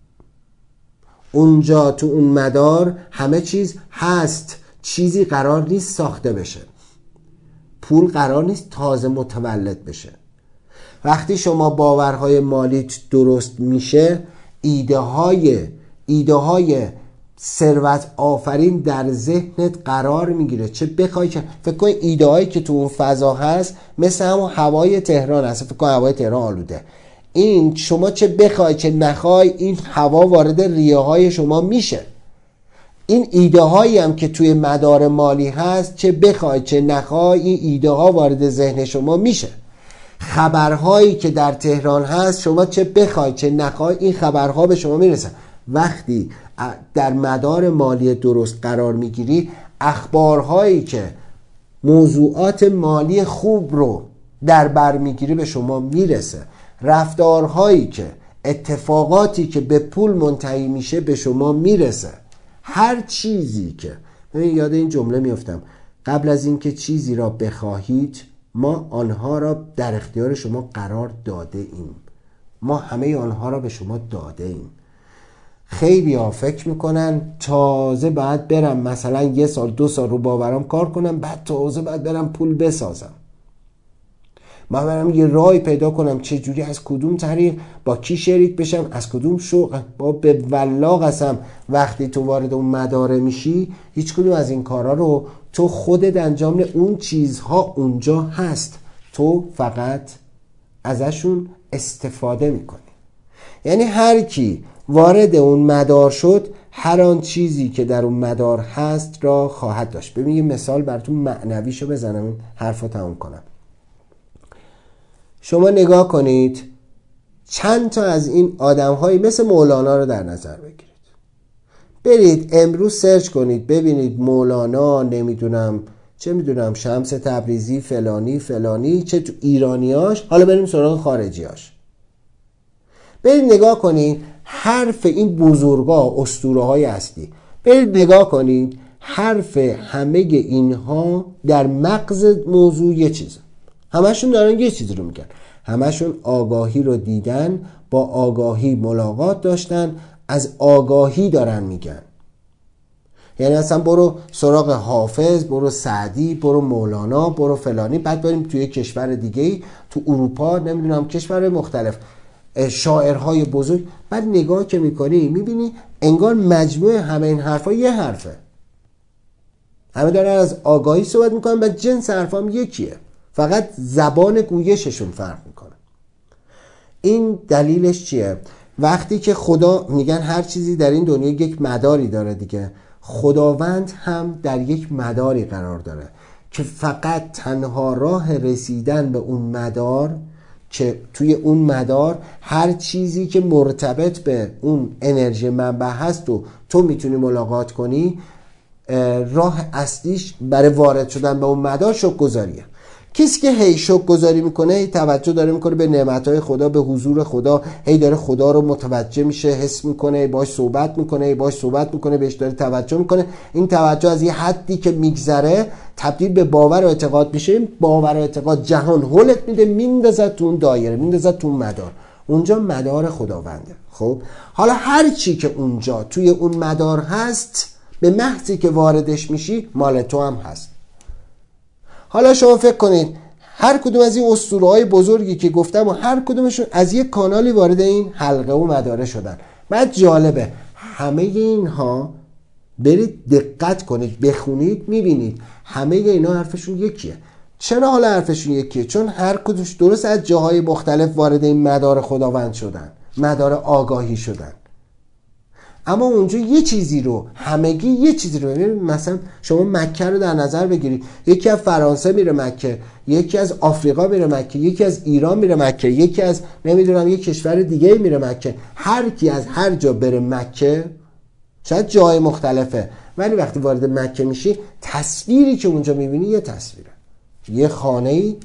[SPEAKER 2] اونجا تو اون مدار همه چیز هست، چیزی قرار نیست ساخته بشه، پول قرار نیست تازه متولد بشه. وقتی شما باورهای مالیت درست میشه، ایده های ایده های ثروت آفرین در ذهنت قرار میگیره. چه بخوای که فکر کن ایده هایی که تو اون فضا هست مثل همون هوای تهران هست. فکر کن هوای تهران آلوده، این شما چه بخوای چه نخوای این هوا وارد ریه های شما میشه. این ایده هایی هم که توی مدار مالی هست، چه بخوای چه نخوای این ایده ها وارد ذهن شما میشه. خبرهایی که در تهران هست، شما چه بخوای چه نخوای این خبرها به شما میرسن. وقتی در مدار مالی درست قرار میگیری، اخبارهایی که موضوعات مالی خوب رو در بر میگیری به شما میرسه. رفتارهایی که اتفاقاتی که به پول منتهی میشه به شما میرسه. هر چیزی که من یاد این جمله میافتم، قبل از اینکه چیزی را بخواهید ما آنها را در اختیار شما قرار داده ایم. ما همه آنها را به شما داده ایم. خیلی ها فکر میکنن تازه باید برم مثلا یه سال دو سال رو باورم کار کنم، بعد تازه باید برم پول بسازم. من برم یه راهی پیدا کنم چه جوری، از کدوم طریق، با کی شریک بشم، از کدوم شغل. با به والله قسم وقتی تو وارد اون مداره میشی، هیچ کدوم از این کارا رو تو خودت انجام نه. اون چیزها اونجا هست، تو فقط ازشون استفاده میکنی. یعنی هر کی وارد اون مدار شد، هر آن چیزی که در اون مدار هست را خواهد داشت. ببین یه مثال براتون معنویشو بزنم، این حرفو تموم کنم. شما نگاه کنید چند تا از این آدم‌هایی مثل مولانا رو در نظر بگیرید. برید امروز سرچ کنید ببینید مولانا، نمیدونم چه میدونم شمس تبریزی، فلانی فلانی، چه تو ایرانیاش، حالا بریم سراغ خارجیاش. برید نگاه کنید حرف این بزرگا، اسطوره‌های اصلی، برید نگاه کنید حرف همه اینها در مغز موضوع یه چیزه. همشون دارن یه چیز رو میگن، همشون آگاهی رو دیدن، با آگاهی ملاقات داشتن، از آگاهی دارن میگن. یعنی اصلا برو سراغ حافظ، برو سعدی، برو مولانا، برو فلانی، بعد بریم توی کشور دیگه، تو اروپا، نمیدونم کشور مختلف، شاعرهای بزرگ، بعد نگاه که میکنی میبینی انگار مجموع همه این حرفا یه حرفه. همه دارن از آگاهی صحبت میکنن و جنس حرفا هم یکیه، فقط زبان گویششون فرق میکنه. این دلیلش چیه؟ وقتی که خدا، میگن هر چیزی در این دنیا یک مداری داره دیگه، خداوند هم در یک مداری قرار داره که فقط تنها راه رسیدن به اون مدار، که توی اون مدار هر چیزی که مرتبط به اون انرژی منبع هست و تو میتونی ملاقات کنی، راه اصلیش برای وارد شدن به اون مدار شکرگزاریه. کسی که هی شکرگزاری میکنه، هی توجه داره میکنه به نعمتهای خدا، به حضور خدا، هی داره خدا رو متوجه میشه، حس میکنه، باش صحبت میکنه، باش صحبت میکنه، بهش داره توجه میکنه، این توجه از یه حدی که میگذره تبدیل به باور و اعتقاد میشه. این باور و اعتقاد جهان هولت میده، میندازد تو اون دایره، میندازد تو اون مدار. اونجا مدار خداونده. خب حالا هر چی که اونجا توی اون مدار هست، به محضی که واردش میشی مال تو هم هست. حالا شما فکر کنید هر کدوم از این اسطوره‌های بزرگی که گفتم و هر کدومشون از یک کانالی وارد این حلقه و مداره شدن. بعد جالبه همه اینها، برید دقت کنید بخونید میبینید همه اینا حرفشون یکیه. چرا حالا حرفشون یکیه؟ چون هر کدومش درست از جاهای مختلف وارد این مدار خداوند شدن، مدار آگاهی شدن. اما اونجا یه چیزی رو همگی یه چیزی رو ببینید. مثلا شما مکه رو در نظر بگیرید، یکی از فرانسه میره مکه، یکی از آفریقا میره مکه، یکی از ایران میره مکه، یکی از نمیدونم یک کشور دیگه میره مکه. هر کی از هر جا بره مکه، شاید جای مختلفه، ولی وقتی وارد مکه میشی تصویری که اونجا میبینی یه تصویره، یه خانه‌ای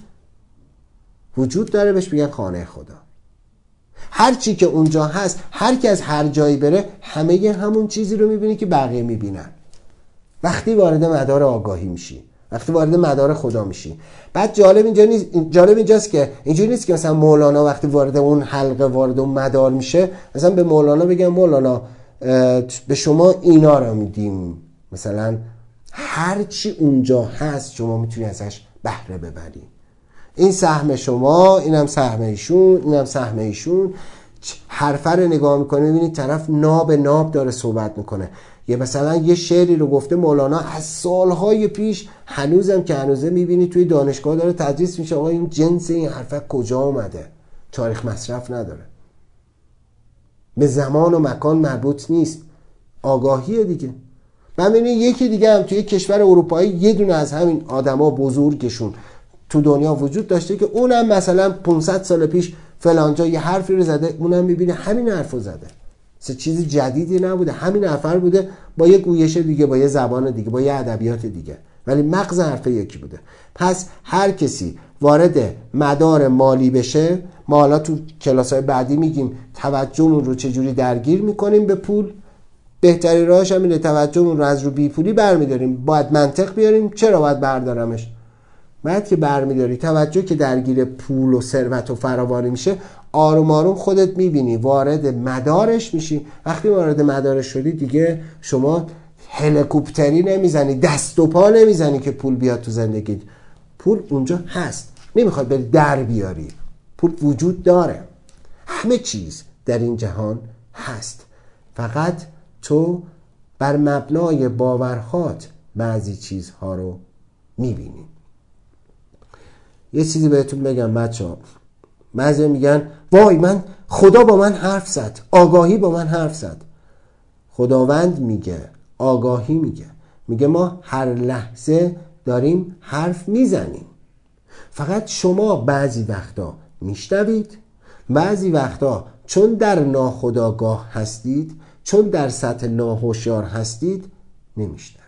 [SPEAKER 2] وجود داره بهش میگن خانه خدا. هر چی که اونجا هست، هر کی از هر جایی بره همه همون چیزی رو میبینی که بقیه میبینن. وقتی وارد مدار آگاهی میشی، وقتی وارد مدار خدا میشی. بعد جالب اینجا نیست، جالب اینجاست که اینجوری نیست که مثلا مولانا وقتی وارد اون حلقه وارد اون مدار میشه مثلا به مولانا بگم مولانا به شما اینا رو میدیم، مثلا هر چی اونجا هست شما میتونی ازش بهره ببری. این سهم شما، اینم سهم ایشون، اینم سهم ایشون. حرفه رو نگاه میکنه میبینید طرف ناب ناب داره صحبت میکنه. یه مثلا یه شعری رو گفته مولانا از سالهای پیش، هنوزم که هنوزه میبینید توی دانشگاه داره تدریس میشه. آقا این جنس این حرفه کجا اومده؟ تاریخ مصرف نداره، به زمان و مکان مربوط نیست، آگاهیه دیگه. من ببینید یکی دیگه هم توی کشور اروپایی یه دونه از همین آدما بزرگشون تو دنیا وجود داشته که اونم مثلا پانصد سال پیش فلانجا یه حرفی رو زده، اونم میبینه همین حرفو زده، چه چیز جدیدی نبوده، همین حرف بوده با یه گویش دیگه، با یه زبان دیگه، با یه ادبیات دیگه، ولی مغز حرف یکی بوده. پس هر کسی وارد مدار مالی بشه، ما حالا تو کلاس‌های بعدی میگیم توجهمون رو چجوری درگیر میکنیم به پول. بهترین راهش هم اینه توجهمون رو از رو بی پولی برمیداریم. باید منطق بیاریم. چرا باید بردارمش؟ بعد که برمیداری توجه که درگیر پول و ثروت و فراوانی میشه، آروم آروم خودت میبینی وارد مدارش میشی. وقتی وارد مدارش شدی دیگه شما هلیکوپتری نمیزنی، دست و پا نمیزنی که پول بیاد تو زندگیت. پول اونجا هست، نمیخواد بری در بیاری. پول وجود داره، همه چیز در این جهان هست، فقط تو بر مبنای باورهات بعضی چیزها رو میبینی. یه چیزی بهتون بگم بچه ها، بعضی میگن وای من خدا با من حرف زد، آگاهی با من حرف زد. خداوند میگه، آگاهی میگه، میگه ما هر لحظه داریم حرف میزنیم، فقط شما بعضی وقتا میشنوید، بعضی وقتا چون در ناخودآگاه هستید، چون در سطح ناهوشیار هستید نمیشنوید.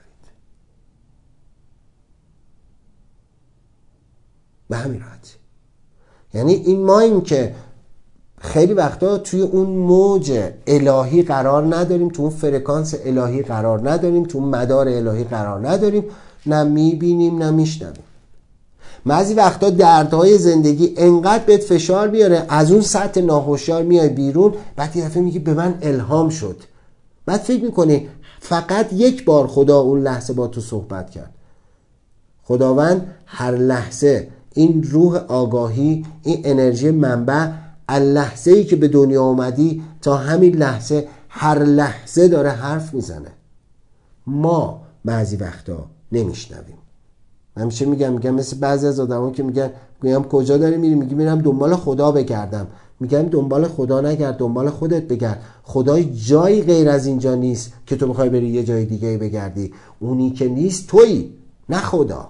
[SPEAKER 2] به همین راحتی. یعنی این ماییم که خیلی وقتا توی اون موج الهی قرار نداریم، تو اون فرکانس الهی قرار نداریم، تو اون مدار الهی قرار نداریم، نه میبینیم نه میشنویم. بعضی وقتا دردهای زندگی انقدر بهت فشار میاره، از اون سطح ناهوشیار میای بیرون، بعد یه دفعه میگی به من الهام شد. بعد فکر میکنی فقط یک بار خدا اون لحظه با تو صحبت کرد. خداوند هر لحظه این روح آگاهی، این انرژی منبع، اللحظه ای که به دنیا اومدی تا همین لحظه، هر لحظه داره حرف میزنه. ما بعضی وقتا نمیشنویم. من همیشه میگم میگم مثل بعضی از آدما که میگن میگم کجا داری میری؟ میگی میرم دنبال خدا بگردم. میگم دنبال خدا نگرد، دنبال خودت بگرد. خدای جایی غیر از اینجا نیست که تو بخوای بری یه جای دیگه بگردی. اونی که نیست تویی، نه خدا.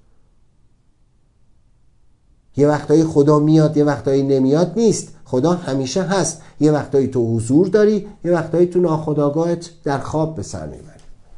[SPEAKER 2] یه وقتایی خدا میاد، یه وقتایی نمیاد، نیست. خدا همیشه هست. یه وقتایی تو حضور داری، یه وقتایی تو ناخودآگاهت در خواب به سر میبری.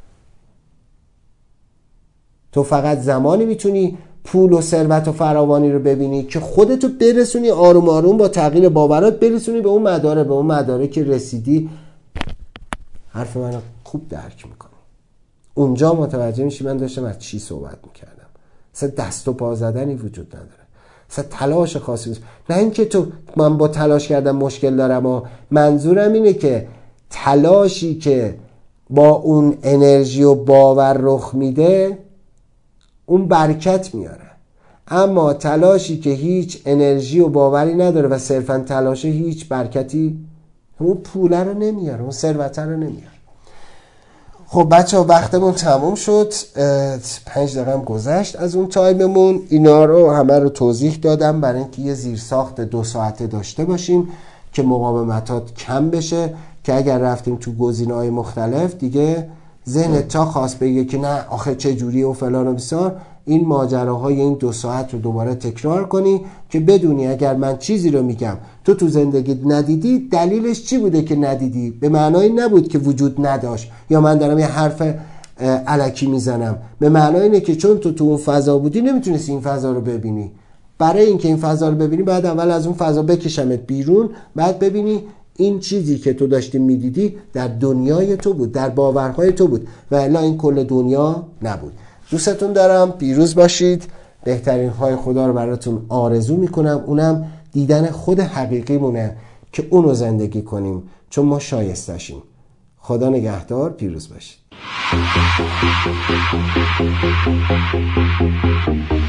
[SPEAKER 2] تو فقط زمانی میتونی پول و ثروت و فراوانی رو ببینی که خودتو برسونی آروم آروم با تغییر باورات برسونی به اون مداره، به اون مداره که رسیدی حرف منو خوب درک میکنی. اونجا متوجه میشی من داشتم از چی صحبت میکردم. اصلا دست و پا زدنی وجود نداره، اصلا تلاش خاصی نیست. نه اینکه تو من با تلاش کردم مشکل دارم، و منظورم اینه که تلاشی که با اون انرژی و باور رخ میده اون برکت میاره، اما تلاشی که هیچ انرژی و باوری نداره و صرفا تلاشه هیچ برکتی، اون پوله رو نمیاره، اون ثروت رو نمیاره. خب بچه ها وقتمون تموم شد، پنج دقیقه هم گذشت از اون تایممون. اینا رو همه رو توضیح دادم برای اینکه یه زیرساخت دو ساعته داشته باشیم که مقاومتات کم بشه، که اگر رفتیم تو گزینه‌های مختلف دیگه ذهن تا خواست بگه که نه آخه چه جوری و فلان و بسار، این ماجراهای این دو ساعت رو دوباره تکرار کنی که بدونی اگر من چیزی رو میگم تو تو زندگیت ندیدی، دلیلش چی بوده که ندیدی؟ به معنای نبود که وجود نداشت یا من دارم یه حرف الکی میزنم، به معنای اینه که چون تو تو اون فضا بودی نمیتونستی این فضا رو ببینی. برای اینکه این فضا رو ببینی بعد اول از اون فضا بکشمت بیرون، بعد ببینی این چیزی که تو داشتی میدیدی در دنیای تو بود، در باورهای تو بود و الا این کل دنیا نبود. دوستتون دارم، پیروز باشید. بهترین های خدا رو براتون آرزو میکنم، اونم دیدن خود حقیقی مونه که اونو زندگی کنیم چون ما شایستشیم. خدا نگهدار، پیروز باشید.